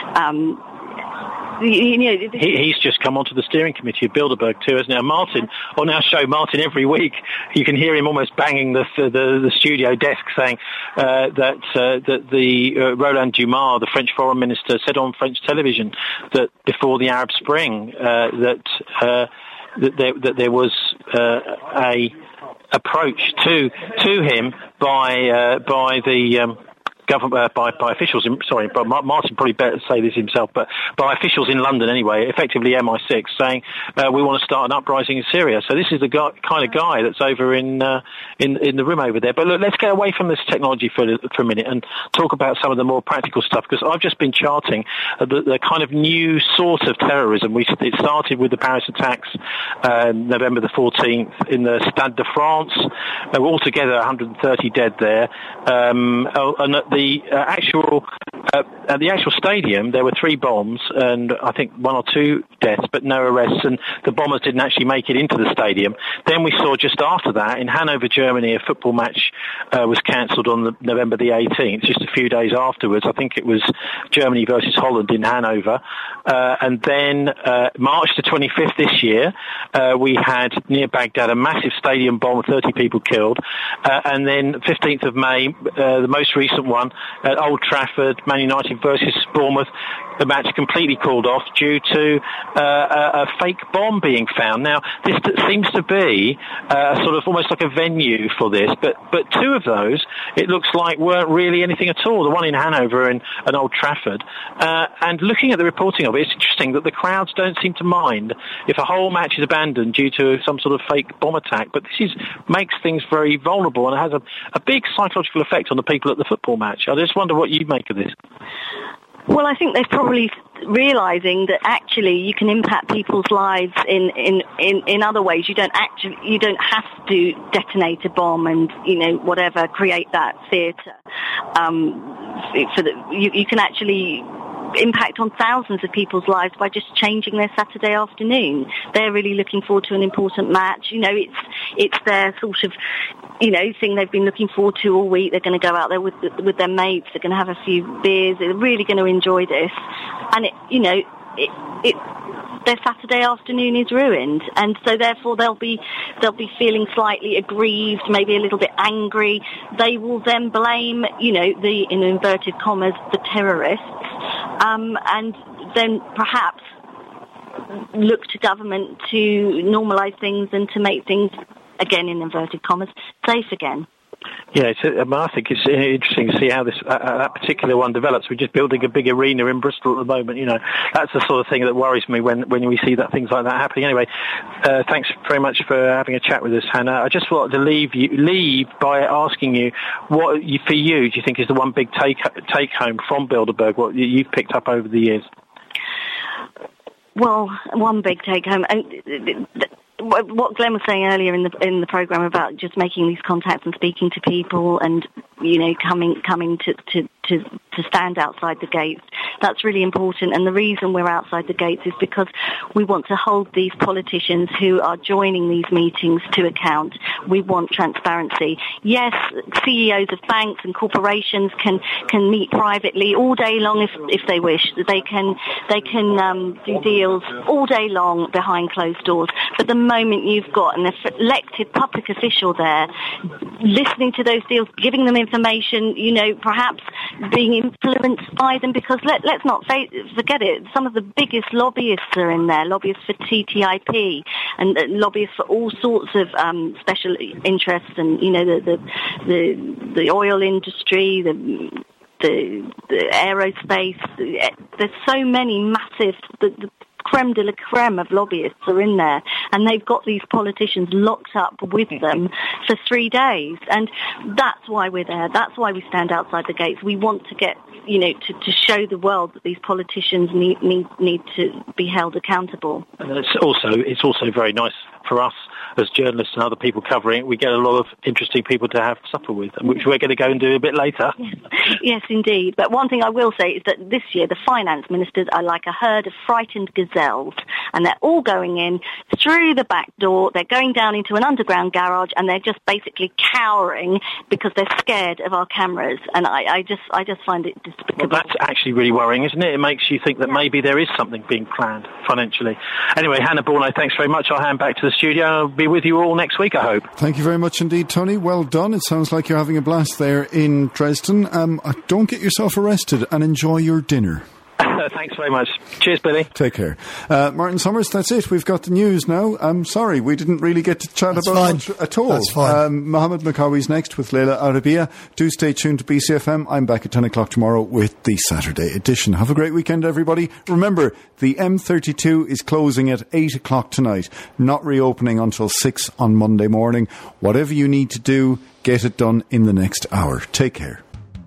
He's just come onto the steering committee of Bilderberg too, hasn't he? Martin, on our show, Martin, every week you can hear him almost banging the studio desk, saying that the Roland Dumas, the French foreign minister, said on French television that before the Arab Spring that there was a approach to him by the government, by officials. But Martin probably better say this himself, but by officials in London anyway, effectively MI6, saying we want to start an uprising in Syria. So this is the kind of guy that's over in the room over there. But look, let's get away from this technology for a minute and talk about some of the more practical stuff, because I've just been charting the kind of new sort of terrorism. It started with the Paris attacks, November the 14th in the Stade de France. There were altogether 130 dead there, and at the actual stadium, there were 3 bombs and I think 1 or 2 deaths, but no arrests, and the bombers didn't actually make it into the stadium. Then we saw just after that in Hanover, Germany, a football match was cancelled on November the 18th, just a few days afterwards. I think it was Germany versus Holland in Hanover. And then March the 25th this year, we had near Baghdad a massive stadium bomb, 30 people killed. And then 15th of May, the most recent one, at Old Trafford, Man United versus Bournemouth, the match completely called off due to a fake bomb being found. Now, this seems to be sort of almost like a venue for this, but 2 of those, it looks like, weren't really anything at all. The one in Hanover and Old Trafford. And looking at the reporting of it, it's interesting that the crowds don't seem to mind if a whole match is abandoned due to some sort of fake bomb attack, but this makes things very vulnerable, and it has a big psychological effect on the people at the football match. I just wonder what you make of this. Well, I think they're probably realising that actually you can impact people's lives in other ways. You don't have to detonate a bomb and whatever, create that theatre. You can actually impact on thousands of people's lives by just changing their Saturday afternoon. They're really looking forward to an important match. It's their sort of thing they've been looking forward to all week. They're going to go out there with their mates. They're going to have a few beers. They're really going to enjoy this. And their Saturday afternoon is ruined, and so therefore they'll be feeling slightly aggrieved, maybe a little bit angry. They will then blame, the, in inverted commas, the terrorists, and then perhaps look to government to normalise things and to make things, again in inverted commas, safe again. Yeah, I think it's interesting to see how that particular one develops. We're just building a big arena in Bristol at the moment. That's the sort of thing that worries me when we see things like that happening. Anyway, thanks very much for having a chat with us, Hannah. I just wanted to leave by asking you, what for you do you think is the one big take home from Bilderberg? What you've picked up over the years? Well, one big take home. What Glenn was saying earlier in the program about just making these contacts and speaking to people and coming to stand outside the gates, that's really important. And the reason we're outside the gates is because we want to hold these politicians who are joining these meetings to account. We want transparency. Yes, CEOs of banks and corporations can meet privately all day long if they wish. They can do deals all day long behind closed doors. But the moment you've got an elected public official there, listening to those deals, giving them information, perhaps being influenced by them, because let's not forget it, some of the biggest lobbyists are in there, lobbyists for TTIP and lobbyists for all sorts of special interests, and the oil industry, the aerospace, there's so many massive, the creme de la creme of lobbyists are in there, and they've got these politicians locked up with them for 3 days. And that's why we're there. That's why we stand outside the gates. We want to get, to show the world that these politicians need to be held accountable. And it's also very nice for us as journalists and other people covering it. We get a lot of interesting people to have supper with, which we're going to go and do a bit later. Yes, indeed. But one thing I will say is that this year the finance ministers are like a herd of frightened gazelles, and they're all going in through the back door. They're going down into an underground garage, and they're just basically cowering because they're scared of our cameras. And I just find it despicable. Well, that's actually really worrying, isn't it? It makes you think that maybe there is something being planned financially. Anyway, Hannah Borno, thanks very much. I'll hand back to the studio. I'll be with you all next week, I hope. Thank you very much indeed, Tony. Well done. It sounds like you're having a blast there in Dresden. Don't get yourself arrested and enjoy your dinner. Thanks very much. Cheers, Billy. Take care. Martin Summers, that's it. We've got the news now. I'm sorry, we didn't really get to chat about much at all. That's fine. Mohammed Makawi's next with Leila Arabia. Do stay tuned to BCFM. I'm back at 10 o'clock tomorrow with the Saturday edition. Have a great weekend, everybody. Remember, the M32 is closing at 8 o'clock tonight, not reopening until 6 on Monday morning. Whatever you need to do, get it done in the next hour. Take care.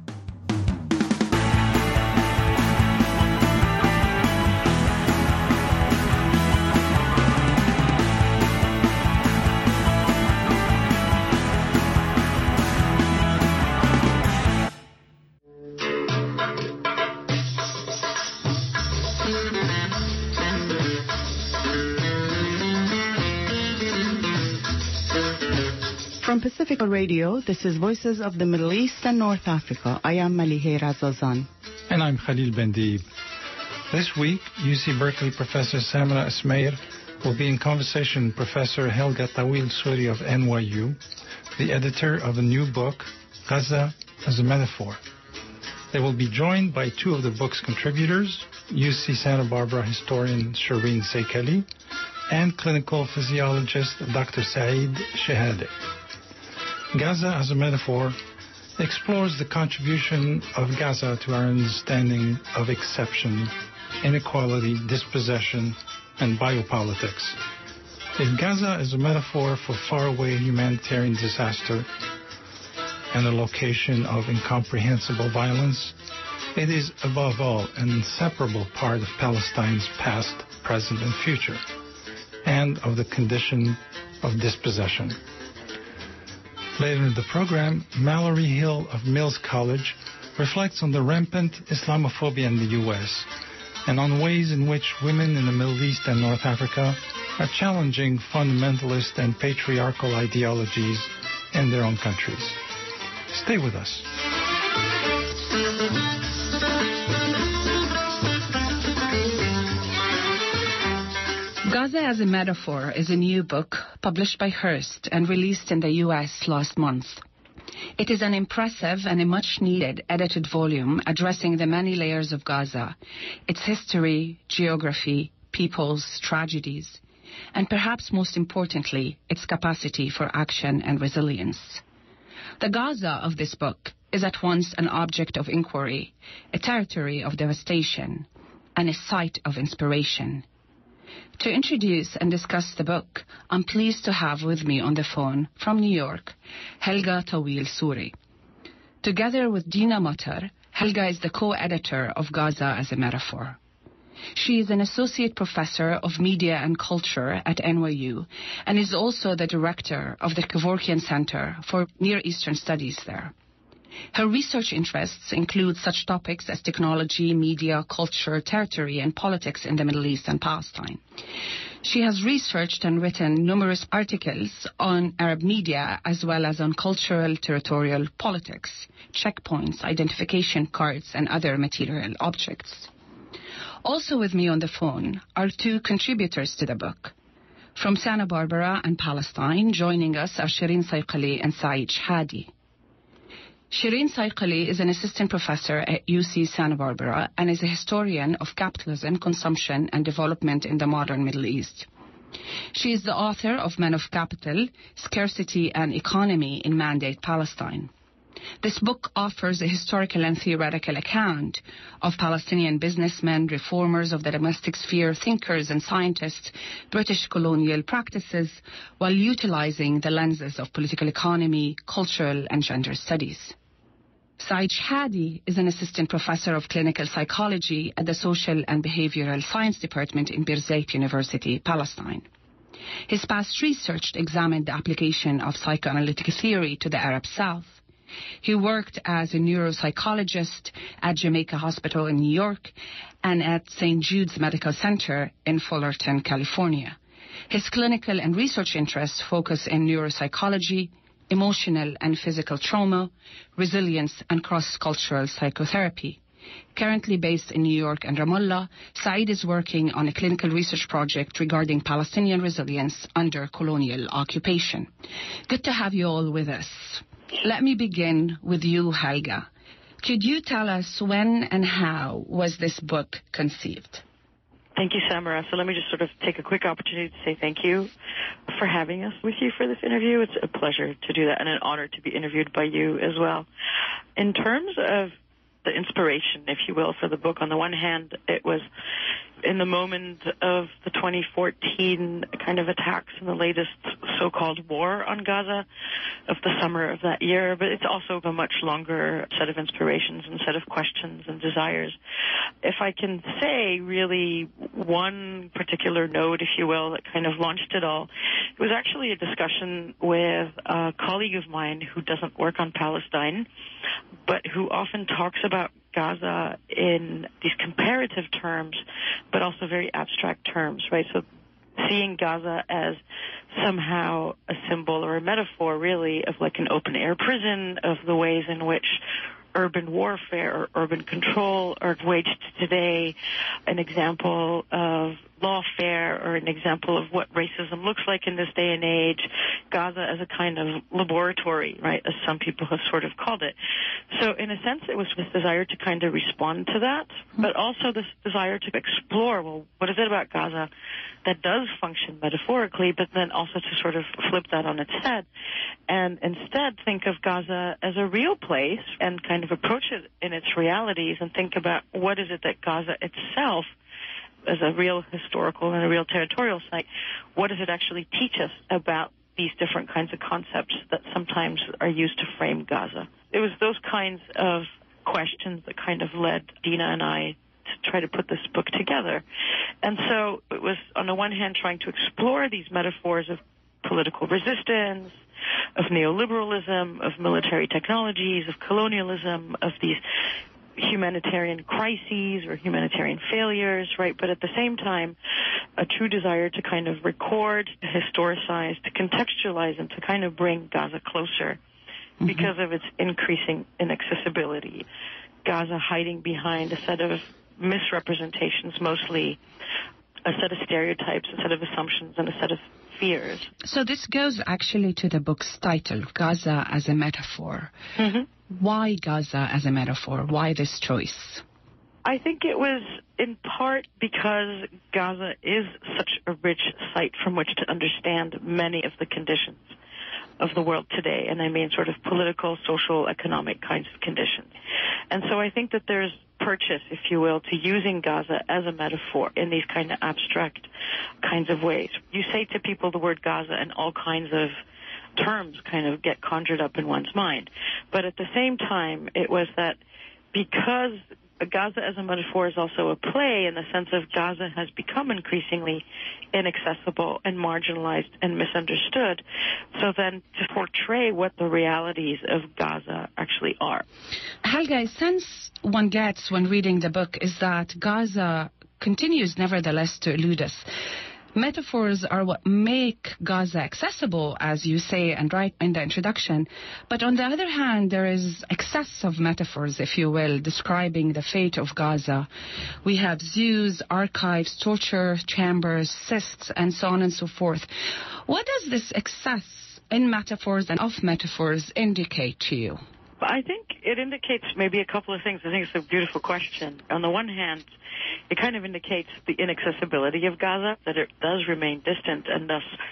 From Pacifica Radio, this is Voices of the Middle East and North Africa. I am Malihe Razazan. And I'm Khalil Bendeeb. This week, UC Berkeley Professor Samra Esmair will be in conversation with Professor Helga Tawil Suri of NYU, the editor of a new book, Gaza as a Metaphor. They will be joined by two of the book's contributors, UC Santa Barbara historian Shireen Saikali and clinical physiologist Dr. Saeed Shehadeh. Gaza as a Metaphor explores the contribution of Gaza to our understanding of exception, inequality, dispossession, and biopolitics. If Gaza is a metaphor for faraway humanitarian disaster and a location of incomprehensible violence, it is above all an inseparable part of Palestine's past, present, and future, and of the condition of dispossession. Later in the program, Mallory Hill of Mills College reflects on the rampant Islamophobia in the U.S. and on ways in which women in the Middle East and North Africa are challenging fundamentalist and patriarchal ideologies in their own countries. Stay with us. Gaza as a Metaphor is a new book published by Hearst and released in the U.S. last month. It is an impressive and a much-needed edited volume addressing the many layers of Gaza, its history, geography, peoples, tragedies, and perhaps most importantly, its capacity for action and resilience. The Gaza of this book is at once an object of inquiry, a territory of devastation, and a site of inspiration. To introduce and discuss the book, I'm pleased to have with me on the phone from New York, Helga Tawil Suri. Together with Dina Matar, Helga is the co-editor of Gaza as a Metaphor. She is an associate professor of media and culture at NYU and is also the director of the Kevorkian Center for Near Eastern Studies there. Her research interests include such topics as technology, media, culture, territory, and politics in the Middle East and Palestine. She has researched and written numerous articles on Arab media as well as on cultural territorial politics, checkpoints, identification cards, and other material objects. Also with me on the phone are two contributors to the book. From Santa Barbara and Palestine, joining us are Shireen Saikali and Saeed Shehadeh. Shireen Saikali is an assistant professor at UC Santa Barbara and is a historian of capitalism, consumption, and development in the modern Middle East. She is the author of Men of Capital, Scarcity and Economy in Mandate Palestine. This book offers a historical and theoretical account of Palestinian businessmen, reformers of the domestic sphere, thinkers and scientists, British colonial practices, while utilizing the lenses of political economy, cultural and gender studies. Saeed Shahadi is an assistant professor of clinical psychology at the Social and Behavioral Science Department in Birzeit University, Palestine. His past research examined the application of psychoanalytic theory to the Arab South. He worked as a neuropsychologist at Jamaica Hospital in New York and at St. Jude's Medical Center in Fullerton, California. His clinical and research interests focus in neuropsychology, emotional and physical trauma, resilience, and cross-cultural psychotherapy. Currently based in New York and Ramallah, Saeed is working on a clinical research project regarding Palestinian resilience under colonial occupation. Good to have you all with us. Let me begin with you, Helga. Could you tell us when and how was this book conceived? Thank you, Samara. So let me just sort of take a quick opportunity to say thank you for having us with you for this interview. It's a pleasure to do that and an honor to be interviewed by you as well. In terms of the inspiration, if you will, for the book, on the one hand, it was in the moment of the 2014 kind of attacks and the latest so-called war on Gaza of the summer of that year, but it's also a much longer set of inspirations and set of questions and desires. If I can say really one particular node, if you will, that kind of launched it all, it was actually a discussion with a colleague of mine who doesn't work on Palestine, but who often talks about Gaza in these comparative terms, but also very abstract terms, right? So seeing Gaza as somehow a symbol or a metaphor, really, of like an open-air prison, of the ways in which urban warfare or urban control are waged today, an example of lawfare or an example of what racism looks like in this day and age, Gaza as a kind of laboratory, right, as some people have sort of called it. So in a sense, it was this desire to kind of respond to that, but also this desire to explore, well, what is it about Gaza that does function metaphorically, but then also to sort of flip that on its head and instead think of Gaza as a real place and kind of approach it in its realities and think about what is it that Gaza itself, as a real historical and a real territorial site, what does it actually teach us about these different kinds of concepts that sometimes are used to frame Gaza? It was those kinds of questions that kind of led Dina and I to try to put this book together. And so it was, on the one hand, trying to explore these metaphors of political resistance, of neoliberalism, of military technologies, of colonialism, of these humanitarian crises or humanitarian failures, right? But at the same time, a true desire to kind of record, to historicize, to contextualize, and to kind of bring Gaza closer because of its increasing inaccessibility. Gaza hiding behind a set of misrepresentations, mostly a set of stereotypes, a set of assumptions, and a set of fears. So this goes actually to the book's title, Gaza as a Metaphor. Why Gaza as a metaphor? Why this choice? I think it was in part because Gaza is such a rich site from which to understand many of the conditions of the world today, and I mean sort of political, social, economic kinds of conditions. And so I think that there's purchase, if you will, to using Gaza as a metaphor in these kind of abstract kinds of ways. You say to people the word Gaza and all kinds of terms kind of get conjured up in one's mind. But at the same time, it was that because Gaza as a metaphor is also a play in the sense of Gaza has become increasingly inaccessible and marginalized and misunderstood. So then to portray what the realities of Gaza actually are. Helga, a sense one gets when reading the book is that Gaza continues nevertheless to elude us. Metaphors are what make Gaza accessible, as you say and write in the introduction. But on the other hand, there is excess of metaphors, if you will, describing the fate of Gaza. We have zoos, archives, torture chambers, cysts, and so on and so forth. What does this excess in metaphors and of metaphors indicate to you? I think it indicates maybe a couple of things. I think it's a beautiful question. On the one hand, it kind of indicates the inaccessibility of Gaza, that it does remain distant and thus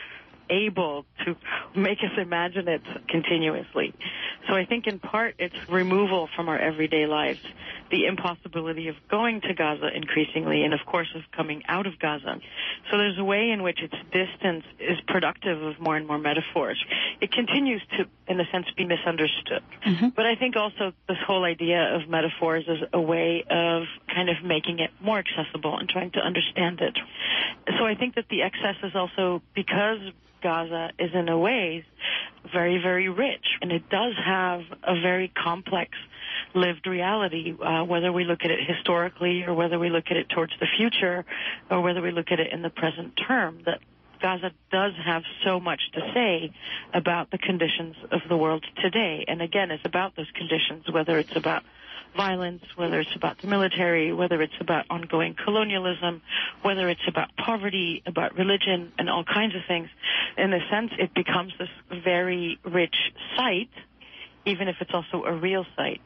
able to make us imagine it continuously. So I think in part it's removal from our everyday lives, the impossibility of going to Gaza increasingly, and of course of coming out of Gaza. So there's a way in which its distance is productive of more and more metaphors. It continues to, in a sense, be misunderstood. But I think also this whole idea of metaphors is a way of kind of making it more accessible and trying to understand it. So I think that the excess is also because Gaza is in a way very, very rich, and it does have a very complex lived reality, whether we look at it historically or whether we look at it towards the future or whether we look at it in the present term, that Gaza does have so much to say about the conditions of the world today. And again, it's about those conditions, whether it's about violence, whether it's about the military, whether it's about ongoing colonialism, whether it's about poverty, about religion, and all kinds of things. In a sense, it becomes this very rich site, even if it's also a real site.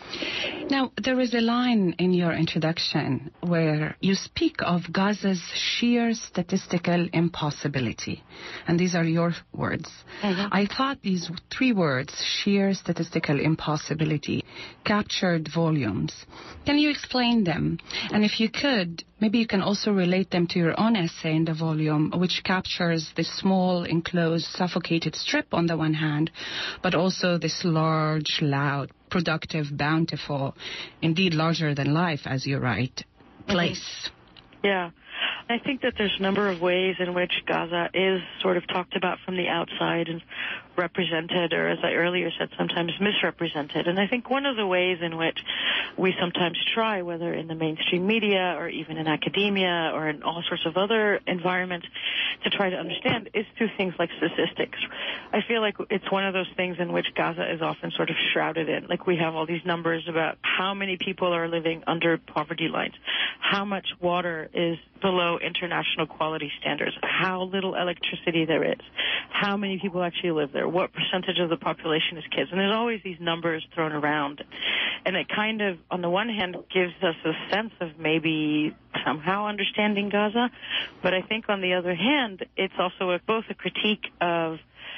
Now, there is a line in your introduction where you speak of Gaza's sheer statistical impossibility. And these are your words. I thought these three words, sheer statistical impossibility, captured volumes. Can you explain them? And if you could, maybe you can also relate them to your own essay in the volume, which captures this small, enclosed, suffocated strip on the one hand, but also this large, loud, productive, bountiful, indeed larger than life, as you write, place. Yeah. I think that there's a number of ways in which Gaza is sort of talked about from the outside and represented, or as I earlier said, sometimes misrepresented. And I think one of the ways in which we sometimes try, whether in the mainstream media or even in academia or in all sorts of other environments, to try to understand is through things like statistics. I feel like it's one of those things in which Gaza is often sort of shrouded in. Like we have all these numbers about how many people are living under poverty lines, how much water is below international quality standards, how little electricity there is, how many people actually live there, what percentage of the population is kids. And there's always these numbers thrown around. And it kind of, on the one hand, gives us a sense of maybe somehow understanding Gaza. But I think on the other hand, it's also both a critique of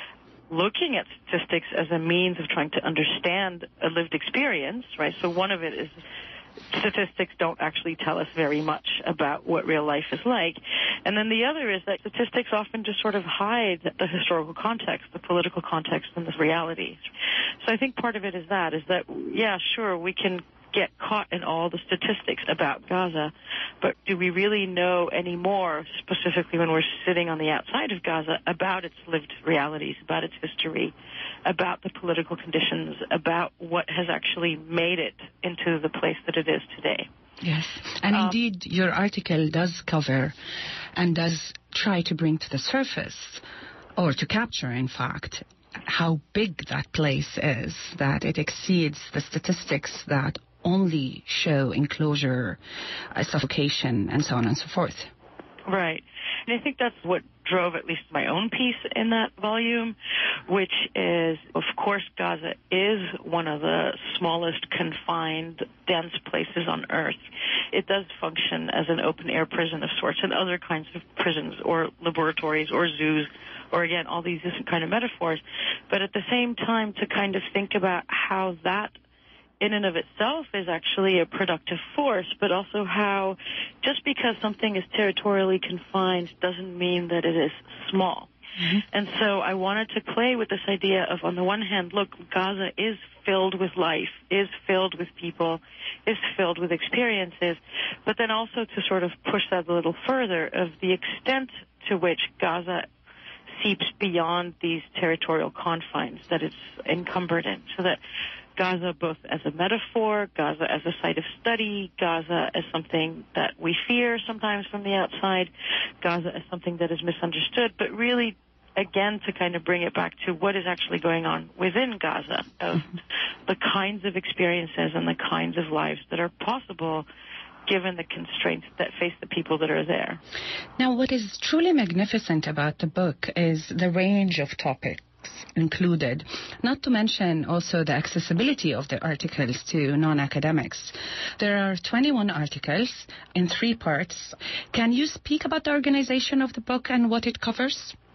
looking at statistics as a means of trying to understand a lived experience, right? So one of it is statistics don't actually tell us very much about what real life is like. And then the other is that statistics often just sort of hide the historical context, the political context, and the realities. So I think part of it is that, yeah, sure, we can get caught in all the statistics about Gaza, but do we really know any more, specifically when we're sitting on the outside of Gaza, about its lived realities, about its history, about the political conditions, about what has actually made it into the place that it is today? Yes, and indeed your article does cover and does try to bring to the surface, or to capture, in fact, how big that place is, that it exceeds the statistics that only show enclosure, suffocation, and so on and so forth. Right. And I think that's what drove at least my own piece in that volume, which is, of course, Gaza is one of the smallest confined, dense places on Earth. It does function as an open-air prison of sorts, and other kinds of prisons or laboratories or zoos, or again, all these different kind of metaphors. But at the same time, to kind of think about how that in and of itself is actually a productive force, but also how just because something is territorially confined doesn't mean that it is small. And so I wanted to play with this idea of, on the one hand, look, Gaza is filled with life, is filled with people, is filled with experiences, but then also to sort of push that a little further of the extent to which Gaza seeps beyond these territorial confines that it's encumbered in, so that Gaza both as a metaphor, Gaza as a site of study, Gaza as something that we fear sometimes from the outside, Gaza as something that is misunderstood, but really, again, to kind of bring it back to what is actually going on within Gaza, of the kinds of experiences and the kinds of lives that are possible given the constraints that face the people that are there. Now, what is truly magnificent about the book is the range of topics included, not to mention also the accessibility of the articles to non-academics. There are 21 articles in 3 parts. Can you speak about the organization of the book and what it covers?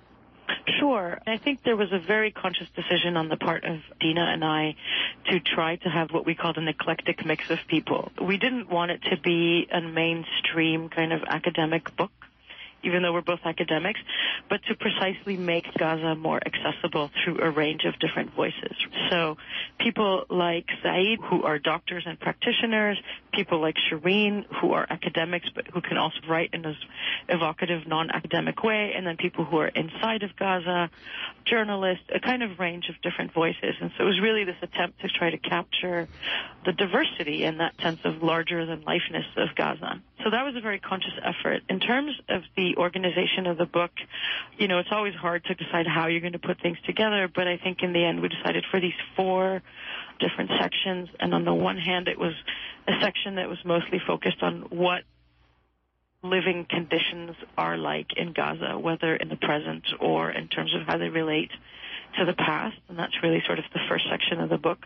Sure. I think there was a very conscious decision on the part of Dina and I to try to have what we called an eclectic mix of people. We didn't want it to be a mainstream kind of academic book, even though we're both academics, but to precisely make Gaza more accessible through a range of different voices. So people like Saeed, who are doctors and practitioners, people like Shireen, who are academics, but who can also write in an evocative, non-academic way, and then people who are inside of Gaza, journalists, a kind of range of different voices. And so it was really this attempt to try to capture the diversity in that sense of larger-than-lifeness of Gaza. So that was a very conscious effort. In terms of the organization of the book, you know, it's always hard to decide how you're going to put things together, but I think in the end we decided for these 4 different sections, and on the one hand it was a section that was mostly focused on what living conditions are like in Gaza, whether in the present or in terms of how they relate to the past, and that's really sort of the first section of the book.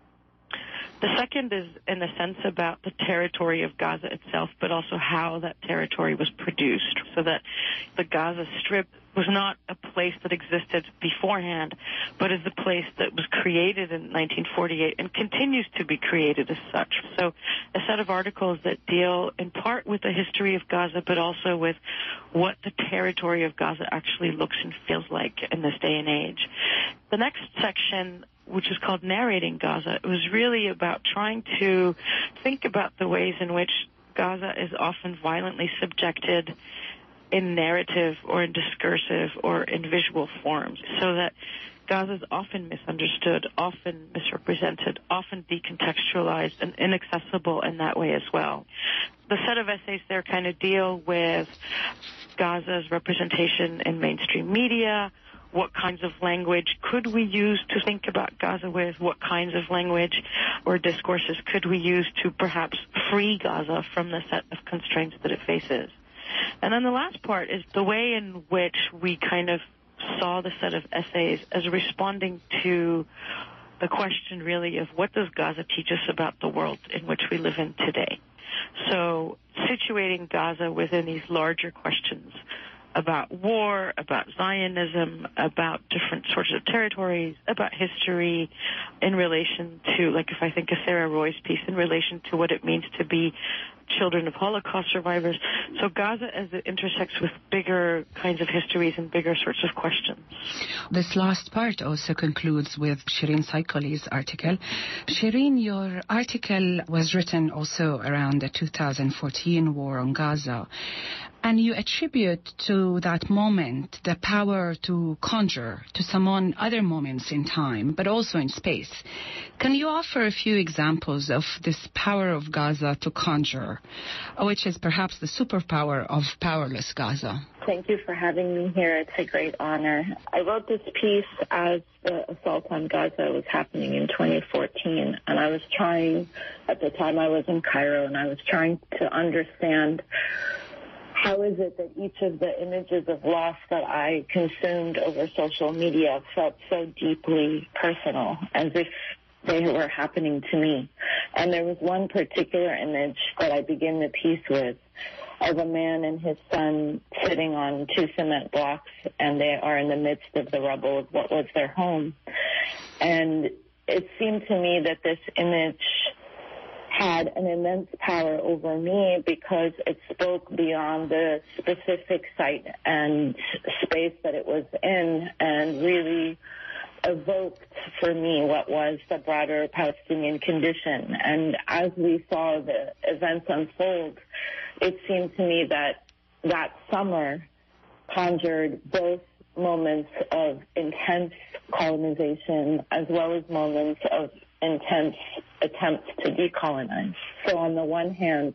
The second is, in a sense, about the territory of Gaza itself, but also how that territory was produced, so that the Gaza Strip was not a place that existed beforehand, but is the place that was created in 1948 and continues to be created as such. So a set of articles that deal in part with the history of Gaza, but also with what the territory of Gaza actually looks and feels like in this day and age. The next section, which is called Narrating Gaza, it was really about trying to think about the ways in which Gaza is often violently subjected in narrative or in discursive or in visual forms, so that Gaza is often misunderstood, often misrepresented, often decontextualized and inaccessible in that way as well. The set of essays there kind of deal with Gaza's representation in mainstream media. What kinds of language could we use to think about Gaza with? What kinds of language or discourses could we use to perhaps free Gaza from the set of constraints that it faces? And then the last part is the way in which we kind of saw the set of essays as responding to the question really of what does Gaza teach us about the world in which we live in today? So situating Gaza within these larger questions about war, about Zionism, about different sorts of territories, about history in relation to, like if I think of Sarah Roy's piece, in relation to what it means to be children of Holocaust survivors. So Gaza as it intersects with bigger kinds of histories and bigger sorts of questions. This last part also concludes with Shireen Saikoli's article. Shireen, your article was written also around the 2014 war on Gaza, and you attribute to that moment the power to conjure, to summon other moments in time, but also in space. Can you offer a few examples of this power of Gaza to conjure, which is perhaps the superpower of powerless Gaza? Thank you for having me here. It's a great honor. I wrote this piece as the assault on Gaza was happening in 2014, and I was trying, at the time I was in Cairo, and I was trying to understand how is it that each of the images of loss that I consumed over social media felt so deeply personal, as if they were happening to me. And there was one particular image that I begin the piece with of a man and his son sitting on 2 cement blocks, and they are in the midst of the rubble of what was their home. And it seemed to me that this image had an immense power over me because it spoke beyond the specific site and space that it was in and really evoked for me what was the broader Palestinian condition. And as we saw the events unfold, it seemed to me that that summer conjured both moments of intense colonization as well as moments of intense attempts to decolonize. So on the one hand,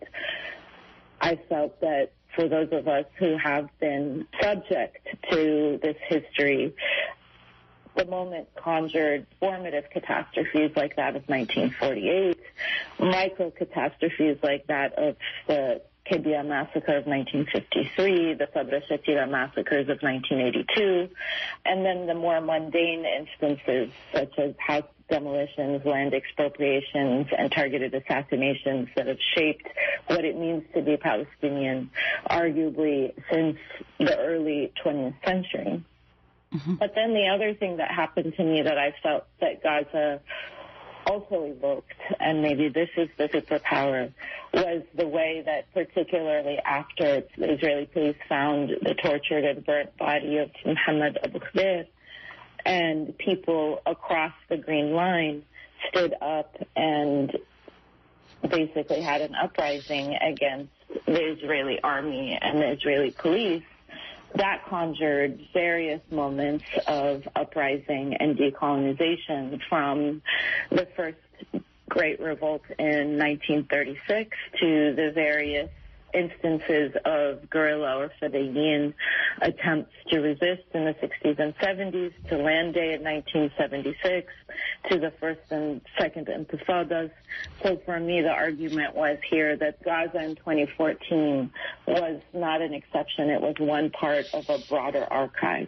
I felt that for those of us who have been subject to this history, the moment conjured formative catastrophes like that of 1948, micro-catastrophes like that of the Kibia massacre of 1953, the Sabra Shatila massacres of 1982, and then the more mundane instances such as house demolitions, land expropriations, and targeted assassinations that have shaped what it means to be Palestinian, arguably since the early 20th century. But then the other thing that happened to me that I felt that Gaza also evoked, and maybe this is the superpower, was the way that particularly after the Israeli police found the tortured and burnt body of Mohammed Abu Khdeir, and people across the Green Line stood up and basically had an uprising against the Israeli army and the Israeli police, that conjured various moments of uprising and decolonization, from the first Great Revolt in 1936 to the various instances of guerrilla or Fedayeen attempts to resist in the 60s and 70s, to Land Day in 1976, to the first and second Intifadas. So for me, the argument was here that Gaza in 2014 was not an exception. It was one part of a broader archive.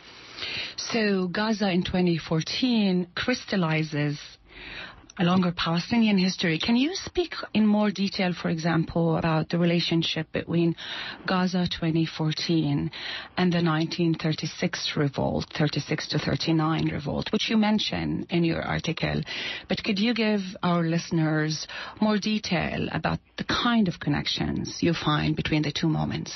So Gaza in 2014 crystallizes a longer Palestinian history. Can you speak in more detail, for example, about the relationship between Gaza 2014 and the 1936 revolt, 36 to 39 revolt, which you mention in your article? But could you give our listeners more detail about the kind of connections you find between the two moments?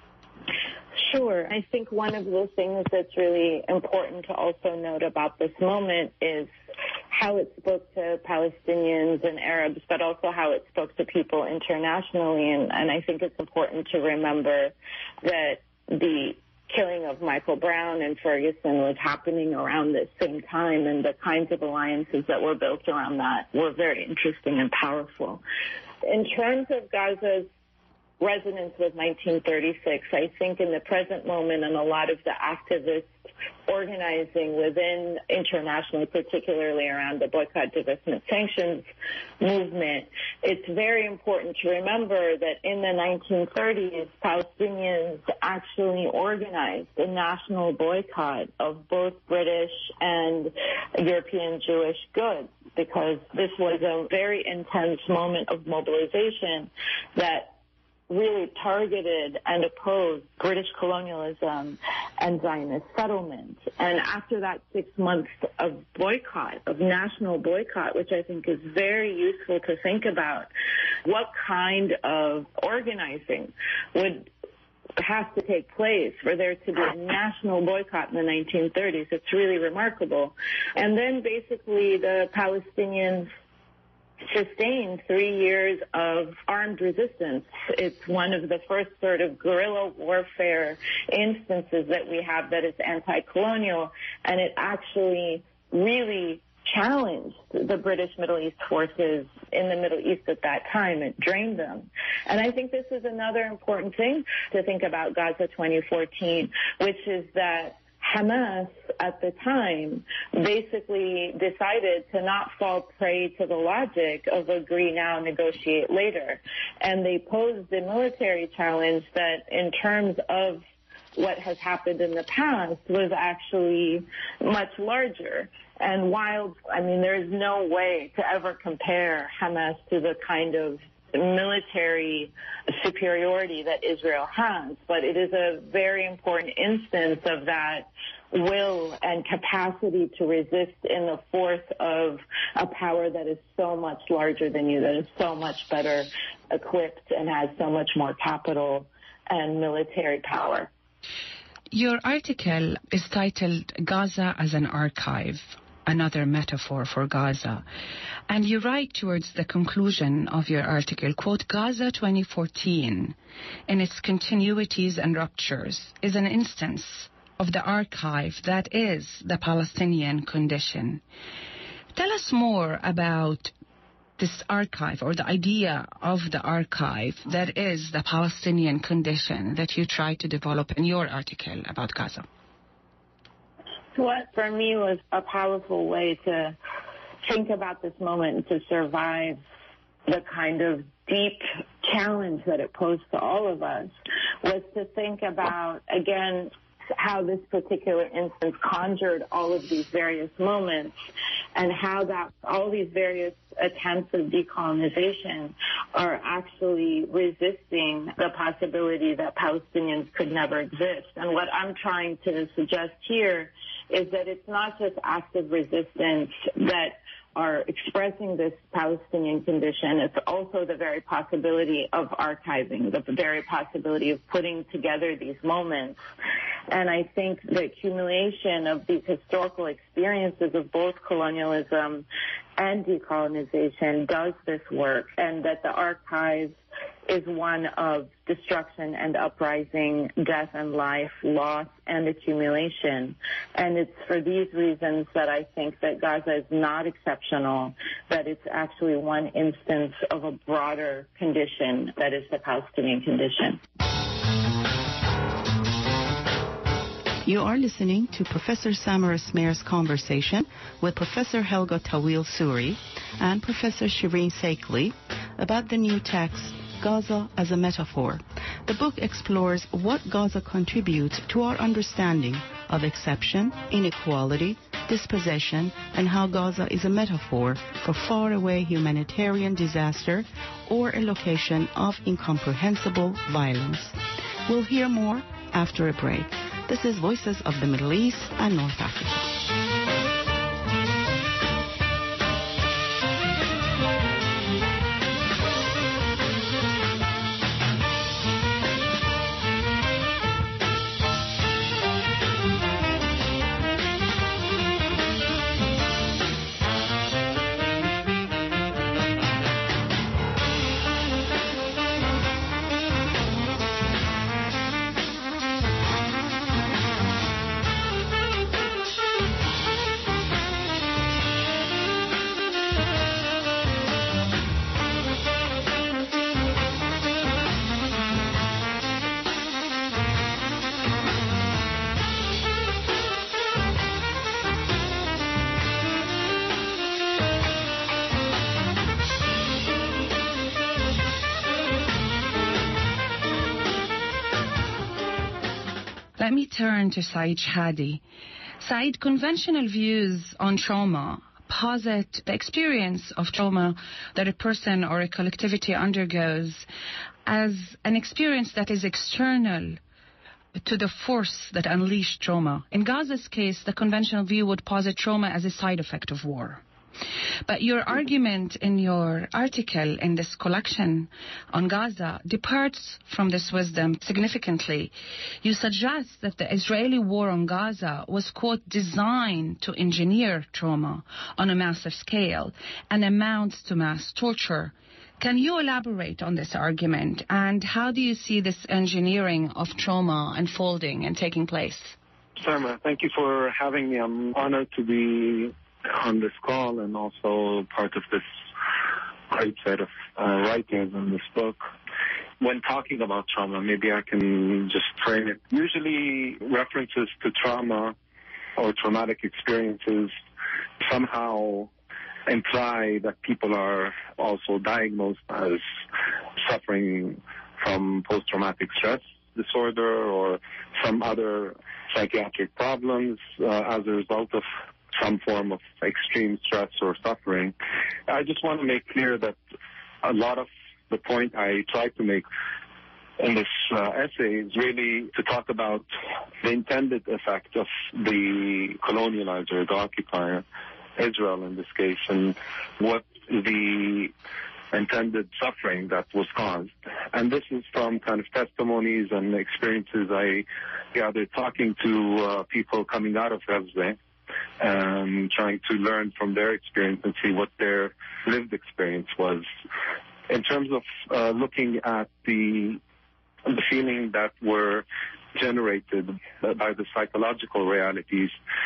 Sure. I think one of the things that's really important to also note about this moment is how it spoke to Palestinians and Arabs, but also how it spoke to people internationally. And I think it's important to remember that the killing of Michael Brown and Ferguson was happening around the same time, and the kinds of alliances that were built around that were very interesting and powerful. In terms of Gaza's resonance with 1936, I think in the present moment, and a lot of the activists organizing within internationally, particularly around the boycott, divestment, sanctions movement, it's very important to remember that in the 1930s, Palestinians actually organized a national boycott of both British and European Jewish goods, because this was a very intense moment of mobilization that really targeted and opposed British colonialism and Zionist settlement. And after that 6 months of boycott, of national boycott, which I think is very useful to think about, what kind of organizing would have to take place for there to be a national boycott in the 1930s. It's really remarkable. And then basically the Palestinians sustained 3 years of armed resistance. It's one of the first sort of guerrilla warfare instances that we have that is anti-colonial, and it actually really challenged the British Middle East forces in the Middle East at that time. It drained them. And I think this is another important thing to think about Gaza 2014, which is that Hamas at the time basically decided to not fall prey to the logic of agree now, negotiate later. And they posed the military challenge that in terms of what has happened in the past was actually much larger. And while, there is no way to ever compare Hamas to the kind of military superiority that Israel has, but it is a very important instance of that will and capacity to resist in the force of a power that is so much larger than you, that is so much better equipped and has so much more capital and military power. Your article is titled Gaza as an Archive, another metaphor for Gaza. And you write towards the conclusion of your article, quote, Gaza 2014, in its continuities and ruptures, is an instance of the archive that is the Palestinian condition. Tell us more about this archive, or the idea of the archive that is the Palestinian condition that you try to develop in your article about Gaza. What for me was a powerful way to think about this moment and to survive the kind of deep challenge that it posed to all of us was to think about, again, how this particular instance conjured all of these various moments, and how that all these various attempts of decolonization are actually resisting the possibility that Palestinians could never exist. And what I'm trying to suggest here is that it's not just active resistance that are expressing this Palestinian condition. It's also the very possibility of archiving, the very possibility of putting together these moments. And I think the accumulation of these historical experiences of both colonialism and decolonization does this work, and that the archive is one of destruction and uprising, death and life, loss and accumulation. And it's for these reasons that I think that Gaza is not exceptional, that it's actually one instance of a broader condition that is the Palestinian condition. You are listening to Professor Samara Smear's conversation with Professor Helga Tawil Suri and Professor Shireen Saikli about the new text, Gaza as a Metaphor. The book explores what Gaza contributes to our understanding of exception, inequality, dispossession, and how Gaza is a metaphor for faraway humanitarian disaster or a location of incomprehensible violence. We'll hear more after a break. This is Voices of the Middle East and North Africa. Let me turn to Saeed Shahadi. Saeed, conventional views on trauma posit the experience of trauma that a person or a collectivity undergoes as an experience that is external to the force that unleashed trauma. In Gaza's case, the conventional view would posit trauma as a side effect of war. But your argument in your article in this collection on Gaza departs from this wisdom significantly. You suggest that the Israeli war on Gaza was, quote, designed to engineer trauma on a massive scale and amounts to mass torture. Can you elaborate on this argument, and how do you see this engineering of trauma unfolding and taking place? Sarma, thank you for having me. I'm honored to be on this call and also part of this great set of writers in this book. When talking about trauma, maybe I can just frame it. Usually references to trauma or traumatic experiences somehow imply that people are also diagnosed as suffering from post-traumatic stress disorder or some other psychiatric problems as a result of some form of extreme stress or suffering. I just want to make clear that a lot of the point I try to make in this essay is really to talk about the intended effect of the colonializer, the occupier, Israel in this case, and what the intended suffering that was caused. And this is from kind of testimonies and experiences I gathered talking to people coming out of Gaza, trying to learn from their experience and see what their lived experience was. In terms of looking at the feeling that were generated by the psychological realities,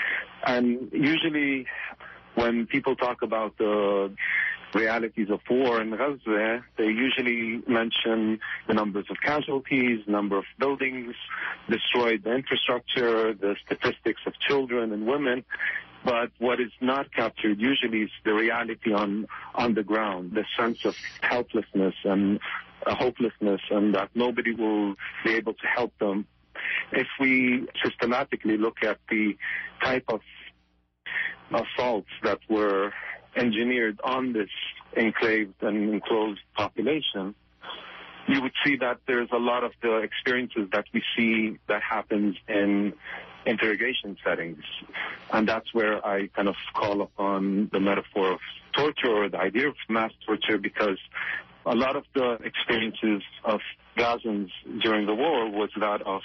and usually when people talk about the realities of war in Gaza, they usually mention the numbers of casualties, number of buildings destroyed, the infrastructure, the statistics of children and women. But what is not captured usually is the reality on the ground, the sense of helplessness and hopelessness, and that nobody will be able to help them. if we systematically look at the type of assaults that were engineered on this enclaved and enclosed population, you would see that there's a lot of the experiences that we see that happens in interrogation settings. And that's where I kind of call upon the metaphor of torture or the idea of mass torture, because a lot of the experiences of Gazans during the war was that of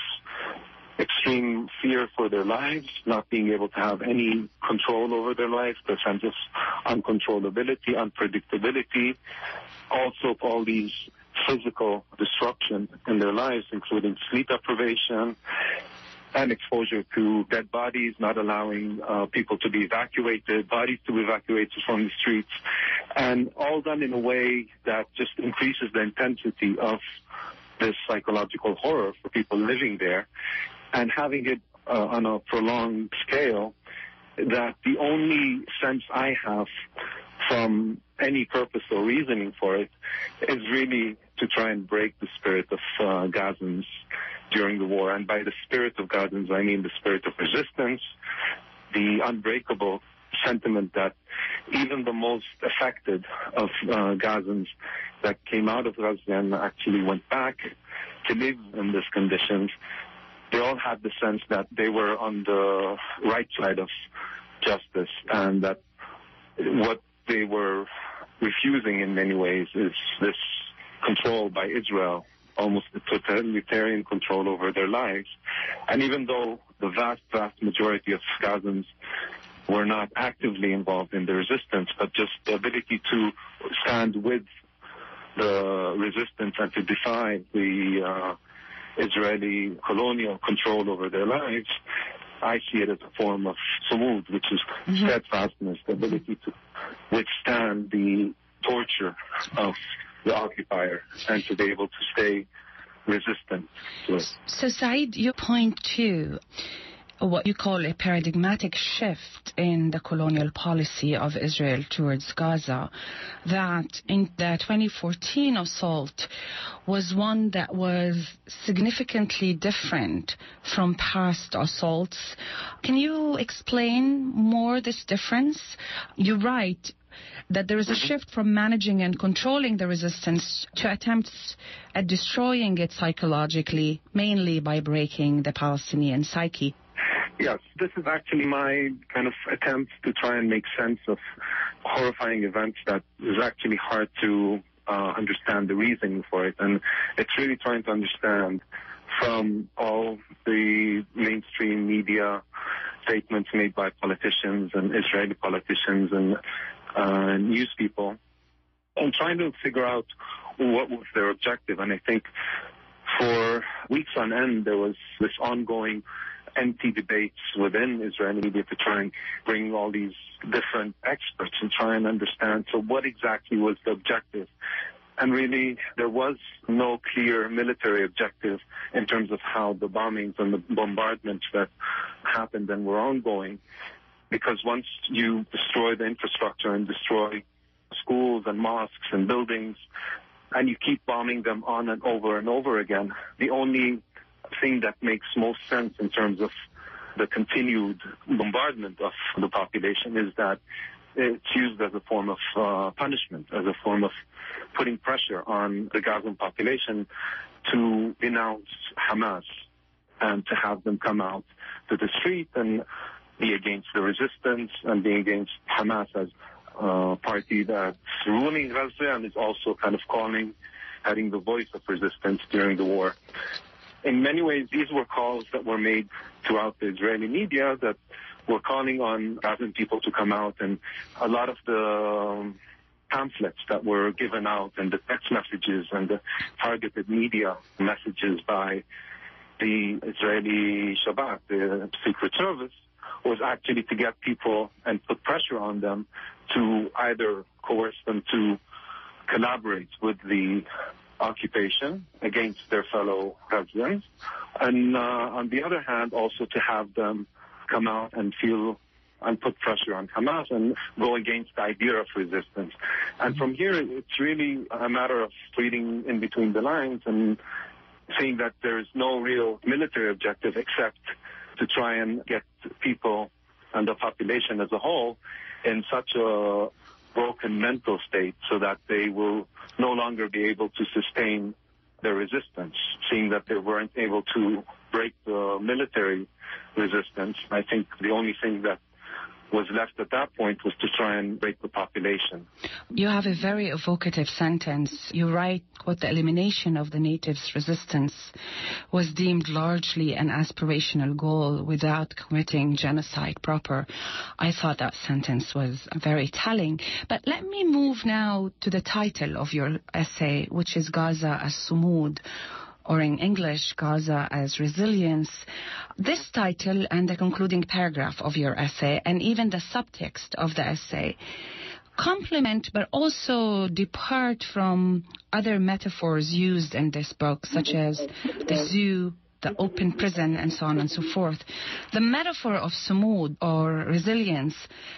extreme fear for their lives, not being able to have any control over their lives, the sense of uncontrollability, unpredictability, also all these physical disruption in their lives, including sleep deprivation and exposure to dead bodies, not allowing people to be evacuated, bodies to be evacuated from the streets, and all done in a way that just increases the intensity of this psychological horror for people living there, and having it on a prolonged scale, that the only sense I have from any purpose or reasoning for it is really to try and break the spirit of Gazans during the war. And by the spirit of Gazans, I mean the spirit of resistance, the unbreakable sentiment that even the most affected of Gazans that came out of Gaza and actually went back to live in these conditions, they all had the sense that they were on the right side of justice, and that what they were refusing in many ways is this control by Israel, almost the totalitarian control over their lives. And even though the vast, vast majority of Gazans were not actively involved in the resistance, but just the ability to stand with the resistance and to defy the Israeli colonial control over their lives, I see it as a form of sumud, which is steadfastness, the ability to withstand the torture of the occupier and to be able to stay resistant to it. So, Saeed, you point to what you call a paradigmatic shift in the colonial policy of Israel towards Gaza, that in the 2014 assault was one that was significantly different from past assaults. Can you explain more this difference? You write that there is a shift from managing and controlling the resistance to attempts at destroying it psychologically, mainly by breaking the Palestinian psyche. Yes, this is actually my kind of attempt to try and make sense of horrifying events that is actually hard to understand the reasoning for it. And it's really trying to understand from all the mainstream media statements made by politicians and Israeli politicians and news people, and trying to figure out what was their objective. And I think for weeks on end, there was this ongoing empty debates within Israeli media to try and bring all these different experts and try and understand, so what exactly was the objective? And really, there was no clear military objective in terms of how the bombings and the bombardments that happened and were ongoing. Because once you destroy the infrastructure and destroy schools and mosques and buildings, and you keep bombing them on and over again, the only thing that makes most sense in terms of the continued bombardment of the population is that it's used as a form of punishment, as a form of putting pressure on the Gazan population to denounce Hamas and to have them come out to the street and be against the resistance and be against Hamas as a party that's ruling Gaza and is also kind of having the voice of resistance during the war. In many ways, these were calls that were made throughout the Israeli media that were calling on Gazan people to come out, and a lot of the pamphlets that were given out and the text messages and the targeted media messages by the Israeli Shabak, the Secret Service, was actually to get people and put pressure on them to either coerce them to collaborate with the occupation against their fellow Gazans, and on the other hand, also to have them come out and feel and put pressure on Hamas and go against the idea of resistance. And from here, it's really a matter of reading in between the lines and saying that there is no real military objective except to try and get people and the population as a whole in such a broken mental state so that they will no longer be able to sustain their resistance, seeing that they weren't able to break the military resistance. I think the only thing that was left at that point was to try and break the population. You have a very evocative sentence. You write, quote, the elimination of the natives' resistance was deemed largely an aspirational goal without committing genocide proper. I thought that sentence was very telling. But let me move now to the title of your essay, which is Gaza as Sumud, or in English, Gaza as Resilience. This title and the concluding paragraph of your essay, and even the subtext of the essay, complement but also depart from other metaphors used in this book, such as the zoo, the open prison, and so on and so forth. The metaphor of Sumud, or resilience,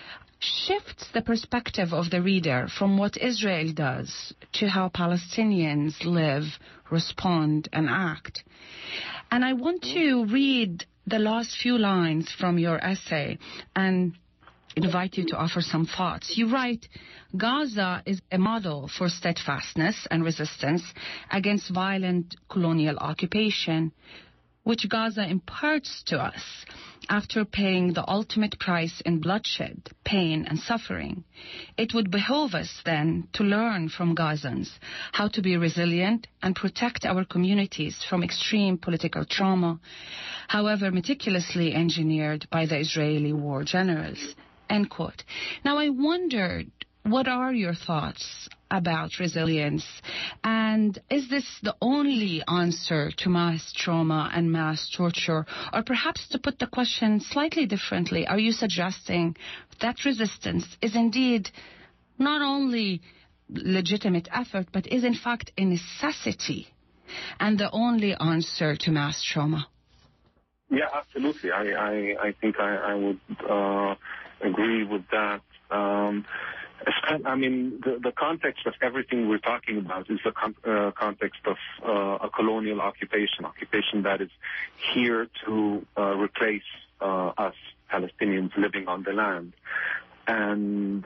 shifts the perspective of the reader from what Israel does to how Palestinians live, respond, and act. And I want to read the last few lines from your essay and invite you to offer some thoughts. You write, Gaza is a model for steadfastness and resistance against violent colonial occupation, which Gaza imparts to us after paying the ultimate price in bloodshed, pain, and suffering. It would behoove us then to learn from Gazans how to be resilient and protect our communities from extreme political trauma, however meticulously engineered by the Israeli war generals. End quote. Now, I wondered, what are your thoughts about resilience? And is this the only answer to mass trauma and mass torture? Or perhaps to put the question slightly differently, are you suggesting that resistance is indeed not only legitimate effort, but is in fact a necessity and the only answer to mass trauma? Yeah, absolutely. I think I would agree with that. I mean, the context of everything we're talking about is the context of a colonial occupation that is here to replace us Palestinians living on the land. And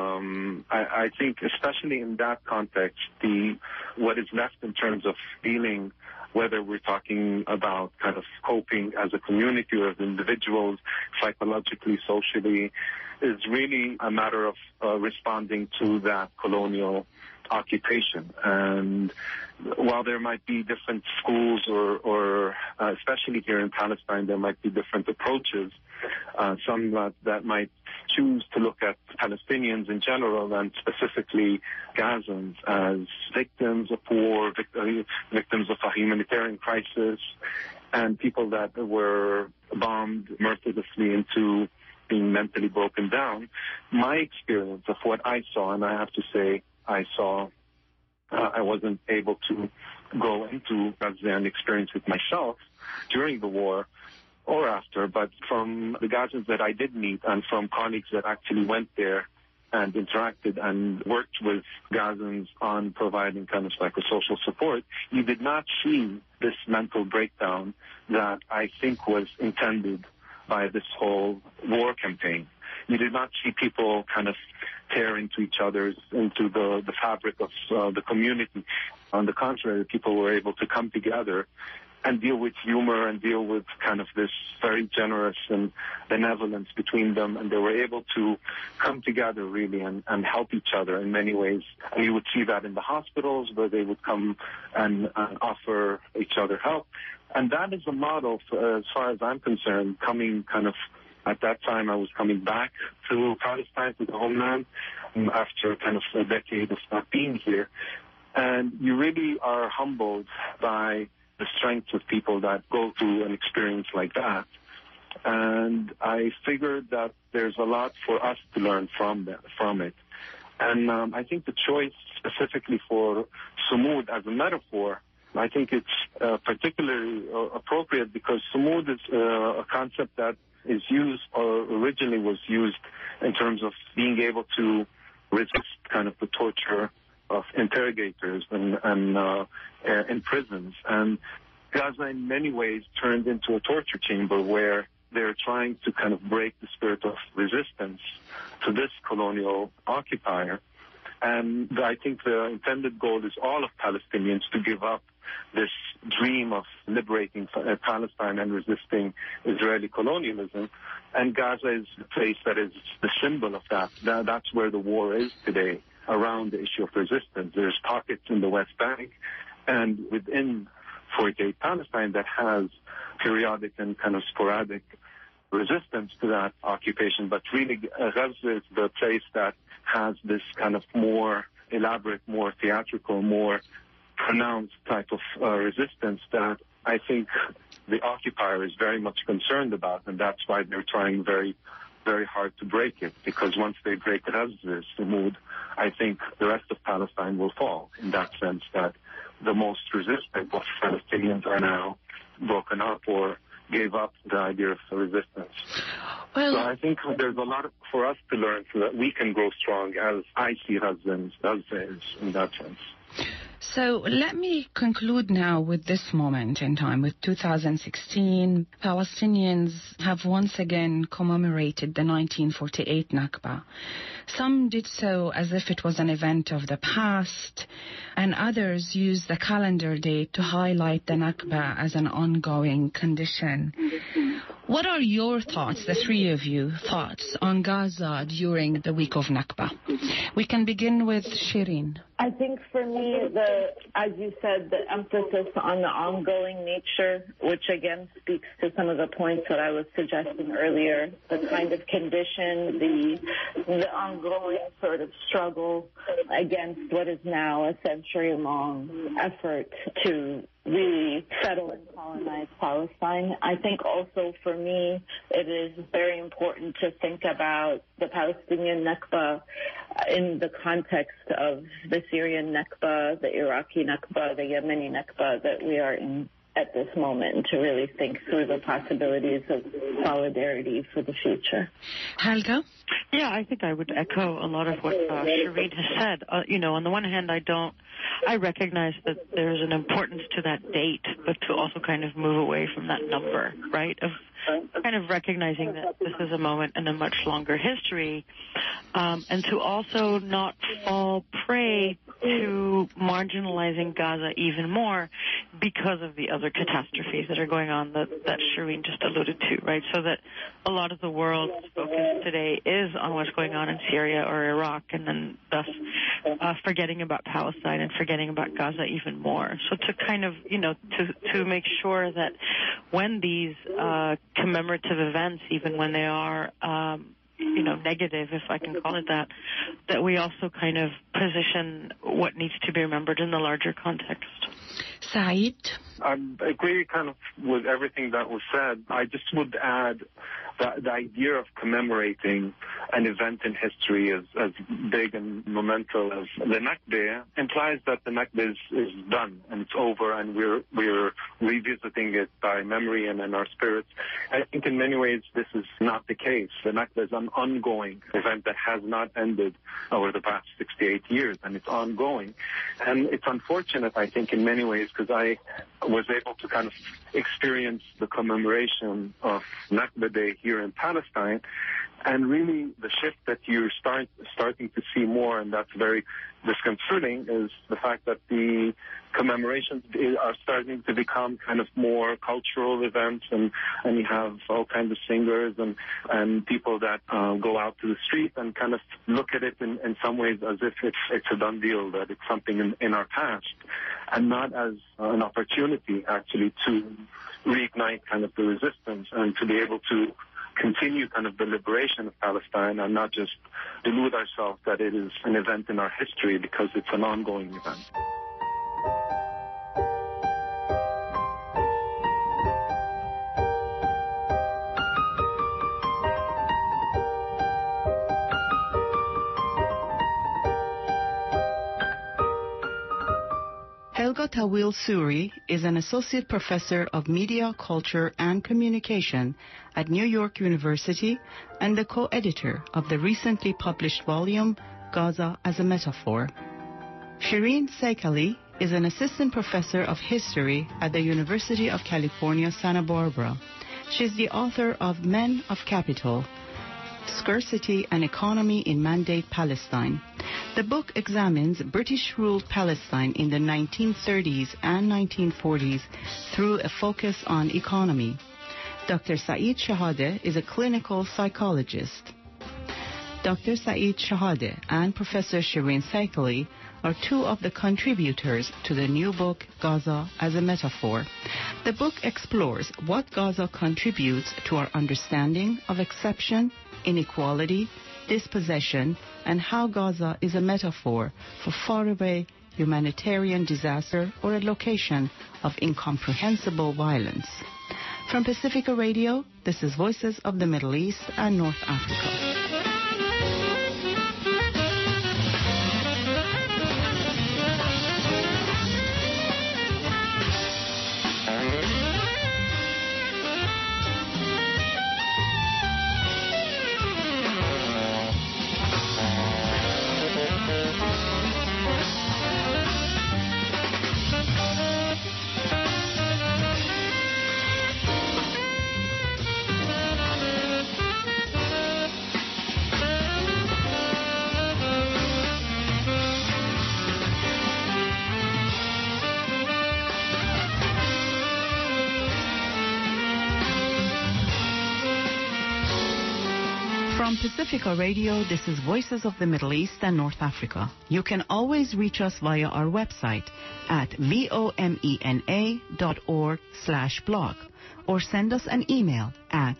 I think especially in that context, what is left in terms of dealing, whether we're talking about kind of coping as a community or as individuals, psychologically, socially, is really a matter of responding to that colonial occupation. And while there might be different schools or especially here in Palestine, there might be different approaches, some that might choose to look at Palestinians in general and specifically Gazans as victims of war, victims of a humanitarian crisis, and people that were bombed mercilessly into being mentally broken down. My experience of what I saw, and I have to say I wasn't able to go into Gaza and experience it myself during the war or after, but from the Gazans that I did meet and from colleagues that actually went there and interacted and worked with Gazans on providing kind of psychosocial support, you did not see this mental breakdown that I think was intended by this whole war campaign. You did not see people kind of tear into the fabric of the community. On the contrary, people were able to come together and deal with humor and deal with kind of this very generous and benevolence between them, and they were able to come together really and help each other in many ways. And you would see that in the hospitals where they would come and offer each other help. And that is a model, as far as I'm concerned, coming kind of at that time I was coming back to Palestine, to the homeland, after kind of a decade of not being here. And you really are humbled by the strength of people that go through an experience like that. And I figured that there's a lot for us to learn from it. And I think the choice specifically for Sumud as a metaphor, I think it's particularly appropriate because Sumud is a concept that is used, or originally was used, in terms of being able to resist kind of the torture of interrogators and in prisons. And Gaza in many ways turned into a torture chamber where they're trying to kind of break the spirit of resistance to this colonial occupier. And I think the intended goal is all of Palestinians to give up this dream of liberating Palestine and resisting Israeli colonialism. And Gaza is the place that is the symbol of that. That's where the war is today, around the issue of resistance. There's pockets in the West Bank and within 48 Palestine that has periodic and kind of sporadic resistance to that occupation. But really, Gaza is the place that has this kind of more elaborate, more theatrical, more pronounced type of resistance that I think the occupier is very much concerned about, and that's why they're trying very, very hard to break it, because once they break Gaza's mood, I think the rest of Palestine will fall, in that sense that the most resistant of Palestinians are now broken up or gave up the idea of resistance. Well, so I think there's a lot for us to learn so that we can grow strong, as I see Gaza is in that sense. So let me conclude now with this moment in time, with 2016. Palestinians have once again commemorated the 1948 Nakba. Some did so as if it was an event of the past, and others used the calendar date to highlight the Nakba as an ongoing condition. What are your thoughts, the three of you, thoughts on Gaza during the week of Nakba? We can begin with Shireen. I think for me, as you said, the emphasis on the ongoing nature, which again speaks to some of the points that I was suggesting earlier, the kind of condition, the ongoing sort of struggle against what is now a century-long effort to really settle and colonize Palestine. I think also for me, it is very important to think about the Palestinian Nakba in the context of the Syrian Nakba, the Iraqi Nakba, the Yemeni Nakba that we are in at this moment, and to really think through the possibilities of solidarity for the future. Helga? Yeah, I think I would echo a lot of what Shireen has said. On the one hand, I recognize that there's an importance to that date, but to also kind of move away from that number, right? Of kind of recognizing that this is a moment in a much longer history, and to also not fall prey to marginalizing Gaza even more because of the other catastrophes that are going on that Shireen just alluded to, right? So that a lot of the world's focus today is on what's going on in Syria or Iraq, and then thus forgetting about Palestine and forgetting about Gaza even more. So to kind of, to make sure that when these commemorative events, even when they are negative, if I can call it that we also kind of position what needs to be remembered in the larger context. Saeed? I agree kind of with everything that was said. I just would add that the idea of commemorating an event in history as big and monumental as the Nakba implies that the Nakba is done and it's over, and we're revisiting it by memory and in our spirits. I think in many ways this is not the case. The Nakba is an ongoing event that has not ended over the past 68 years, and it's ongoing. And it's unfortunate, I think, in many ways, because I was able to kind of experience the commemoration of Nakba Day here in Palestine, and really the shift that you're starting to see more, and that's very disconcerting, is the fact that the commemorations are starting to become kind of more cultural events, and you have all kinds of singers and people that go out to the street and kind of look at it in some ways as if it's a done deal, that it's something in our past, and not as an opportunity actually to reignite kind of the resistance and to be able to continue kind of the liberation of Palestine, and not just delude ourselves that it is an event in our history, because it's an ongoing event. Helga Tawil Suri is an associate professor of media, culture, and communication at New York University and the co-editor of the recently published volume, Gaza as a Metaphor. Shireen Saikali is an assistant professor of history at the University of California, Santa Barbara. She's the author of Men of Capital, Scarcity and Economy in Mandate Palestine. The book examines British-ruled Palestine in the 1930s and 1940s through a focus on economy. Dr. Saeed Shahadeh is a clinical psychologist. Dr. Saeed Shahadeh and Professor Shireen Saikali are two of the contributors to the new book, Gaza as a Metaphor. The book explores what Gaza contributes to our understanding of exception, inequality, dispossession, and how Gaza is a metaphor for faraway humanitarian disaster or a location of incomprehensible violence. From Pacifica Radio, this is Voices of the Middle East and North Africa. From Pacifica Radio, this is Voices of the Middle East and North Africa. You can always reach us via our website at vomena.org/blog or send us an email at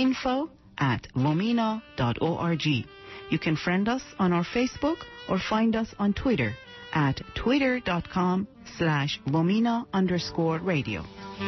info@vomena.org. You can friend us on our Facebook or find us on Twitter at twitter.com/vomena_radio.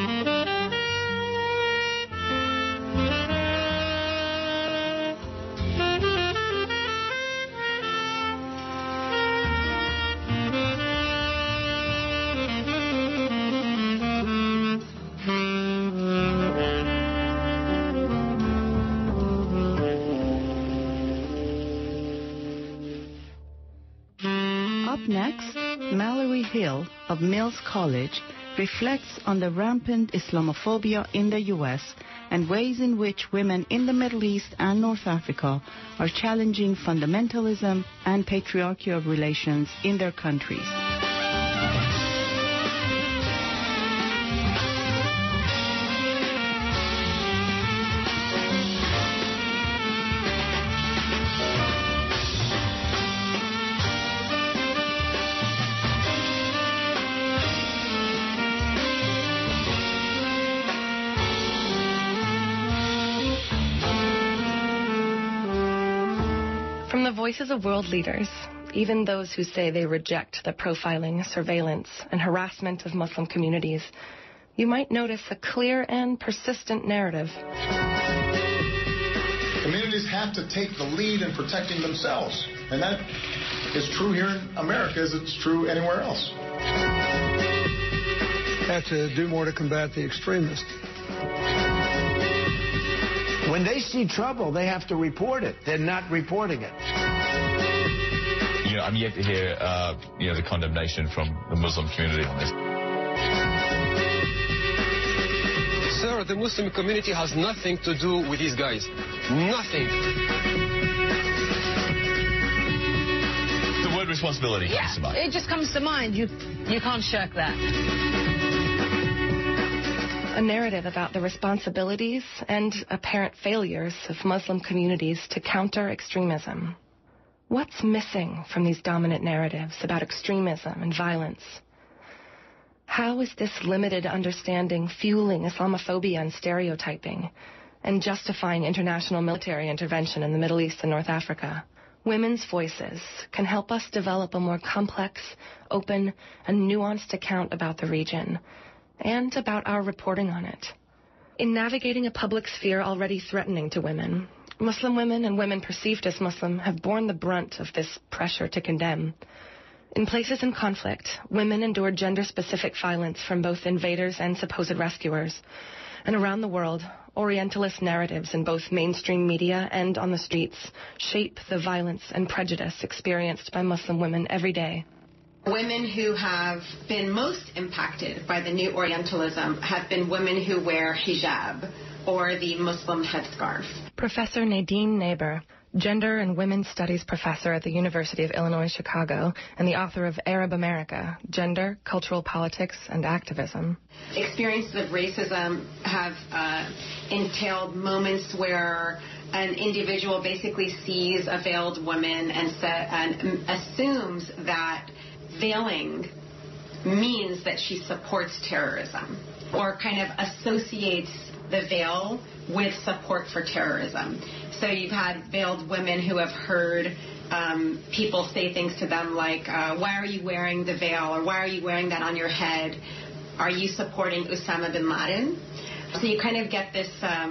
Next, Mallory Hill of Mills College reflects on the rampant Islamophobia in the U.S. and ways in which women in the Middle East and North Africa are challenging fundamentalism and patriarchal relations in their countries. From the voices of world leaders, even those who say they reject the profiling, surveillance, and harassment of Muslim communities, you might notice a clear and persistent narrative. Communities have to take the lead in protecting themselves, and that is true here in America as it's true anywhere else. Have to do more to combat the extremists. When they see trouble, they have to report it. They're not reporting it. I'm yet to hear, the condemnation from the Muslim community on this. Sir, the Muslim community has nothing to do with these guys. Nothing. The word responsibility comes to mind. It just comes to mind. You can't shirk that. A narrative about the responsibilities and apparent failures of Muslim communities to counter extremism. What's missing from these dominant narratives about extremism and violence? How is this limited understanding fueling Islamophobia and stereotyping and justifying international military intervention in the Middle East and North Africa? Women's voices can help us develop a more complex, open, and nuanced account about the region and about our reporting on it. In navigating a public sphere already threatening to women, Muslim women and women perceived as Muslim have borne the brunt of this pressure to condemn. In places in conflict, women endure gender-specific violence from both invaders and supposed rescuers. And around the world, Orientalist narratives in both mainstream media and on the streets shape the violence and prejudice experienced by Muslim women every day. Women who have been most impacted by the New Orientalism have been women who wear hijab, or the Muslim headscarf. Professor Nadine Neighbor, Gender and Women's Studies professor at the University of Illinois, Chicago, and the author of Arab America, Gender, Cultural Politics, and Activism. Experiences of racism have entailed moments where an individual basically sees a veiled woman and assumes that veiling means that she supports terrorism, or kind of associates the veil with support for terrorism. So you've had veiled women who have heard people say things to them like, why are you wearing the veil, or why are you wearing that on your head? Are you supporting Osama bin Laden? So you kind of get this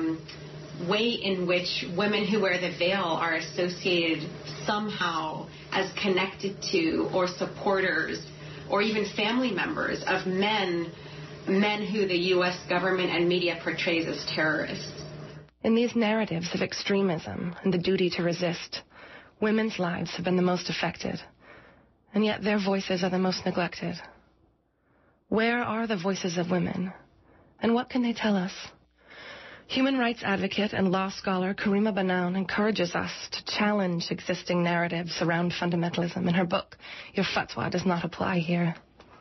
way in which women who wear the veil are associated somehow as connected to or supporters or even family members of men who the U.S. government and media portrays as terrorists. In these narratives of extremism and the duty to resist, women's lives have been the most affected, and yet their voices are the most neglected. Where are the voices of women, and what can they tell us? Human rights advocate and law scholar Karima Banoun encourages us to challenge existing narratives around fundamentalism in her book, Your Fatwa Does Not Apply Here.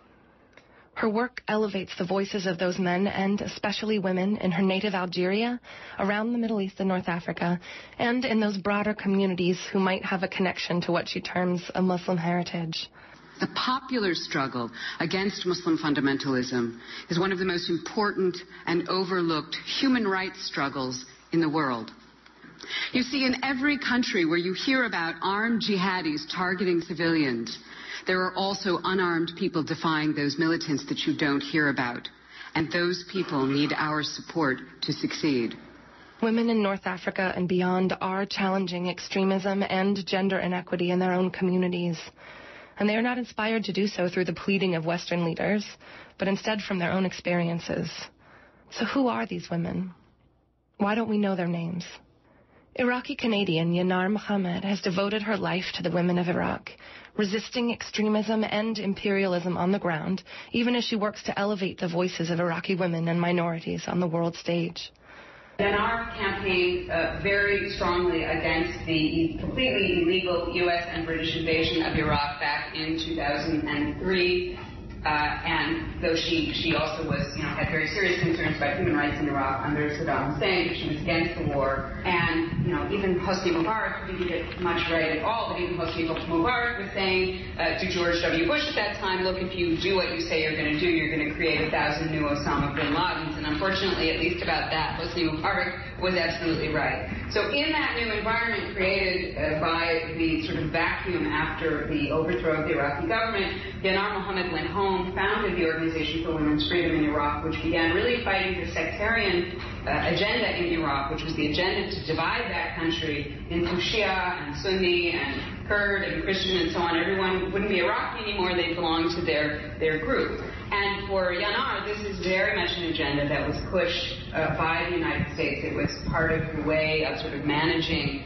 Her work elevates the voices of those men and especially women in her native Algeria, around the Middle East and North Africa, and in those broader communities who might have a connection to what she terms a Muslim heritage. The popular struggle against Muslim fundamentalism is one of the most important and overlooked human rights struggles in the world. You see, in every country where you hear about armed jihadis targeting civilians, there are also unarmed people defying those militants that you don't hear about. And those people need our support to succeed. Women in North Africa and beyond are challenging extremism and gender inequity in their own communities. And they are not inspired to do so through the pleading of Western leaders, but instead from their own experiences. So who are these women? Why don't we know their names? Iraqi-Canadian Yanar Mohammed has devoted her life to the women of Iraq, resisting extremism and imperialism on the ground, even as she works to elevate the voices of Iraqi women and minorities on the world stage. Yanar campaigned very strongly against the completely illegal U.S. and British invasion of Iraq back in 2003. And though she also was, had very serious concerns about human rights in Iraq under Saddam Hussein, but she was against the war. And, even Hosni Mubarak didn't get much right at all, but even Hosni Mubarak was saying to George W. Bush at that time, look, if you do what you say you're going to do, you're going to create 1,000 new Osama bin Ladens. And unfortunately, at least about that, Hosni Mubarak was absolutely right. So in that new environment created by the sort of vacuum after the overthrow of the Iraqi government, Yanar Mohammed went home, founded the Organization for Women's Freedom in Iraq, which began really fighting the sectarian agenda in Iraq, which was the agenda to divide that country into Shia and Sunni and Kurd and Christian and so on. Everyone wouldn't be Iraqi anymore, they'd belong to their group. And for Yanar, this is very much an agenda that was pushed by the United States. It was part of the way of sort of managing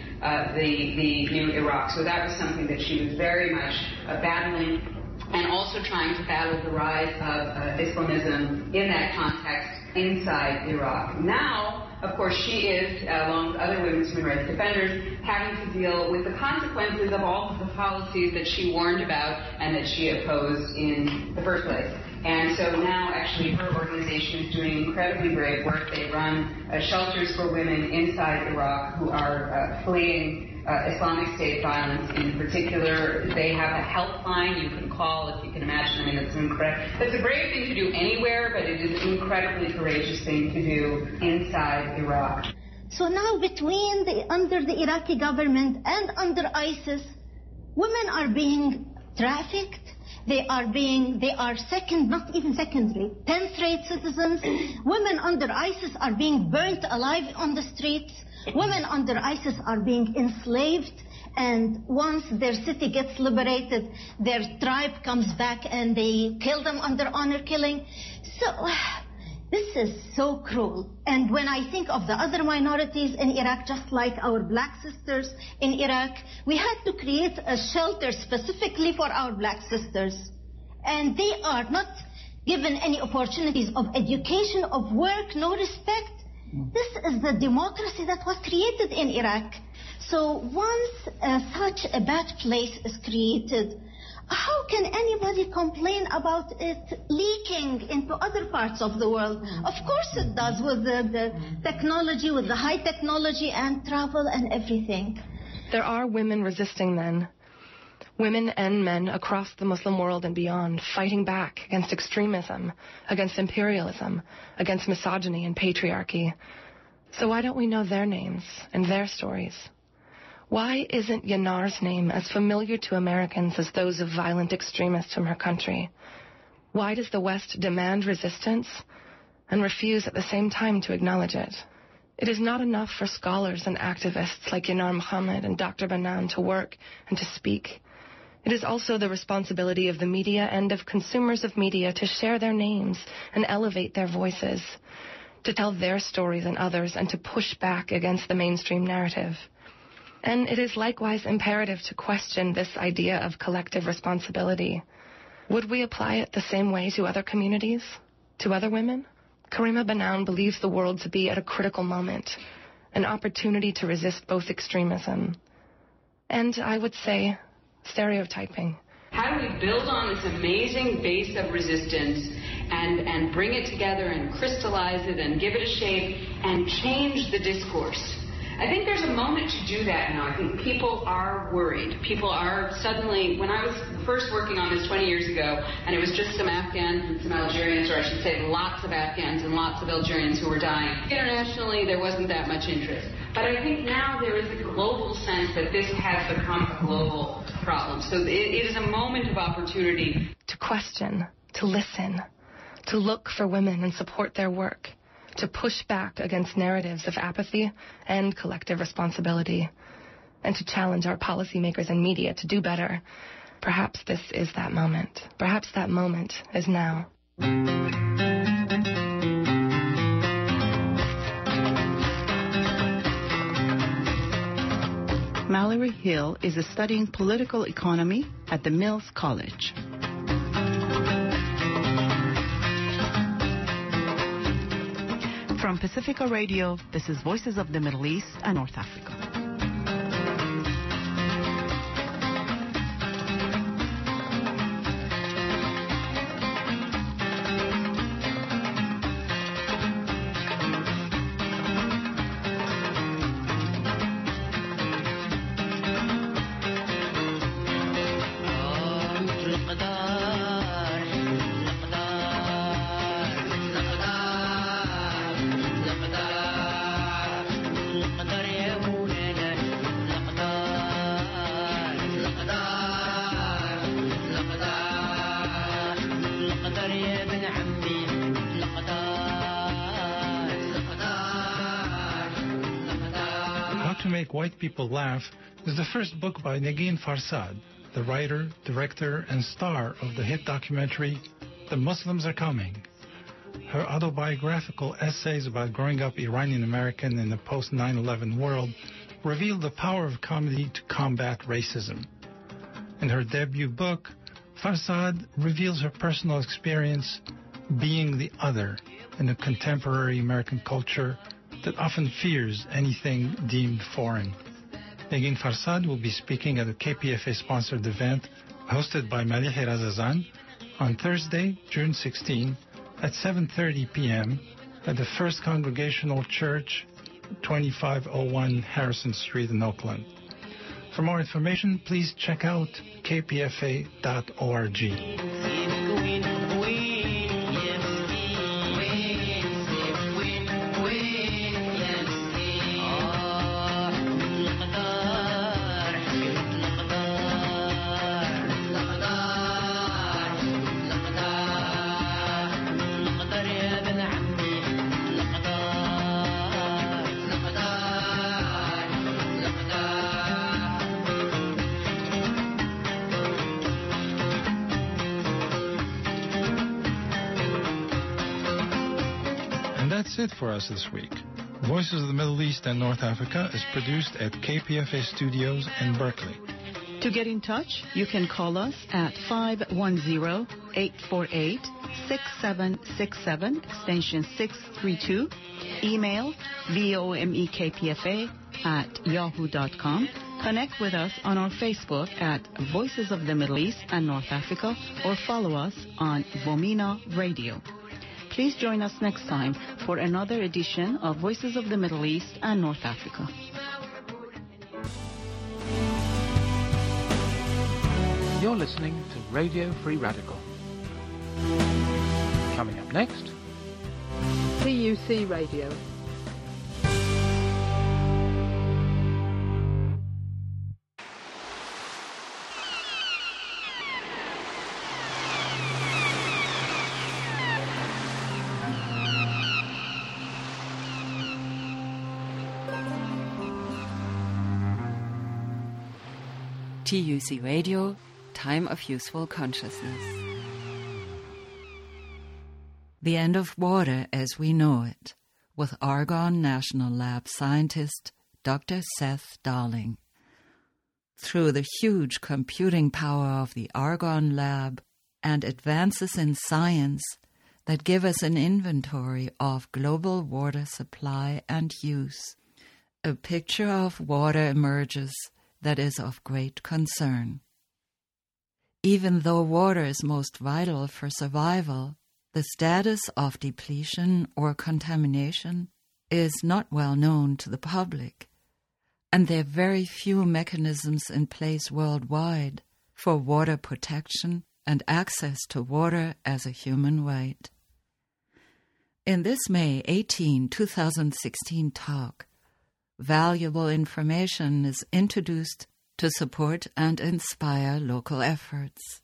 the new Iraq. So that was something that she was very much battling, and also trying to battle the rise of Islamism in that context inside Iraq. Now, of course, she is, along with other women's human rights defenders, having to deal with the consequences of all of the policies that she warned about and that she opposed in the first place. And so now, actually, her organization is doing incredibly brave work. They run shelters for women inside Iraq who are fleeing Islamic State violence in particular. They have a helpline you can call, if you can imagine. I mean, that's a brave thing to do anywhere, but it is an incredibly courageous thing to do inside Iraq. So now under the Iraqi government and under ISIS, women are being trafficked. They are second, not even secondary, 10th-rate citizens. Women under ISIS are being burnt alive on the streets. Women under ISIS are being enslaved, and once their city gets liberated, their tribe comes back and they kill them under honor killing. So this is so cruel. And when I think of the other minorities in Iraq, just like our black sisters in Iraq, we had to create a shelter specifically for our black sisters. and they are not given any opportunities of education, of work, no respect. This is the democracy that was created in Iraq. So once such a bad place is created, how can anybody complain about it leaking into other parts of the world? Of course it does, with the technology, with the high technology and travel and everything. There are women resisting then. Women and men across the Muslim world and beyond, fighting back against extremism, against imperialism, against misogyny and patriarchy. So why don't we know their names and their stories? Why isn't Yanar's name as familiar to Americans as those of violent extremists from her country? Why does the West demand resistance and refuse at the same time to acknowledge it? It is not enough for scholars and activists like Yanar Mohammed and Dr. Banan to work and to speak. It is also the responsibility of the media and of consumers of media to share their names and elevate their voices, to tell their stories and others, and to push back against the mainstream narrative. And it is likewise imperative to question this idea of collective responsibility. Would we apply it the same way to other communities, to other women? Karima Banan believes the world to be at a critical moment, an opportunity to resist both extremism and, I would say, stereotyping. How do we build on this amazing base of resistance and bring it together and crystallize it and give it a shape and change the discourse? I think there's a moment to do that now. I think people are worried. People are suddenly, when I was first working on this 20 years ago, and it was just some Afghans and some Algerians, or I should say lots of Afghans and lots of Algerians who were dying. Internationally, there wasn't that much interest. But I think now there is a global sense that this has become a global problem. So it is a moment of opportunity. To question, to listen, to look for women and support their work, to push back against narratives of apathy and collective responsibility, and to challenge our policymakers and media to do better. Perhaps this is that moment. Perhaps that moment is now. Mallory Hill is studying political economy at the Mills College. From Pacifica Radio, this is Voices of the Middle East and North Africa. White People Laugh is the first book by Negin Farsad, the writer, director, and star of the hit documentary The Muslims Are Coming. Her autobiographical essays about growing up Iranian American in the post 9/11 world reveal the power of comedy to combat racism. In her debut book, Farsad reveals her personal experience being the other in a contemporary American culture that often fears anything deemed foreign. Negin Farsad will be speaking at a KPFA-sponsored event hosted by Malih Razazan on Thursday, June 16, at 7:30 p.m. at the First Congregational Church, 2501 Harrison Street in Oakland. For more information, please check out kpfa.org. That's it for us this week. Voices of the Middle East and North Africa is produced at KPFA Studios in Berkeley. To get in touch, you can call us at 510-848-6767, extension 632. Email vomekpfa@yahoo.com. Connect with us on our Facebook at Voices of the Middle East and North Africa, or follow us on Vomina Radio. Please join us next time for another edition of Voices of the Middle East and North Africa. You're listening to Radio Free Radical. Coming up next, TUC Radio. TUC Radio, Time of Useful Consciousness. The End of Water as We Know It, with Argonne National Lab scientist Dr. Seth Darling. Through the huge computing power of the Argonne Lab and advances in science that give us an inventory of global water supply and use, a picture of water emerges that is of great concern. Even though water is most vital for survival, the status of depletion or contamination is not well known to the public, and there are very few mechanisms in place worldwide for water protection and access to water as a human right. In this May 18, 2016 talk, valuable information is introduced to support and inspire local efforts.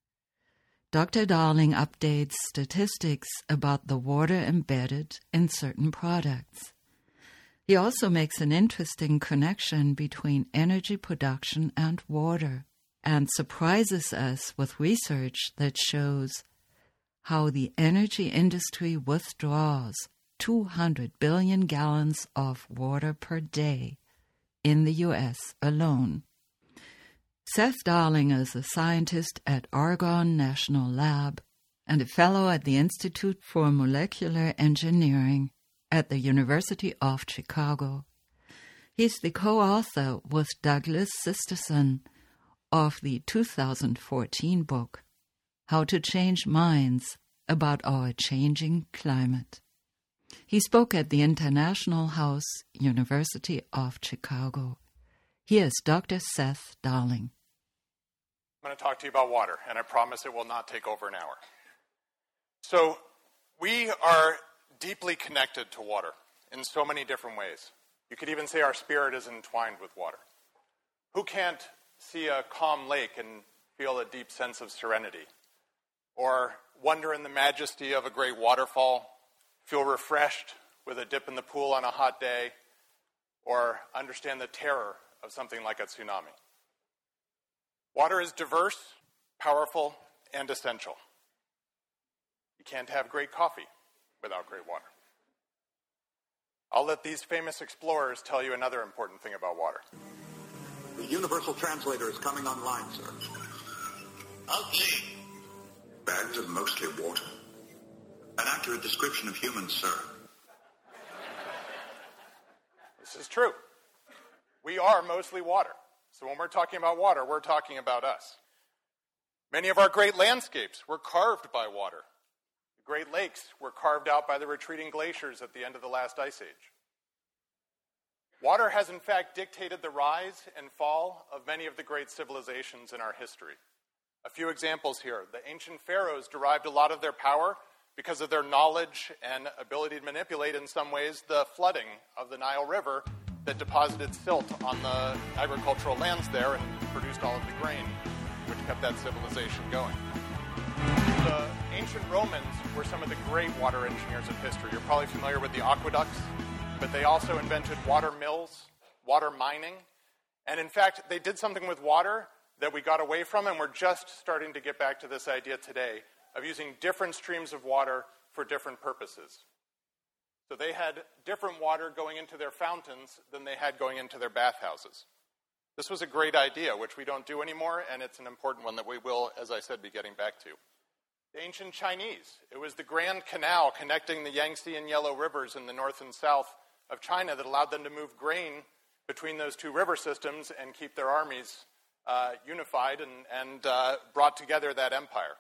Dr. Darling updates statistics about the water embedded in certain products. He also makes an interesting connection between energy production and water, and surprises us with research that shows how the energy industry withdraws 200 billion gallons of water per day in the U.S. alone. Seth Darling is a scientist at Argonne National Lab and a fellow at the Institute for Molecular Engineering at the University of Chicago. He's the co-author with Douglas Sisterson of the 2014 book, How to Change Minds About Our Changing Climate. He spoke at the International House, University of Chicago. Here's Dr. Seth Darling. I'm going to talk to you about water, and I promise it will not take over an hour. So, we are deeply connected to water in so many different ways. You could even say our spirit is entwined with water. Who can't see a calm lake and feel a deep sense of serenity? Or wonder in the majesty of a great waterfall, feel refreshed with a dip in the pool on a hot day, or understand the terror of something like a tsunami. Water is diverse, powerful, and essential. You can't have great coffee without great water. I'll let these famous explorers tell you another important thing about water. The universal translator is coming online, sir. Okay. Bags of mostly water. An accurate description of humans, sir. This is true. We are mostly water. So when we're talking about water, we're talking about us. Many of our great landscapes were carved by water. The Great Lakes were carved out by the retreating glaciers at the end of the last ice age. Water has in fact dictated the rise and fall of many of the great civilizations in our history. A few examples here. The ancient pharaohs derived a lot of their power because of their knowledge and ability to manipulate, in some ways, the flooding of the Nile River that deposited silt on the agricultural lands there and produced all of the grain, which kept that civilization going. The ancient Romans were some of the great water engineers of history. You're probably familiar with the aqueducts, but they also invented water mills, water mining, and in fact, they did something with water that we got away from, and we're just starting to get back to this idea today of using different streams of water for different purposes. So they had different water going into their fountains than they had going into their bathhouses. This was a great idea, which we don't do anymore, and it's an important one that we will, as I said, be getting back to. The ancient Chinese. It was the Grand Canal connecting the Yangtze and Yellow rivers in the north and south of China that allowed them to move grain between those two river systems and keep their armies unified and brought together that empire.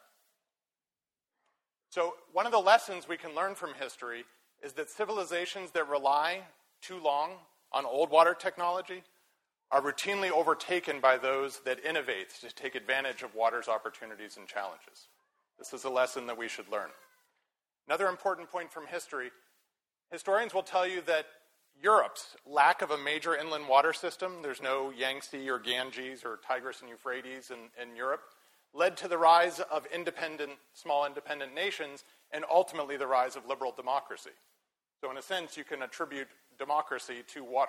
So one of the lessons we can learn from history is that civilizations that rely too long on old water technology are routinely overtaken by those that innovate to take advantage of water's opportunities and challenges. This is a lesson that we should learn. Another important point from history, historians will tell you that Europe's lack of a major inland water system, there's no Yangtze or Ganges or Tigris and Euphrates in Europe, led to the rise of small independent nations and ultimately the rise of liberal democracy. So in a sense, you can attribute democracy to water.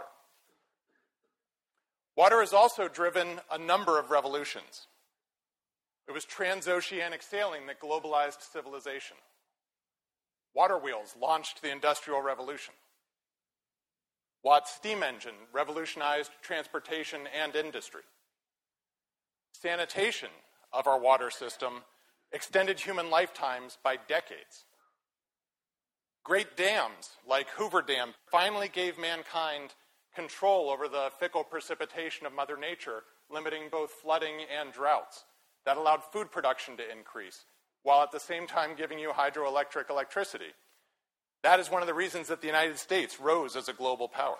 Water has also driven a number of revolutions. It was transoceanic sailing that globalized civilization. Water wheels launched the Industrial Revolution. Watt's steam engine revolutionized transportation and industry. Sanitation of our water system extended human lifetimes by decades. Great dams like Hoover Dam finally gave mankind control over the fickle precipitation of Mother Nature, limiting both flooding and droughts. That allowed food production to increase, while at the same time giving you hydroelectric electricity. That is one of the reasons that the United States rose as a global power.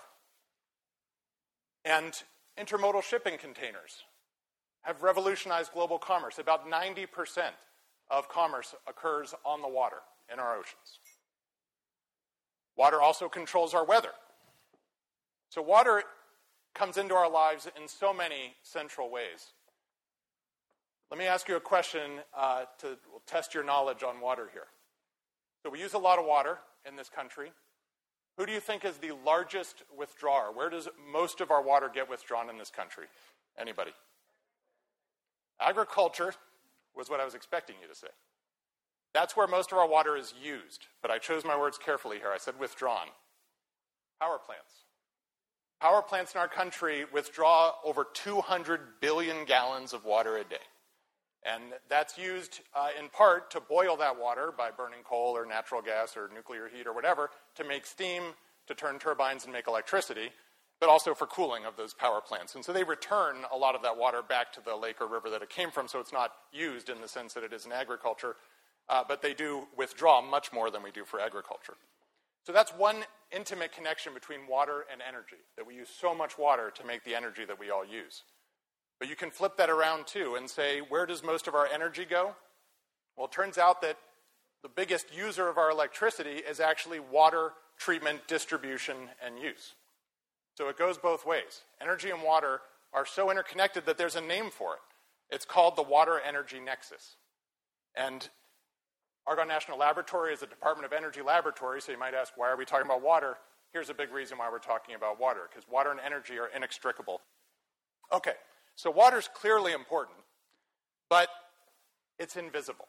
And intermodal shipping containers have revolutionized global commerce. About 90% of commerce occurs on the water in our oceans. Water also controls our weather. So water comes into our lives in so many central ways. Let me ask you a question to test your knowledge on water here. So we use a lot of water in this country. Who do you think is the largest withdrawer? Where does most of our water get withdrawn in this country? Anybody? Agriculture was what I was expecting you to say. That's where most of our water is used, but I chose my words carefully here. I said withdrawn. Power plants. Power plants in our country withdraw over 200 billion gallons of water a day. And that's used in part to boil that water by burning coal or natural gas or nuclear heat or whatever to make steam, to turn turbines and make electricity, but also for cooling of those power plants. And so they return a lot of that water back to the lake or river that it came from, so it's not used in the sense that it is in agriculture, but they do withdraw much more than we do for agriculture. So that's one intimate connection between water and energy, that we use so much water to make the energy that we all use. But you can flip that around too and say, where does most of our energy go? Well, it turns out that the biggest user of our electricity is actually water treatment, distribution, and use. So it goes both ways. Energy and water are so interconnected that there's a name for it. It's called the water-energy nexus. And Argonne National Laboratory is a Department of Energy laboratory, so you might ask, why are we talking about water? Here's a big reason why we're talking about water, because water and energy are inextricable. Okay. So water's clearly important, but it's invisible.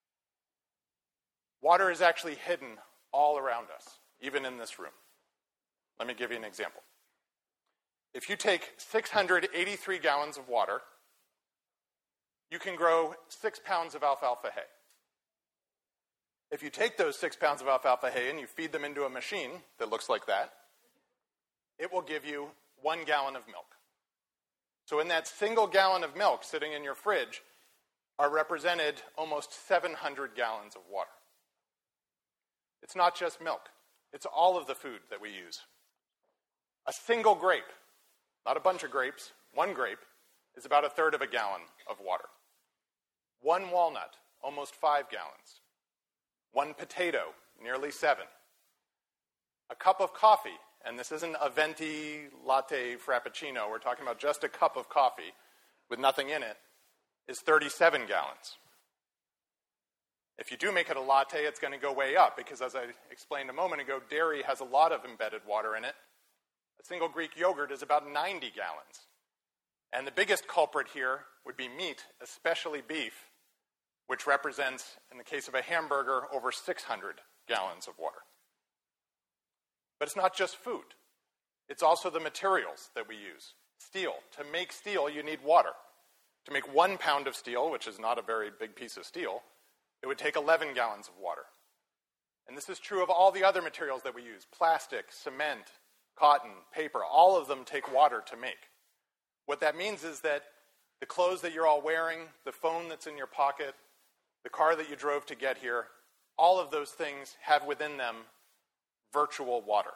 Water is actually hidden all around us, even in this room. Let me give you an example. If you take 683 gallons of water, you can grow 6 pounds of alfalfa hay. If you take those 6 pounds of alfalfa hay and you feed them into a machine that looks like that, it will give you 1 gallon of milk. So in that single gallon of milk sitting in your fridge are represented almost 700 gallons of water. It's not just milk. It's all of the food that we use. A single grape, not a bunch of grapes, one grape, is about 1/3 of a gallon of water. One walnut, almost 5 gallons. One potato, nearly 7. A cup of coffee, and this isn't a venti latte frappuccino, we're talking about just a cup of coffee with nothing in it, is 37 gallons. If you do make it a latte, it's going to go way up, because as I explained a moment ago, dairy has a lot of embedded water in it. A single Greek yogurt is about 90 gallons. And the biggest culprit here would be meat, especially beef, which represents, in the case of a hamburger, over 600 gallons of water. But it's not just food. It's also the materials that we use. Steel. To make steel, you need water. To make 1 pound of steel, which is not a very big piece of steel, it would take 11 gallons of water. And this is true of all the other materials that we use. Plastic, cement, cotton, paper, all of them take water to make. What that means is that the clothes that you're all wearing, the phone that's in your pocket, the car that you drove to get here, all of those things have within them virtual water.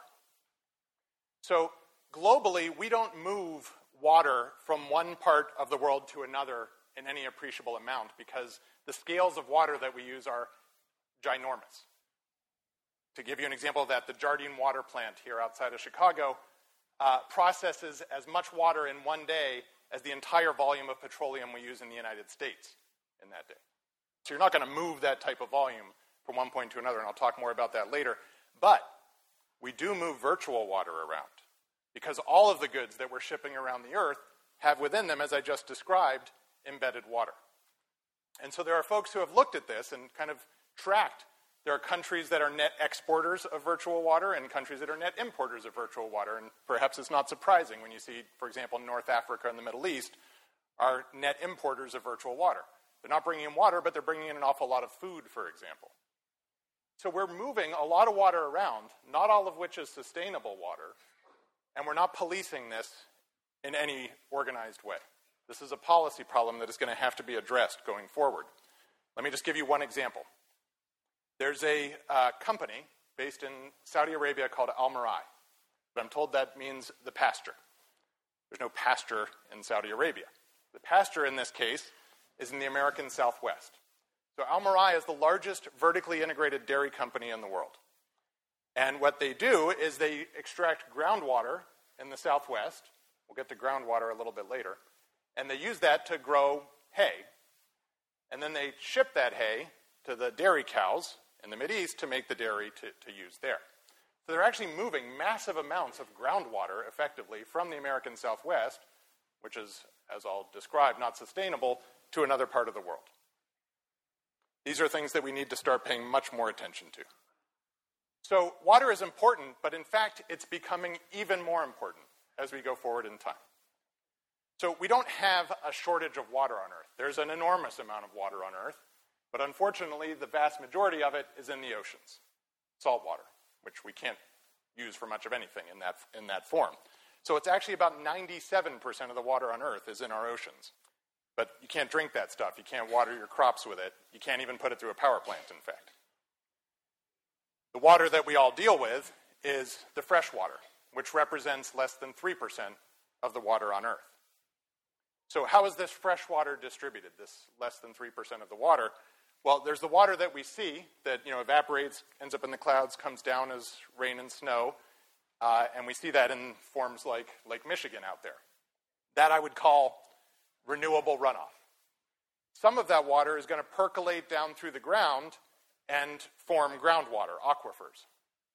So globally, we don't move water from one part of the world to another in any appreciable amount because the scales of water that we use are ginormous. To give you an example of that, the Jardine Water Plant here outside of Chicago processes as much water in one day as the entire volume of petroleum we use in the United States in that day. So you're not going to move that type of volume from one point to another, and I'll talk more about that later. But we do move virtual water around because all of the goods that we're shipping around the earth have within them, as I just described, embedded water. And so there are folks who have looked at this and kind of tracked. There are countries that are net exporters of virtual water and countries that are net importers of virtual water. And perhaps it's not surprising when you see, for example, North Africa and the Middle East are net importers of virtual water. They're not bringing in water, but they're bringing in an awful lot of food, for example. So we're moving a lot of water around, not all of which is sustainable water, and we're not policing this in any organized way. This is a policy problem that is going to have to be addressed going forward. Let me just give you one example. There's a company based in Saudi Arabia called Al-Marai, but I'm told that means the pasture. There's no pasture in Saudi Arabia. The pasture in this case is in the American Southwest. So Al-Marai is the largest vertically integrated dairy company in the world. And what they do is they extract groundwater in the Southwest. We'll get to groundwater a little bit later. And they use that to grow hay. And then they ship that hay to the dairy cows in the Mideast to make the dairy to use there. So they're actually moving massive amounts of groundwater effectively from the American Southwest, which is, as I'll describe, not sustainable, to another part of the world. These are things that we need to start paying much more attention to. So water is important, but in fact, it's becoming even more important as we go forward in time. So we don't have a shortage of water on Earth. There's an enormous amount of water on Earth, but unfortunately, the vast majority of it is in the oceans, salt water, which we can't use for much of anything in that form. So it's actually about 97% of the water on Earth is in our oceans. But you can't drink that stuff. You can't water your crops with it. You can't even put it through a power plant, in fact. The water that we all deal with is the fresh water, which represents less than 3% of the water on Earth. So how is this fresh water distributed, this less than 3% of the water? Well, there's the water that we see that evaporates, ends up in the clouds, comes down as rain and snow, and we see that in forms like Lake Michigan out there. That I would call renewable runoff. Some of that water is going to percolate down through the ground and form groundwater, aquifers.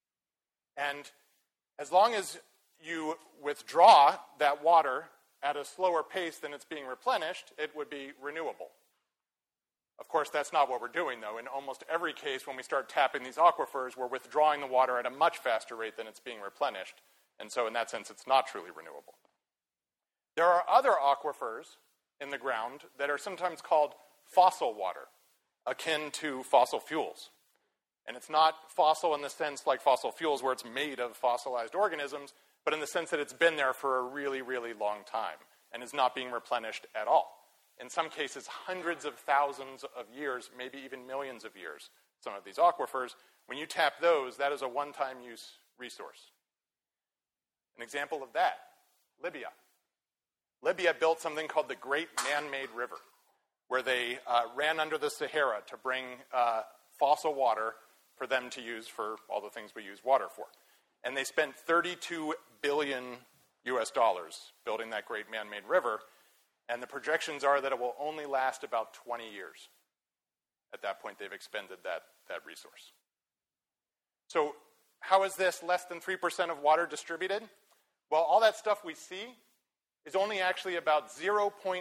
And as long as you withdraw that water at a slower pace than it's being replenished, it would be renewable. Of course, that's not what we're doing, though. In almost every case, when we start tapping these aquifers, we're withdrawing the water at a much faster rate than it's being replenished. And so in that sense, it's not truly renewable. There are other aquifers in the ground that are sometimes called fossil water, akin to fossil fuels. And it's not fossil in the sense like fossil fuels where it's made of fossilized organisms, but in the sense that it's been there for a really, really long time and is not being replenished at all. In some cases, hundreds of thousands of years, maybe even millions of years, some of these aquifers. When you tap those, that is a one-time use resource. An example of that, Libya. Libya built something called the Great Man-Made River, where they ran under the Sahara to bring fossil water for them to use for all the things we use water for. And they spent $32 billion building that Great Man-Made River, and the projections are that it will only last about 20 years. At that point, they've expended that resource. So how is this less than 3% of water distributed? Well, all that stuff we see is only actually about 0.3%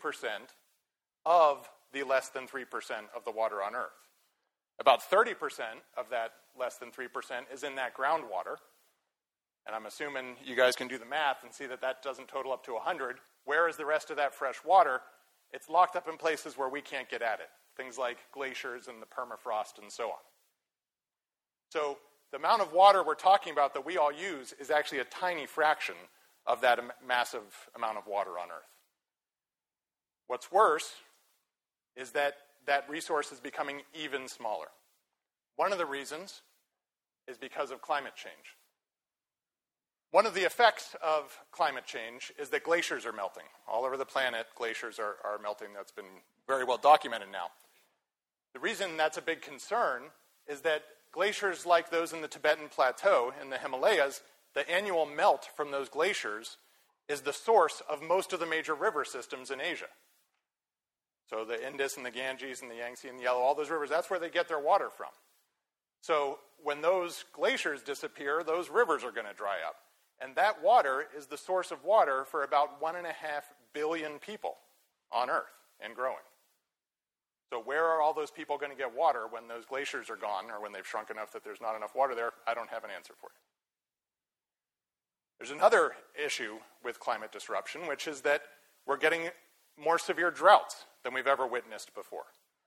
of the less than 3% of the water on Earth. About 30% of that less than 3% is in that groundwater. and I'm assuming you guys can do the math and see that that doesn't total up to 100, where is the rest of that fresh water? It's locked up in places where we can't get at it, things like glaciers and the permafrost and so on. So the amount of water we're talking about that we all use is actually a tiny fraction of that massive amount of water on Earth. What's worse is that that resource is becoming even smaller. One of the reasons is because of climate change. One of the effects of climate change is that glaciers are melting. All over the planet, glaciers are melting. That's been very well documented now. The reason that's a big concern is that glaciers like those in the Tibetan Plateau in the Himalayas, the annual melt from those glaciers is the source of most of the major river systems in Asia. So the Indus and the Ganges and the Yangtze and the Yellow, all those rivers, that's where they get their water from. So when those glaciers disappear, those rivers are going to dry up. And that water is the source of water for about 1.5 billion people on Earth and growing. So where are all those people going to get water when those glaciers are gone or when they've shrunk enough that there's not enough water there? I don't have an answer for you. There's another issue with climate disruption, which is that we're getting more severe droughts than we've ever witnessed before.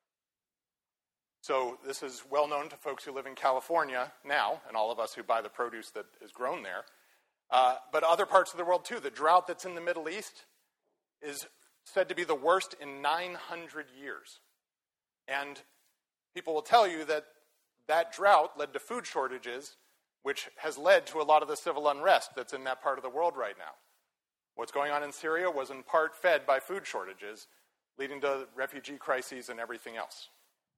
So this is well known to folks who live in California now, and all of us who buy the produce that is grown there. But other parts of the world too. The drought that's in the Middle East is said to be the worst in 900 years. And people will tell you that that drought led to food shortages, which has led to a lot of the civil unrest that's in that part of the world right now. What's going on in Syria was in part fed by food shortages, leading to refugee crises and everything else.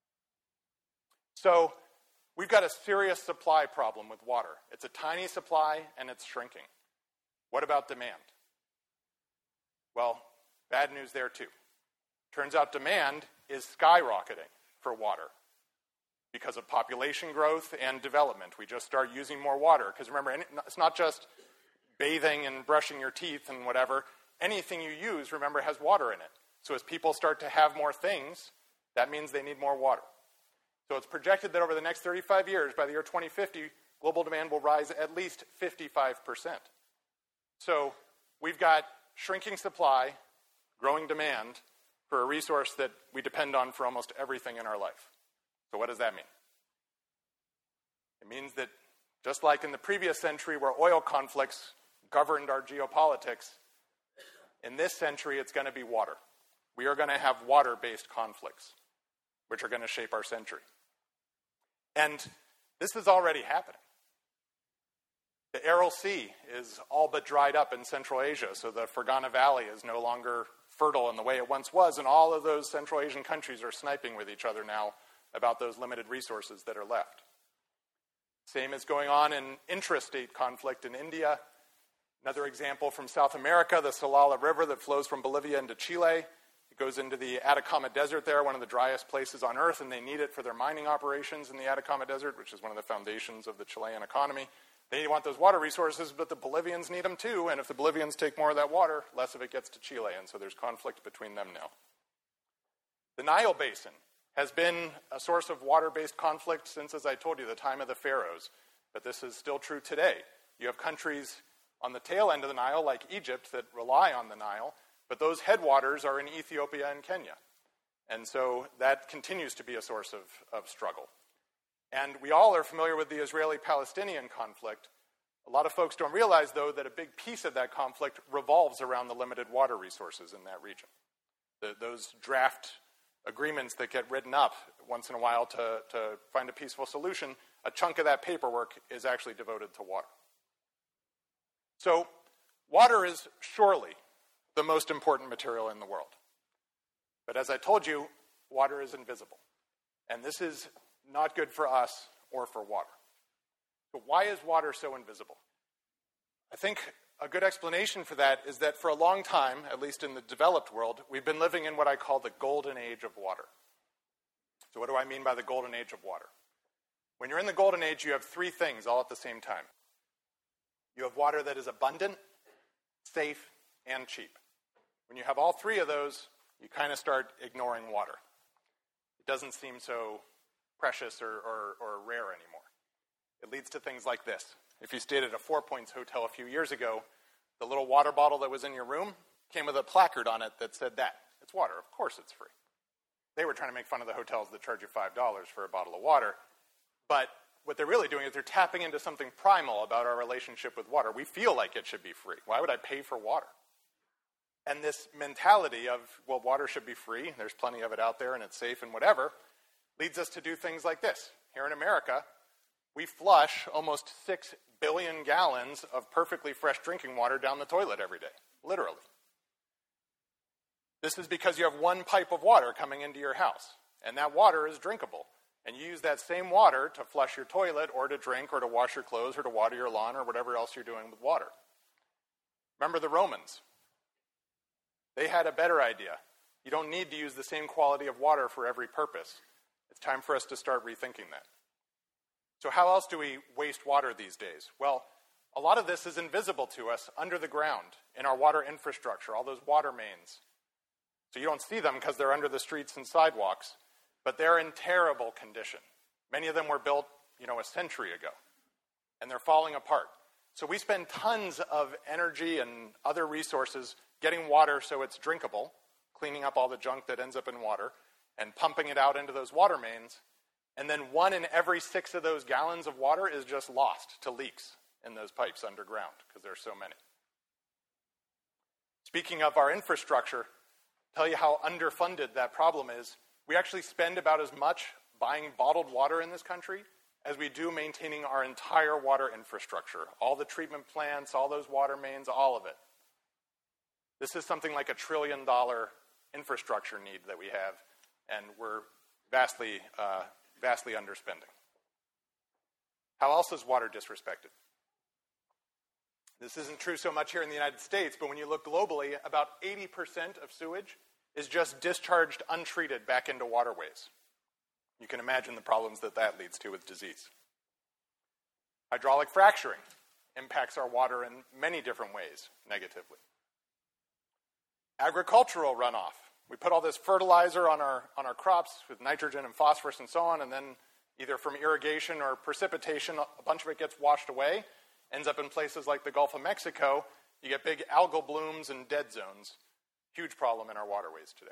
So we've got a serious supply problem with water. It's a tiny supply and it's shrinking. What about demand? Well, bad news there too. Turns out demand is skyrocketing for water because of population growth and development. We just start using more water. Because remember, it's not just bathing and brushing your teeth and whatever. Anything you use, remember, has water in it. So as people start to have more things, that means they need more water. So it's projected that over the next 35 years, by the year 2050, global demand will rise at least 55%. So we've got shrinking supply, growing demand for a resource that we depend on for almost everything in our life. So what does that mean? It means that just like in the previous century where oil conflicts governed our geopolitics, in this century it's going to be water. We are going to have water-based conflicts, which are going to shape our century. And this is already happening. The Aral Sea is all but dried up in Central Asia, so the Fergana Valley is no longer fertile in the way it once was, and all of those Central Asian countries are sniping with each other now about those limited resources that are left. Same is going on in intrastate conflict in India. Another example from South America, the Salala River that flows from Bolivia into Chile. It goes into the Atacama Desert there, one of the driest places on Earth, and they need it for their mining operations in the Atacama Desert, which is one of the foundations of the Chilean economy. They want those water resources, but the Bolivians need them too, and if the Bolivians take more of that water, less of it gets to Chile, and so there's conflict between them now. The Nile Basin has been a source of water-based conflict since, as I told you, the time of the pharaohs, but this is still true today. You have countries on the tail end of the Nile, like Egypt, that rely on the Nile, but those headwaters are in Ethiopia and Kenya, and so that continues to be a source of struggle. And we all are familiar with the Israeli-Palestinian conflict. A lot of folks don't realize, though, that a big piece of that conflict revolves around the limited water resources in that region. Those draft agreements that get written up once in a while to find a peaceful solution, a chunk of that paperwork is actually devoted to water. So water is surely the most important material in the world. But as I told you, water is invisible. And this is not good for us or for water. So why is water so invisible? I think a good explanation for that is that for a long time, at least in the developed world, we've been living in what I call the golden age of water. So what do I mean by the golden age of water? When you're in the golden age, you have three things all at the same time. You have water that is abundant, safe, and cheap. When you have all three of those, you kind of start ignoring water. It doesn't seem so precious or rare anymore. It leads to things like this. If you stayed at a Four Points hotel a few years ago, the little water bottle that was in your room came with a placard on it that said that. It's water. Of course it's free. They were trying to make fun of the hotels that charge you $5 for a bottle of water. But what they're really doing is they're tapping into something primal about our relationship with water. We feel like it should be free. Why would I pay for water? And this mentality of, well, water should be free, there's plenty of it out there and it's safe and whatever, leads us to do things like this. Here in America, we flush almost 6 billion gallons of perfectly fresh drinking water down the toilet every day, literally. This is because you have one pipe of water coming into your house, and that water is drinkable. And you use that same water to flush your toilet or to drink or to wash your clothes or to water your lawn or whatever else you're doing with water. Remember the Romans? They had a better idea. You don't need to use the same quality of water for every purpose. It's time for us to start rethinking that. So how else do we waste water these days? Well, a lot of this is invisible to us under the ground in our water infrastructure, all those water mains. So you don't see them because they're under the streets and sidewalks, but they're in terrible condition. Many of them were built, a century ago, and they're falling apart. So we spend tons of energy and other resources getting water so it's drinkable, cleaning up all the junk that ends up in water, and pumping it out into those water mains, and then 1 in every 6 of those gallons of water is just lost to leaks in those pipes underground because there's so many. Speaking of our infrastructure, tell you how underfunded that problem is. We actually spend about as much buying bottled water in this country as we do maintaining our entire water infrastructure. All the treatment plants, all those water mains, all of it. This is something like $1 trillion infrastructure need that we have, and we're vastly underspending. How else is water disrespected? This isn't true so much here in the United States, but when you look globally, about 80% of sewage is just discharged untreated back into waterways. You can imagine the problems that leads to with disease. Hydraulic fracturing impacts our water in many different ways negatively. Agricultural runoff. We put all this fertilizer on our crops with nitrogen and phosphorus and so on, and then either from irrigation or precipitation, a bunch of it gets washed away, ends up in places like the Gulf of Mexico. You get big algal blooms and dead zones. Huge problem in our waterways today.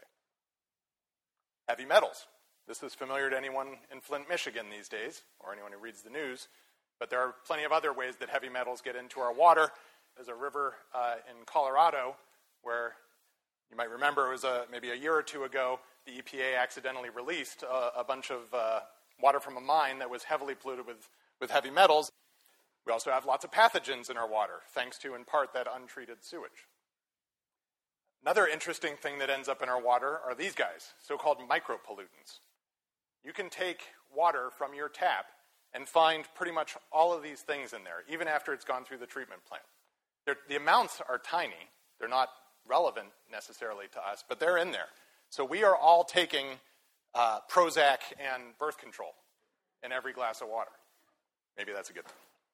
Heavy metals. This is familiar to anyone in Flint, Michigan these days, or anyone who reads the news, but there are plenty of other ways that heavy metals get into our water. There's a river in Colorado where you might remember it was maybe a year or two ago, the EPA accidentally released a bunch of water from a mine that was heavily polluted with heavy metals. We also have lots of pathogens in our water, thanks to, in part, that untreated sewage. Another interesting thing that ends up in our water are these guys, so-called micropollutants. You can take water from your tap and find pretty much all of these things in there, even after it's gone through the treatment plant. The amounts are tiny. They're not relevant necessarily to us, but they're in there. So we are all taking Prozac and birth control in every glass of water. Maybe that's a good thing.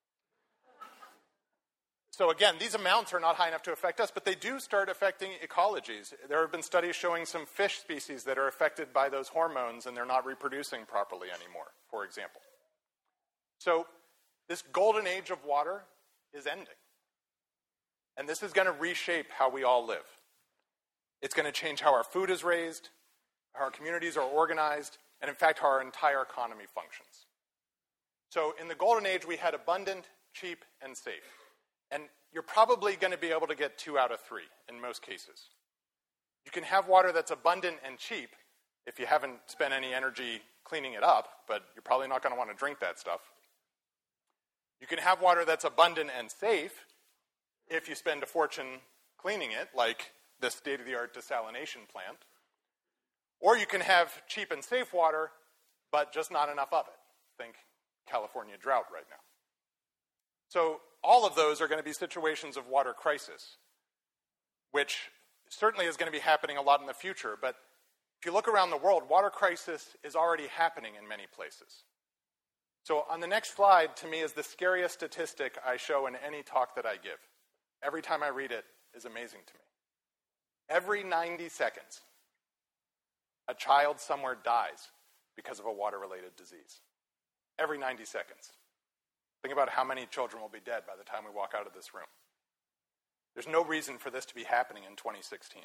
So again, these amounts are not high enough to affect us, but they do start affecting ecologies. There have been studies showing some fish species that are affected by those hormones and they're not reproducing properly anymore, for example. So this golden age of water is ending. And this is going to reshape how we all live. It's going to change how our food is raised, how our communities are organized, and in fact, how our entire economy functions. So in the golden age, we had abundant, cheap, and safe. And you're probably going to be able to get 2 out of 3 in most cases. You can have water that's abundant and cheap if you haven't spent any energy cleaning it up, but you're probably not going to want to drink that stuff. You can have water that's abundant and safe if you spend a fortune cleaning it, like this state-of-the-art desalination plant. Or you can have cheap and safe water, but just not enough of it. Think California drought right now. So all of those are going to be situations of water crisis, which certainly is going to be happening a lot in the future. But if you look around the world, water crisis is already happening in many places. So on the next slide, to me, is the scariest statistic I show in any talk that I give. Every time I read it is amazing to me. Every 90 seconds, a child somewhere dies because of a water-related disease. Every 90 seconds. Think about how many children will be dead by the time we walk out of this room. There's no reason for this to be happening in 2016.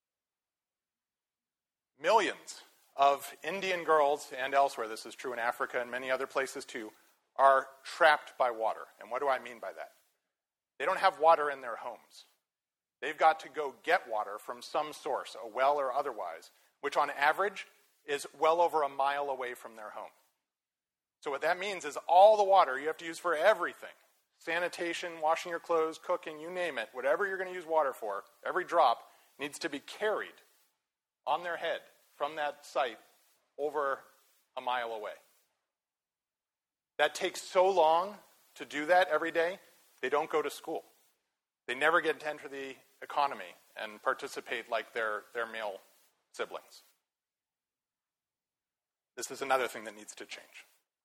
Millions of Indian girls and elsewhere, this is true in Africa and many other places too, are trapped by water. And what do I mean by that? They don't have water in their homes. They've got to go get water from some source, a well or otherwise, which on average is well over a mile away from their home. So what that means is all the water you have to use for everything, sanitation, washing your clothes, cooking, you name it, whatever you're going to use water for, every drop needs to be carried on their head from that site over a mile away. That takes so long to do that every day, they don't go to school. They never get to enter the economy and participate like their male siblings. This is another thing that needs to change.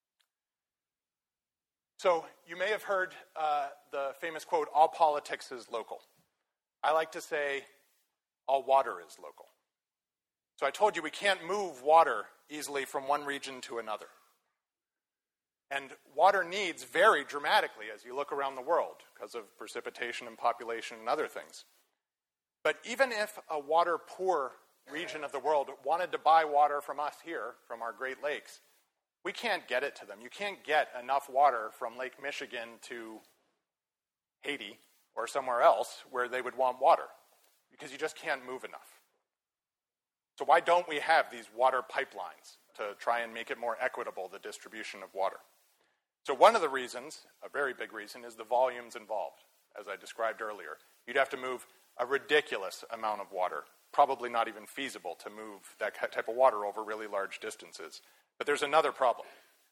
So you may have heard the famous quote, all politics is local. I like to say, all water is local. So I told you we can't move water easily from one region to another. And water needs vary dramatically as you look around the world because of precipitation and population and other things. But even if a water-poor region of the world wanted to buy water from us here, from our Great Lakes, we can't get it to them. You can't get enough water from Lake Michigan to Haiti or somewhere else where they would want water because you just can't move enough. So why don't we have these water pipelines to try and make it more equitable, the distribution of water? So one of the reasons, a very big reason, is the volumes involved, as I described earlier. You'd have to move a ridiculous amount of water, probably not even feasible to move that type of water over really large distances. But there's another problem.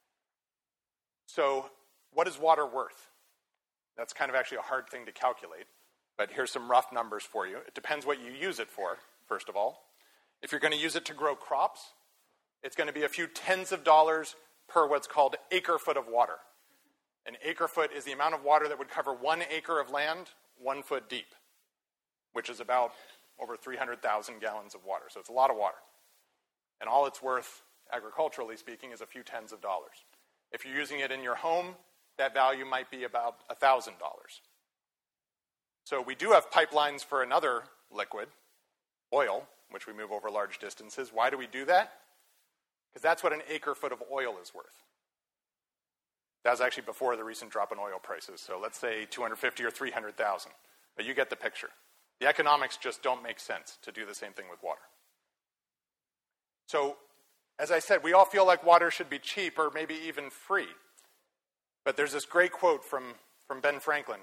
So what is water worth? That's kind of actually a hard thing to calculate, but here's some rough numbers for you. It depends what you use it for, first of all. If you're going to use it to grow crops, it's going to be a few tens of dollars per what's called acre-foot of water. An acre-foot is the amount of water that would cover 1 acre of land 1 foot deep, which is about over 300,000 gallons of water. So it's a lot of water. And all it's worth, agriculturally speaking, is a few tens of dollars. If you're using it in your home, that value might be about $1,000. So we do have pipelines for another liquid, oil, which we move over large distances. Why do we do that? Because that's what an acre-foot of oil is worth. That was actually before the recent drop in oil prices. So let's say 250 or 300,000. But you get the picture. The economics just don't make sense to do the same thing with water. So, as I said, we all feel like water should be cheap or maybe even free. But there's this great quote from Ben Franklin.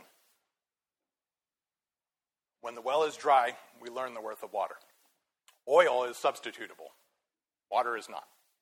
When the well is dry, we learn the worth of water. Oil is substitutable. Water is not.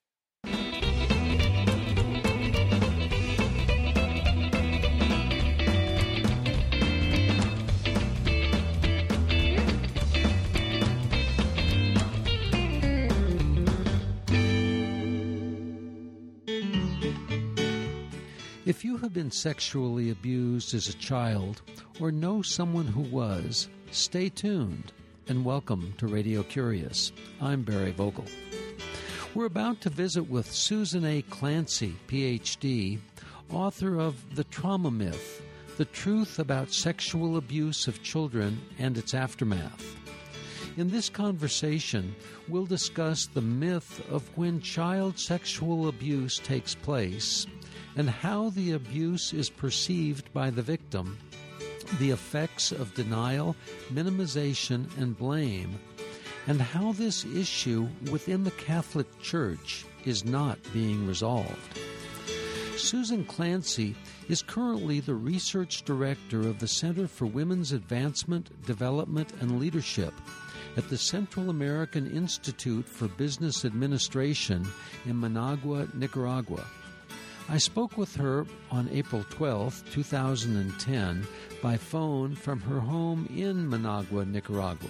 If you have been sexually abused as a child or know someone who was, stay tuned and welcome to Radio Curious. I'm Barry Vogel. We're about to visit with Susan A. Clancy, Ph.D., author of The Trauma Myth, The Truth About Sexual Abuse of Children and Its Aftermath. In this conversation, we'll discuss the myth of when child sexual abuse takes place and how the abuse is perceived by the victim, the effects of denial, minimization, and blame, and how this issue within the Catholic Church is not being resolved. Susan Clancy is currently the research director of the Center for Women's Advancement, Development, and Leadership at the Central American Institute for Business Administration in Managua, Nicaragua. I spoke with her on April 12, 2010, by phone from her home in Managua, Nicaragua.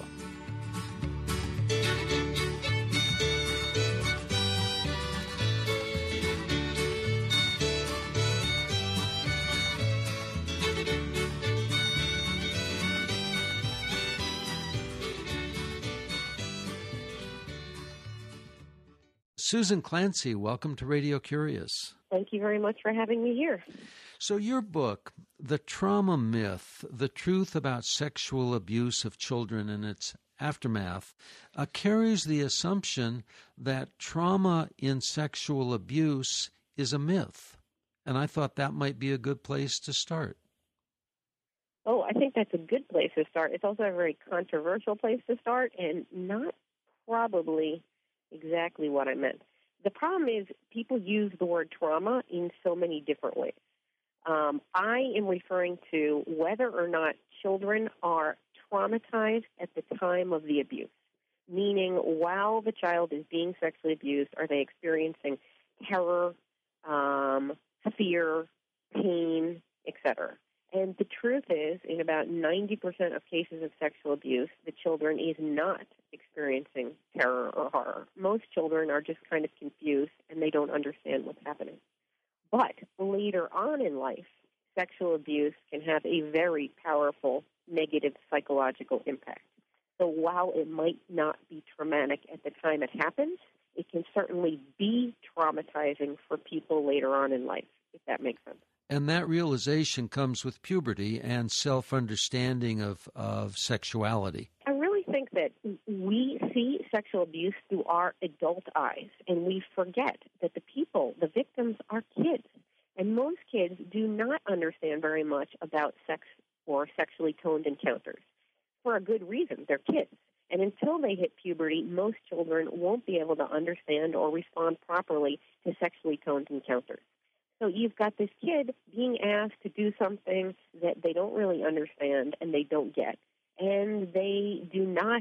Susan Clancy, welcome to Radio Curious. Thank you very much for having me here. So your book, The Trauma Myth, The Truth About Sexual Abuse of Children and Its Aftermath, carries the assumption that trauma in sexual abuse is a myth. And I thought that might be a good place to start. Oh, I think that's a good place to start. It's also a very controversial place to start and not probably exactly what I meant. The problem is people use the word trauma in so many different ways. I am referring to whether or not children are traumatized at the time of the abuse, meaning while the child is being sexually abused, are they experiencing terror, fear, pain, etc.? And the truth is, in about 90% of cases of sexual abuse, the children is not experiencing terror or horror. Most children are just kind of confused and they don't understand what's happening. But later on in life, sexual abuse can have a very powerful negative psychological impact. So while it might not be traumatic at the time it happens, it can certainly be traumatizing for people later on in life, if that makes sense. And that realization comes with puberty and self-understanding of sexuality. I really think that we see sexual abuse through our adult eyes, and we forget that the victims are kids. And most kids do not understand very much about sex or sexually toned encounters. For a good reason, they're kids. And until they hit puberty, most children won't be able to understand or respond properly to sexually toned encounters. So you've got this kid being asked to do something that they don't really understand and they don't get. And they do not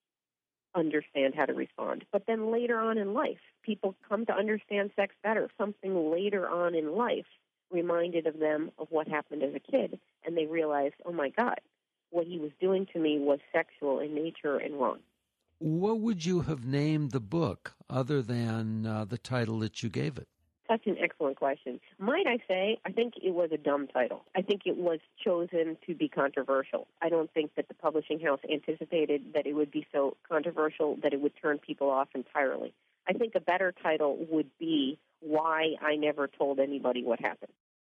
understand how to respond. But then later on in life, people come to understand sex better. Something later on in life reminded of them of what happened as a kid, and they realized, oh my God, what he was doing to me was sexual in nature and wrong. What would you have named the book other than the title that you gave it? That's an excellent question. Might I say, I think it was a dumb title. I think it was chosen to be controversial. I don't think that the publishing house anticipated that it would be so controversial that it would turn people off entirely. I think a better title would be Why I Never Told Anybody What Happened.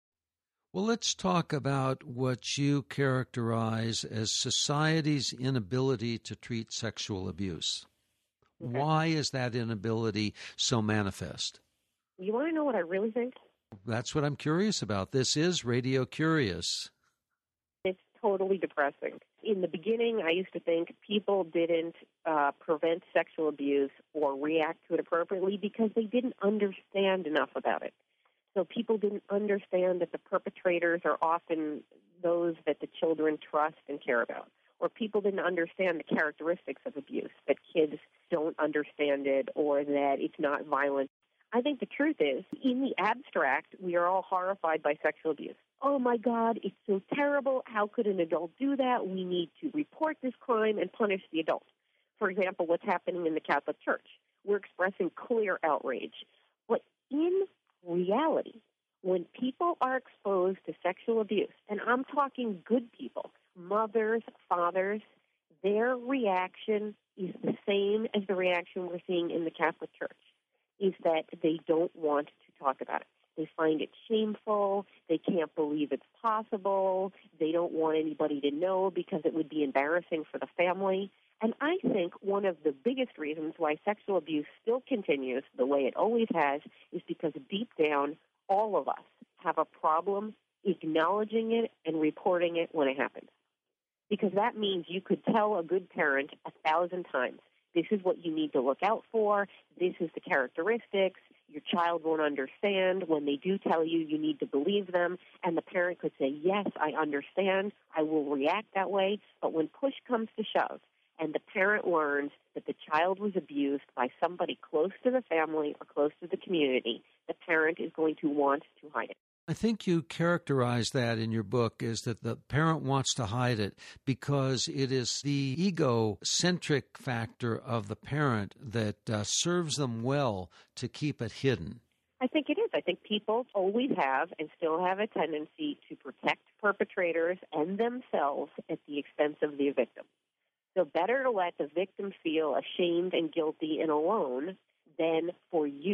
Well, let's talk about what you characterize as society's inability to treat sexual abuse. Okay. Why is that inability so manifest? You want to know what I really think? That's what I'm curious about. This is Radio Curious. It's totally depressing. In the beginning, I used to think people didn't prevent sexual abuse or react to it appropriately because they didn't understand enough about it. So people didn't understand that the perpetrators are often those that the children trust and care about. Or people didn't understand the characteristics of abuse, that kids don't understand it or that it's not violent. I think the truth is, in the abstract, we are all horrified by sexual abuse. Oh, my God, it's so terrible. How could an adult do that? We need to report this crime and punish the adult. For example, what's happening in the Catholic Church. We're expressing clear outrage. But in reality, when people are exposed to sexual abuse, and I'm talking good people, mothers, fathers, their reaction is the same as the reaction we're seeing in the Catholic Church, is that they don't want to talk about it. They find it shameful. They can't believe it's possible. They don't want anybody to know because it would be embarrassing for the family. And I think one of the biggest reasons why sexual abuse still continues the way it always has is because deep down, all of us have a problem acknowledging it and reporting it when it happens. Because that means you could tell a good parent 1,000 times, this is what you need to look out for, this is the characteristics, your child won't understand. When they do tell you, you need to believe them. And the parent could say, yes, I understand, I will react that way. But when push comes to shove, and the parent learns that the child was abused by somebody close to the family or close to the community, the parent is going to want to hide it. I think you characterize that in your book is that the parent wants to hide it because it is the egocentric factor of the parent that serves them well to keep it hidden. I think it is. I think people always have and still have a tendency to protect perpetrators and themselves at the expense of the victim. So better to let the victim feel ashamed and guilty and alone than for you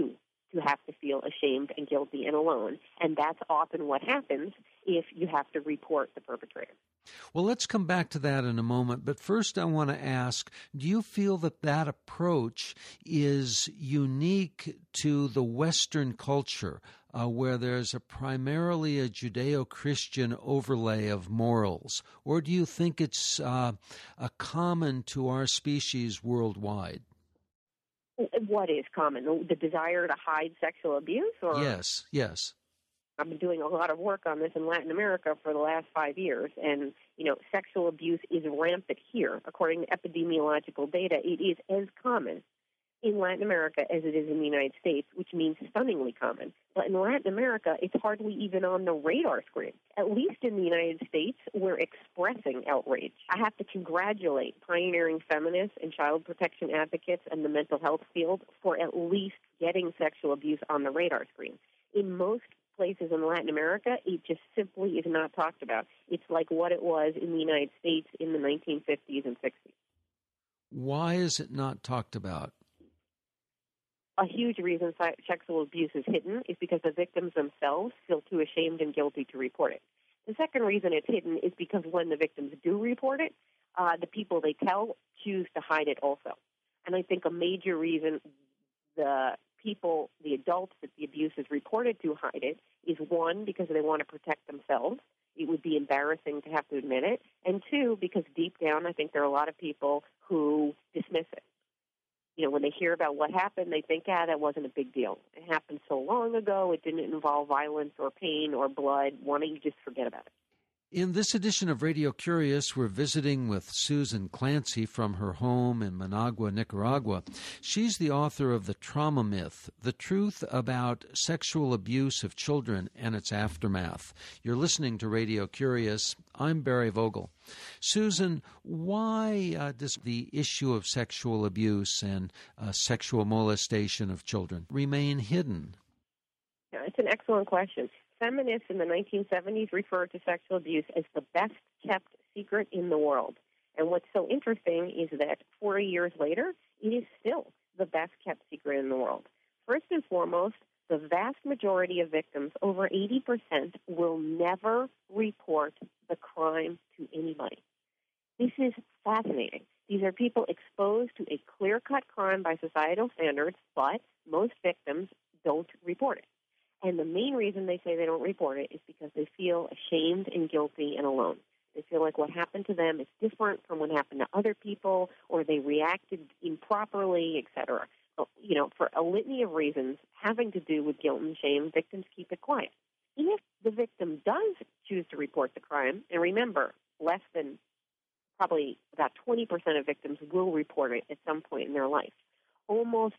to have to feel ashamed and guilty and alone. And that's often what happens if you have to report the perpetrator. Well, let's come back to that in a moment. But first, I want to ask, do you feel that that approach is unique to the Western culture, where there's primarily a Judeo-Christian overlay of morals? Or do you think it's common to our species worldwide? What is common? The desire to hide sexual abuse? Or? Yes. I've been doing a lot of work on this in Latin America for the last 5 years, and, sexual abuse is rampant here. According to epidemiological data, it is as common in Latin America as it is in the United States, which means stunningly common. But in Latin America, it's hardly even on the radar screen. At least in the United States, we're expressing outrage. I have to congratulate pioneering feminists and child protection advocates and the mental health field for at least getting sexual abuse on the radar screen. In most places in Latin America, it just simply is not talked about. It's like what it was in the United States in the 1950s and 60s. Why is it not talked about? A huge reason sexual abuse is hidden is because the victims themselves feel too ashamed and guilty to report it. The second reason it's hidden is because when the victims do report it, the people they tell choose to hide it also. And I think a major reason the adults that the abuse is reported to hide it is, one, because they want to protect themselves. It would be embarrassing to have to admit it. And two, because deep down, I think there are a lot of people who dismiss it. When they hear about what happened, they think, that wasn't a big deal. It happened so long ago, it didn't involve violence or pain or blood. Why don't you just forget about it? In this edition of Radio Curious, we're visiting with Susan Clancy from her home in Managua, Nicaragua. She's the author of The Trauma Myth, The Truth About Sexual Abuse of Children and Its Aftermath. You're listening to Radio Curious. I'm Barry Vogel. Susan, why does the issue of sexual abuse and sexual molestation of children remain hidden? Yeah, it's an excellent question. Feminists in the 1970s referred to sexual abuse as the best-kept secret in the world. And what's so interesting is that 40 years later, it is still the best-kept secret in the world. First and foremost, the vast majority of victims, over 80%, will never report the crime to anybody. This is fascinating. These are people exposed to a clear-cut crime by societal standards, but most victims don't report it. And the main reason they say they don't report it is because they feel ashamed and guilty and alone. They feel like what happened to them is different from what happened to other people, or they reacted improperly, etc. For a litany of reasons having to do with guilt and shame, victims keep it quiet. If the victim does choose to report the crime, and remember, less than probably about 20% of victims will report it at some point in their life, almost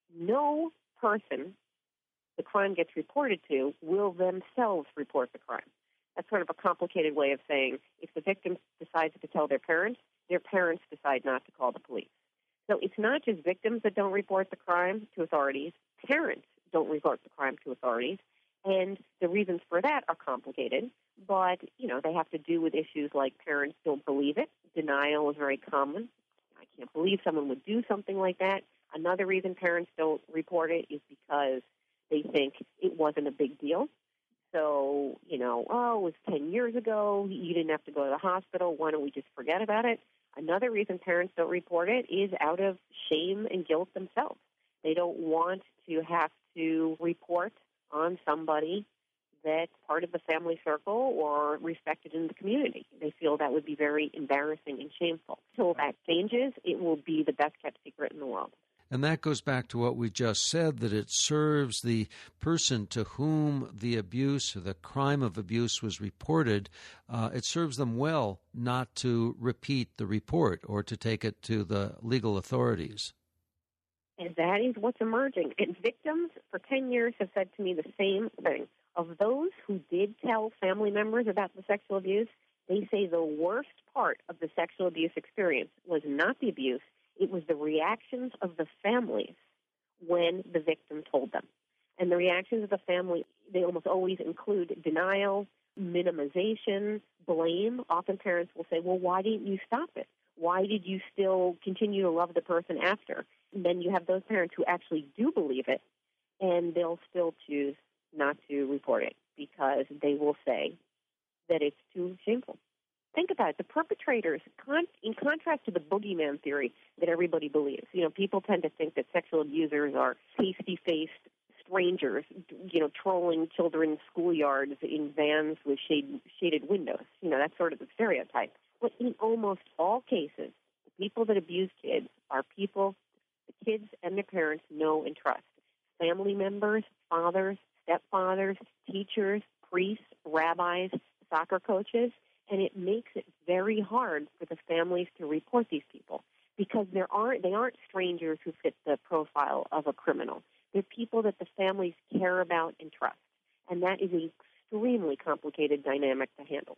no person the crime gets reported to will themselves report the crime. That's sort of a complicated way of saying if the victim decides to tell their parents decide not to call the police. So it's not just victims that don't report the crime to authorities. Parents don't report the crime to authorities. And the reasons for that are complicated, but, they have to do with issues like parents don't believe it. Denial is very common. I can't believe someone would do something like that. Another reason parents don't report it is because they think it wasn't a big deal. So, it was 10 years ago. You didn't have to go to the hospital. Why don't we just forget about it? Another reason parents don't report it is out of shame and guilt themselves. They don't want to have to report on somebody that's part of the family circle or respected in the community. They feel that would be very embarrassing and shameful. Until that changes, it will be the best-kept secret in the world. And that goes back to what we just said, that it serves the person to whom the abuse or the crime of abuse was reported, it serves them well not to repeat the report or to take it to the legal authorities. And that is what's emerging. And victims for 10 years have said to me the same thing. Of those who did tell family members about the sexual abuse, they say the worst part of the sexual abuse experience was not the abuse, it was the reactions of the families when the victim told them. And the reactions of the family, they almost always include denial, minimization, blame. Often parents will say, well, why didn't you stop it? Why did you still continue to love the person after? And then you have those parents who actually do believe it, and they'll still choose not to report it because they will say that it's too shameful. Think about it. The perpetrators, in contrast to the boogeyman theory that everybody believes, people tend to think that sexual abusers are pasty-faced strangers, trolling children's schoolyards in vans with shaded windows. That's sort of the stereotype. But in almost all cases, the people that abuse kids are people the kids and their parents know and trust. Family members, fathers, stepfathers, teachers, priests, rabbis, soccer coaches, and it makes it very hard for the families to report these people because they aren't strangers who fit the profile of a criminal. They're people that the families care about and trust, and that is an extremely complicated dynamic to handle.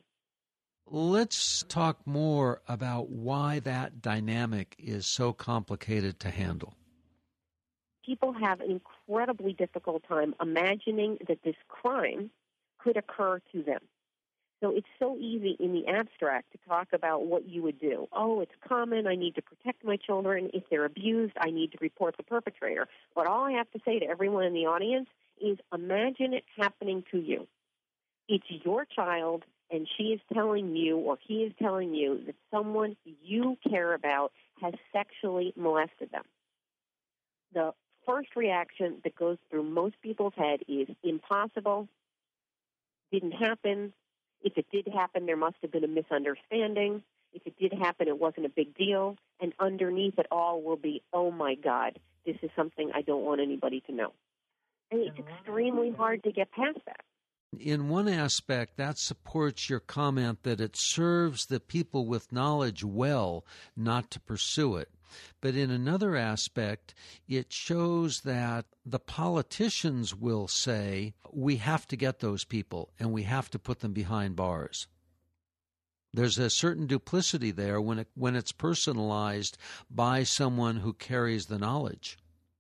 Let's talk more about why that dynamic is so complicated to handle. People have an incredibly difficult time imagining that this crime could occur to them. So it's so easy in the abstract to talk about what you would do. Oh, it's common. I need to protect my children. If they're abused, I need to report the perpetrator. But all I have to say to everyone in the audience is imagine it happening to you. It's your child, and she is telling you or he is telling you that someone you care about has sexually molested them. The first reaction that goes through most people's head is impossible, didn't happen. If it did happen, there must have been a misunderstanding. If it did happen, it wasn't a big deal. And underneath it all will be, oh, my God, this is something I don't want anybody to know. And it's extremely hard to get past that. In one aspect, that supports your comment that it serves the people with knowledge well not to pursue it. But in another aspect, it shows that the politicians will say, we have to get those people and we have to put them behind bars. There's a certain duplicity there when it's personalized by someone who carries the knowledge.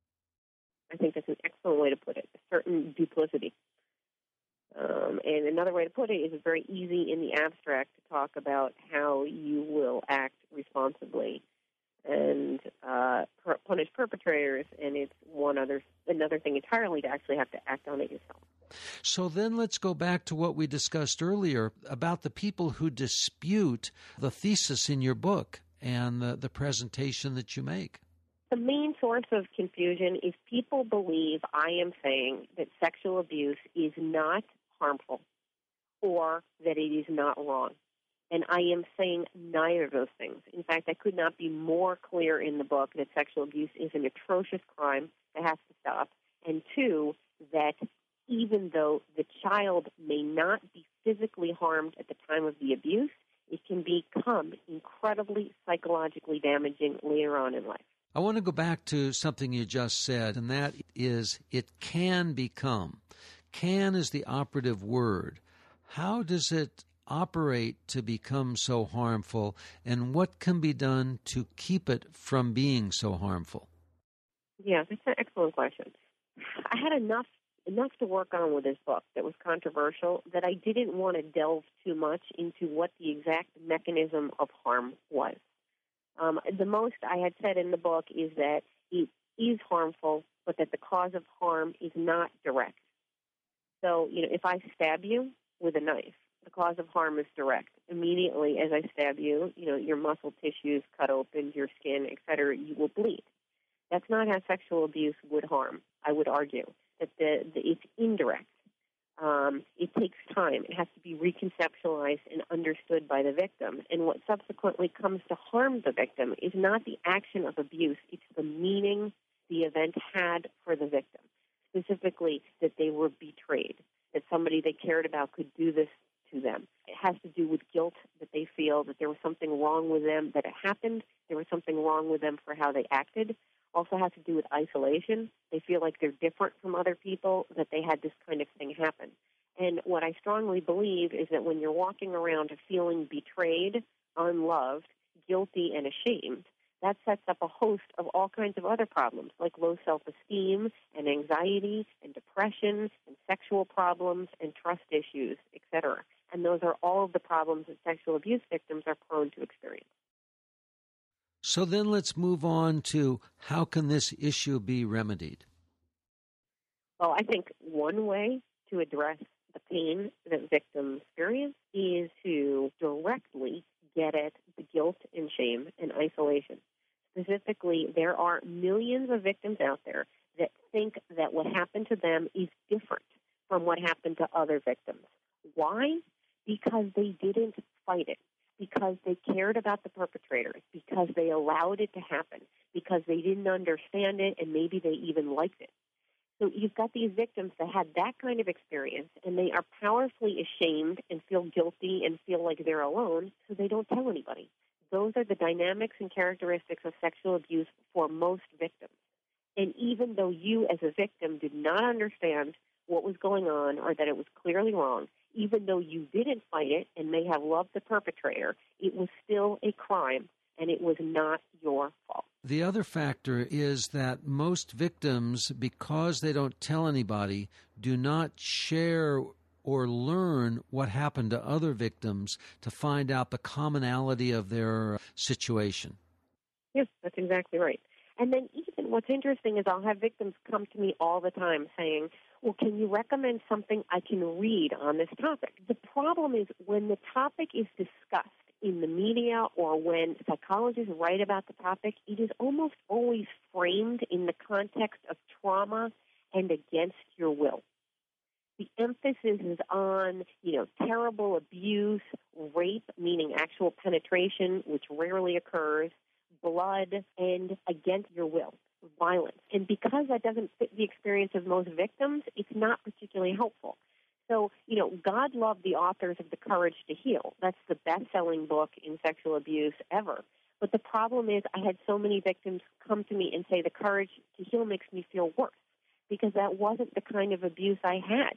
I think that's an excellent way to put it, a certain duplicity. And another way to put it is it's very easy in the abstract to talk about how you will act responsibly and punish perpetrators, and it's another thing entirely to actually have to act on it yourself. So then let's go back to what we discussed earlier about the people who dispute the thesis in your book and the presentation that you make. The main source of confusion is people believe I am saying that sexual abuse is not harmful or that it is not wrong. And I am saying neither of those things. In fact, I could not be more clear in the book that sexual abuse is an atrocious crime that has to stop. And two, that even though the child may not be physically harmed at the time of the abuse, it can become incredibly psychologically damaging later on in life. I want to go back to something you just said, and that is it can become. Can is the operative word. How does it operate to become so harmful, and what can be done to keep it from being so harmful? Yeah, that's an excellent question. I had enough to work on with this book that was controversial that I didn't want to delve too much into what the exact mechanism of harm was. The most I had said in the book is that it is harmful, but that the cause of harm is not direct. So, if I stab you with a knife, the cause of harm is direct. Immediately as I stab you, your muscle tissues cut open, your skin, etc., you will bleed. That's not how sexual abuse would harm, I would argue, that it's indirect. It takes time. It has to be reconceptualized and understood by the victim. And what subsequently comes to harm the victim is not the action of abuse. It's the meaning the event had for the victim, specifically that they were betrayed, that somebody they cared about could do this to them. It has to do with guilt, that they feel that there was something wrong with them, that it happened, there was something wrong with them for how they acted. Also has to do with isolation. They feel like they're different from other people, that they had this kind of thing happen. And what I strongly believe is that when you're walking around feeling betrayed, unloved, guilty, and ashamed, that sets up a host of all kinds of other problems, like low self-esteem and anxiety and depression and sexual problems and trust issues, etc. And those are all of the problems that sexual abuse victims are prone to experience. So then let's move on to how can this issue be remedied? Well, I think one way to address the pain that victims experience is to directly get at the guilt and shame and isolation. Specifically, there are millions of victims out there that think that what happened to them is different from what happened to other victims. Why? Because they didn't fight it, because they cared about the perpetrators, because they allowed it to happen, because they didn't understand it, and maybe they even liked it. So you've got these victims that had that kind of experience, and they are powerfully ashamed and feel guilty and feel like they're alone, so they don't tell anybody. Those are the dynamics and characteristics of sexual abuse for most victims. And even though you as a victim did not understand what was going on or that it was clearly wrong, even though you didn't fight it and may have loved the perpetrator, it was still a crime and it was not your fault. The other factor is that most victims, because they don't tell anybody, do not share or learn what happened to other victims to find out the commonality of their situation. Yes, that's exactly right. And then even what's interesting is I'll have victims come to me all the time saying, well, can you recommend something I can read on this topic? The problem is when the topic is discussed in the media or when psychologists write about the topic, it is almost always framed in the context of trauma and against your will. The emphasis is on, terrible abuse, rape, meaning actual penetration, which rarely occurs, blood, and against your will, violence. And because that doesn't fit the experience of most victims, it's not particularly helpful. So, God loved the authors of The Courage to Heal. That's the best-selling book in sexual abuse ever. But the problem is I had so many victims come to me and say, The Courage to Heal makes me feel worse, because that wasn't the kind of abuse I had.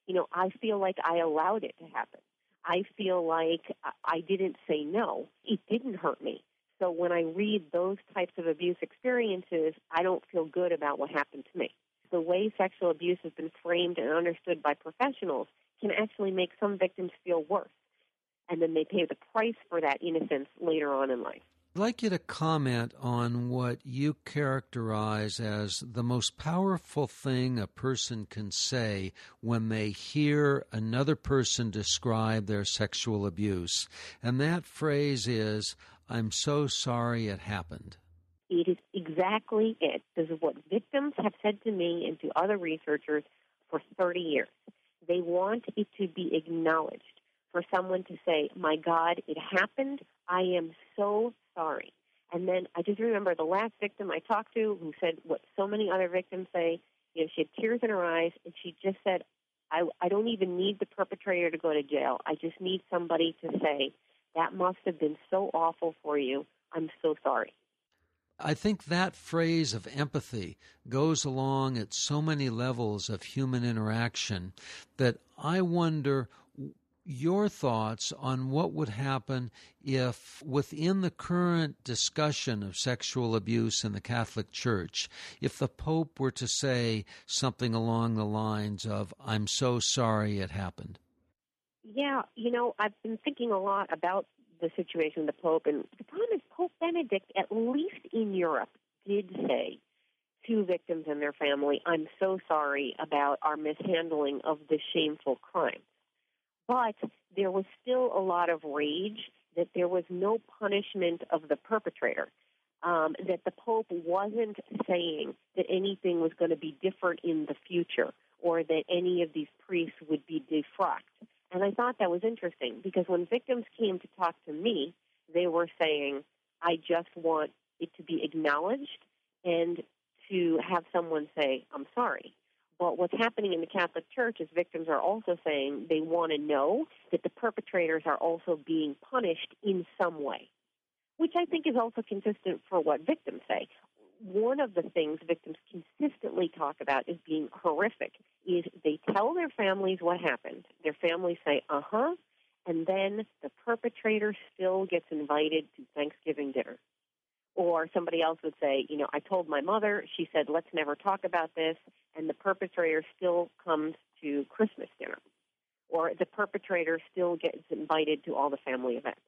I feel like I allowed it to happen. I feel like I didn't say no. It didn't hurt me. So when I read those types of abuse experiences, I don't feel good about what happened to me. The way sexual abuse has been framed and understood by professionals can actually make some victims feel worse. And then they pay the price for that innocence later on in life. I'd like you to comment on what you characterize as the most powerful thing a person can say when they hear another person describe their sexual abuse. And that phrase is, I'm so sorry it happened. It is exactly it. This is what victims have said to me and to other researchers for 30 years. They want it to be acknowledged, for someone to say, my God, it happened. I am so sorry. And then I just remember the last victim I talked to who said what so many other victims say. She had tears in her eyes, and she just said, I don't even need the perpetrator to go to jail. I just need somebody to say, that must have been so awful for you. I'm so sorry. I think that phrase of empathy goes along at so many levels of human interaction that I wonder your thoughts on what would happen if, within the current discussion of sexual abuse in the Catholic Church, if the Pope were to say something along the lines of, I'm so sorry it happened. Yeah, I've been thinking a lot about the situation with the Pope, and the problem is Pope Benedict, at least in Europe, did say to victims and their family, I'm so sorry about our mishandling of this shameful crime. But there was still a lot of rage that there was no punishment of the perpetrator, that the Pope wasn't saying that anything was going to be different in the future or that any of these priests would be defrocked. And I thought that was interesting because when victims came to talk to me, they were saying, I just want it to be acknowledged and to have someone say, I'm sorry. But what's happening in the Catholic Church is victims are also saying they want to know that the perpetrators are also being punished in some way, which I think is also consistent for what victims say. One of the things victims consistently talk about as being horrific is they tell their families what happened. Their families say, and then the perpetrator still gets invited to Thanksgiving dinner. Or somebody else would say, I told my mother, she said, let's never talk about this, and the perpetrator still comes to Christmas dinner. Or the perpetrator still gets invited to all the family events.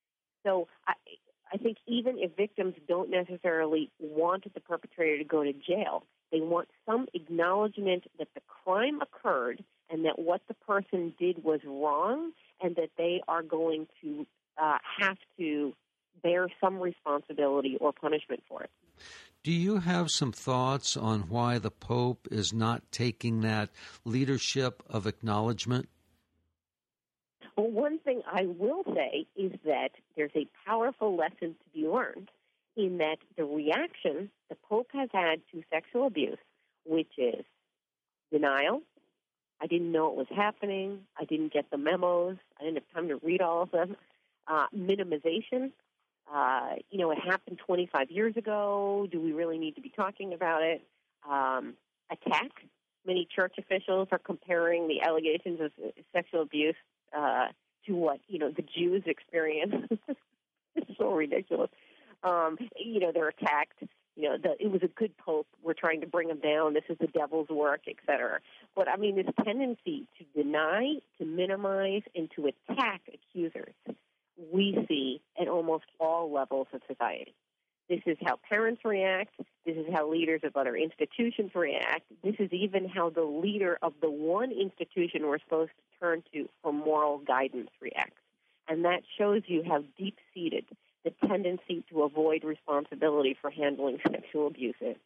So I think even if victims don't necessarily want the perpetrator to go to jail, They want some acknowledgement that the crime occurred and that what the person did was wrong and that they are going to have to bear some responsibility or punishment for it. Do you have some thoughts on why the Pope is not taking that leadership of acknowledgement? Well, one thing I will say is that there's a powerful lesson to be learned in that the reaction the Pope has had to sexual abuse, which is denial, I didn't know it was happening, I didn't get the memos, I didn't have time to read all of them, minimization, it happened 25 years ago, do we really need to be talking about it, attack. Many church officials are comparing the allegations of sexual abuse to what, the Jews experienced. It's so ridiculous. They're attacked. It was a good pope. We're trying to bring him down. This is the devil's work, et cetera. But, this tendency to deny, to minimize, and to attack accusers, we see at almost all levels of society. This is how parents react. This is how leaders of other institutions react. This is even how the leader of the one institution we're supposed to turn to for moral guidance reacts. And that shows you how deep-seated the tendency to avoid responsibility for handling sexual abuse is.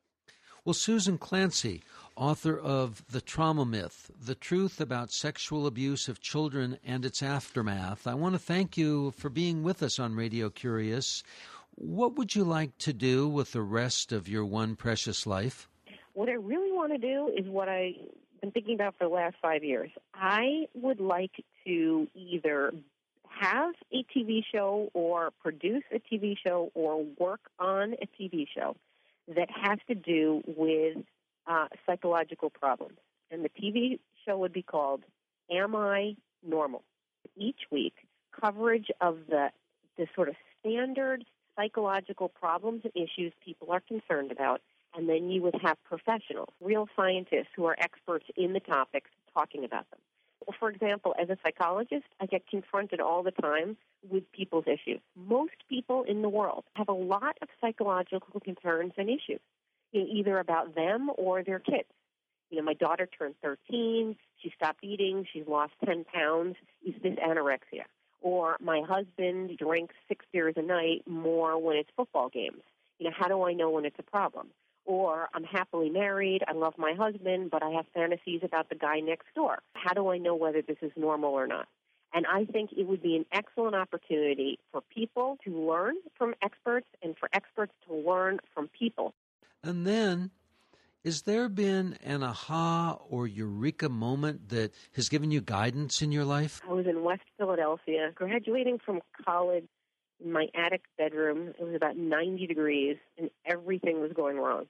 Well, Susan Clancy, author of The Trauma Myth, The Truth About Sexual Abuse of Children and Its Aftermath, I want to thank you for being with us on Radio Curious. What would you like to do with the rest of your one precious life? What I really want to do is what I've been thinking about for the last 5 years. I would like to either have a TV show or produce a TV show or work on a TV show that has to do with psychological problems. And the TV show would be called Am I Normal? Each week, coverage of the sort of standard psychological problems and issues people are concerned about, and then you would have professionals, real scientists who are experts in the topics talking about them. Well, for example, as a psychologist, I get confronted all the time with people's issues. Most people in the world have a lot of psychological concerns and issues, either about them or their kids. My daughter turned 13, she stopped eating, she's lost 10 pounds. Is this anorexia? Or my husband drinks 6 beers a night more when it's football games. How do I know when it's a problem? Or I'm happily married, I love my husband, but I have fantasies about the guy next door. How do I know whether this is normal or not? And I think it would be an excellent opportunity for people to learn from experts and for experts to learn from people. And then, has there been an aha or eureka moment that has given you guidance in your life? I was in West Philadelphia, graduating from college in my attic bedroom. It was about 90 degrees, and everything was going wrong.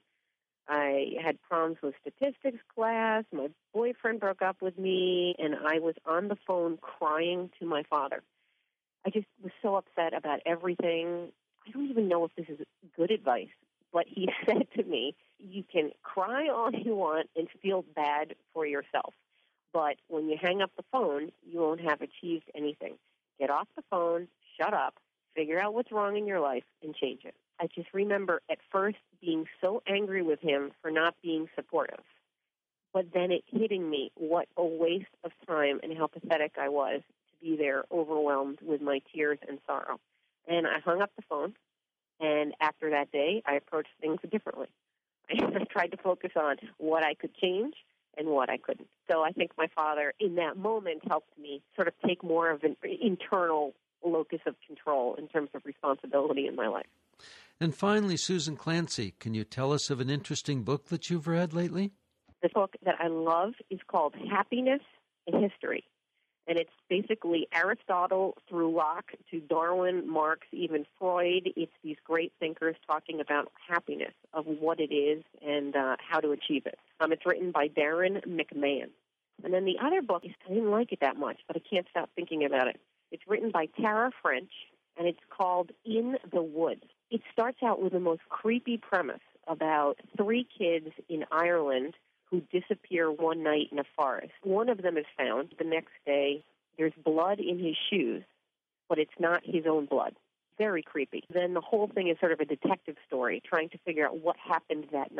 I had problems with statistics class, my boyfriend broke up with me, and I was on the phone crying to my father. I just was so upset about everything. I don't even know if this is good advice, but he said to me, you can cry all you want and feel bad for yourself, but when you hang up the phone, you won't have achieved anything. Get off the phone, shut up, figure out what's wrong in your life, and change it. I just remember at first being so angry with him for not being supportive, but then it hitting me what a waste of time and how pathetic I was to be there overwhelmed with my tears and sorrow. And I hung up the phone, and after that day, I approached things differently. I tried to focus on what I could change and what I couldn't. So I think my father, in that moment, helped me sort of take more of an internal locus of control in terms of responsibility in my life. And finally, Susan Clancy, can you tell us of an interesting book that you've read lately? The book that I love is called Happiness and History. And it's basically Aristotle through Locke to Darwin, Marx, even Freud. It's these great thinkers talking about happiness, of what it is and how to achieve it. It's written by Darren McMahon. And then the other book, I didn't like it that much, but I can't stop thinking about it. It's written by Tara French, and it's called In the Woods. It starts out with the most creepy premise about 3 kids in Ireland who disappear one night in a forest. One of them is found. The next day, there's blood in his shoes, but it's not his own blood. Very creepy. Then the whole thing is sort of a detective story, trying to figure out what happened that night.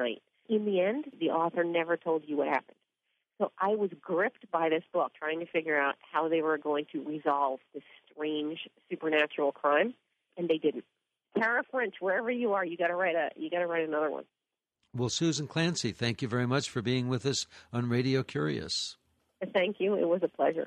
in the end, the author never told you what happened. So I was gripped by this book, trying to figure out how they were going to resolve this strange supernatural crime, and they didn't. Tara French, wherever you are, you got to write another one. Well, Susan Clancy, thank you very much for being with us on Radio Curious. Thank you. It was a pleasure.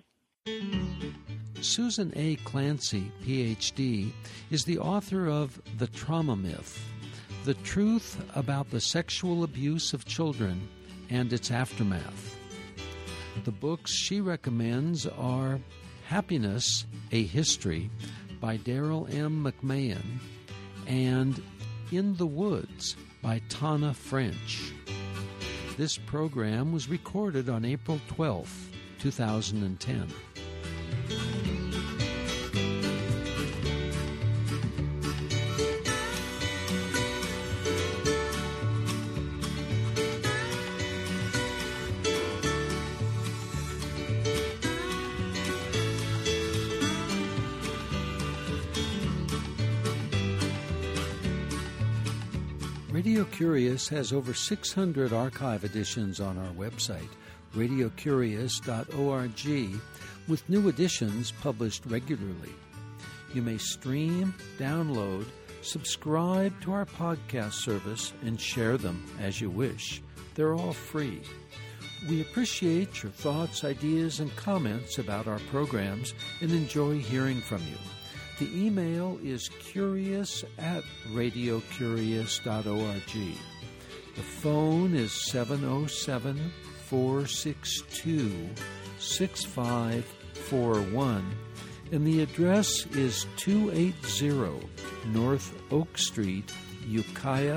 Susan A. Clancy, Ph.D., is the author of The Trauma Myth, The Truth About the Sexual Abuse of Children and Its Aftermath. The books she recommends are Happiness, A History by Daryl M. McMahon and In the Woods by Tana French. This program was recorded on April 12, 2010. Radio Curious has over 600 archive editions on our website, radiocurious.org, with new editions published regularly. You may stream, download, subscribe to our podcast service, and share them as you wish. They're all free. We appreciate your thoughts, ideas, and comments about our programs and enjoy hearing from you. The email is curious@radiocurious.org. The phone is 707-462-6541, and the address is 280 North Oak Street, Ukiah,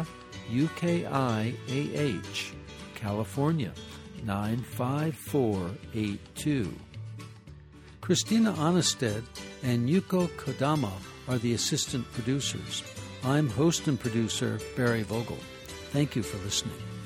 UKIAH, California, 95482. Christina Onnested and Yuko Kodama are the assistant producers. I'm host and producer Barry Vogel. Thank you for listening.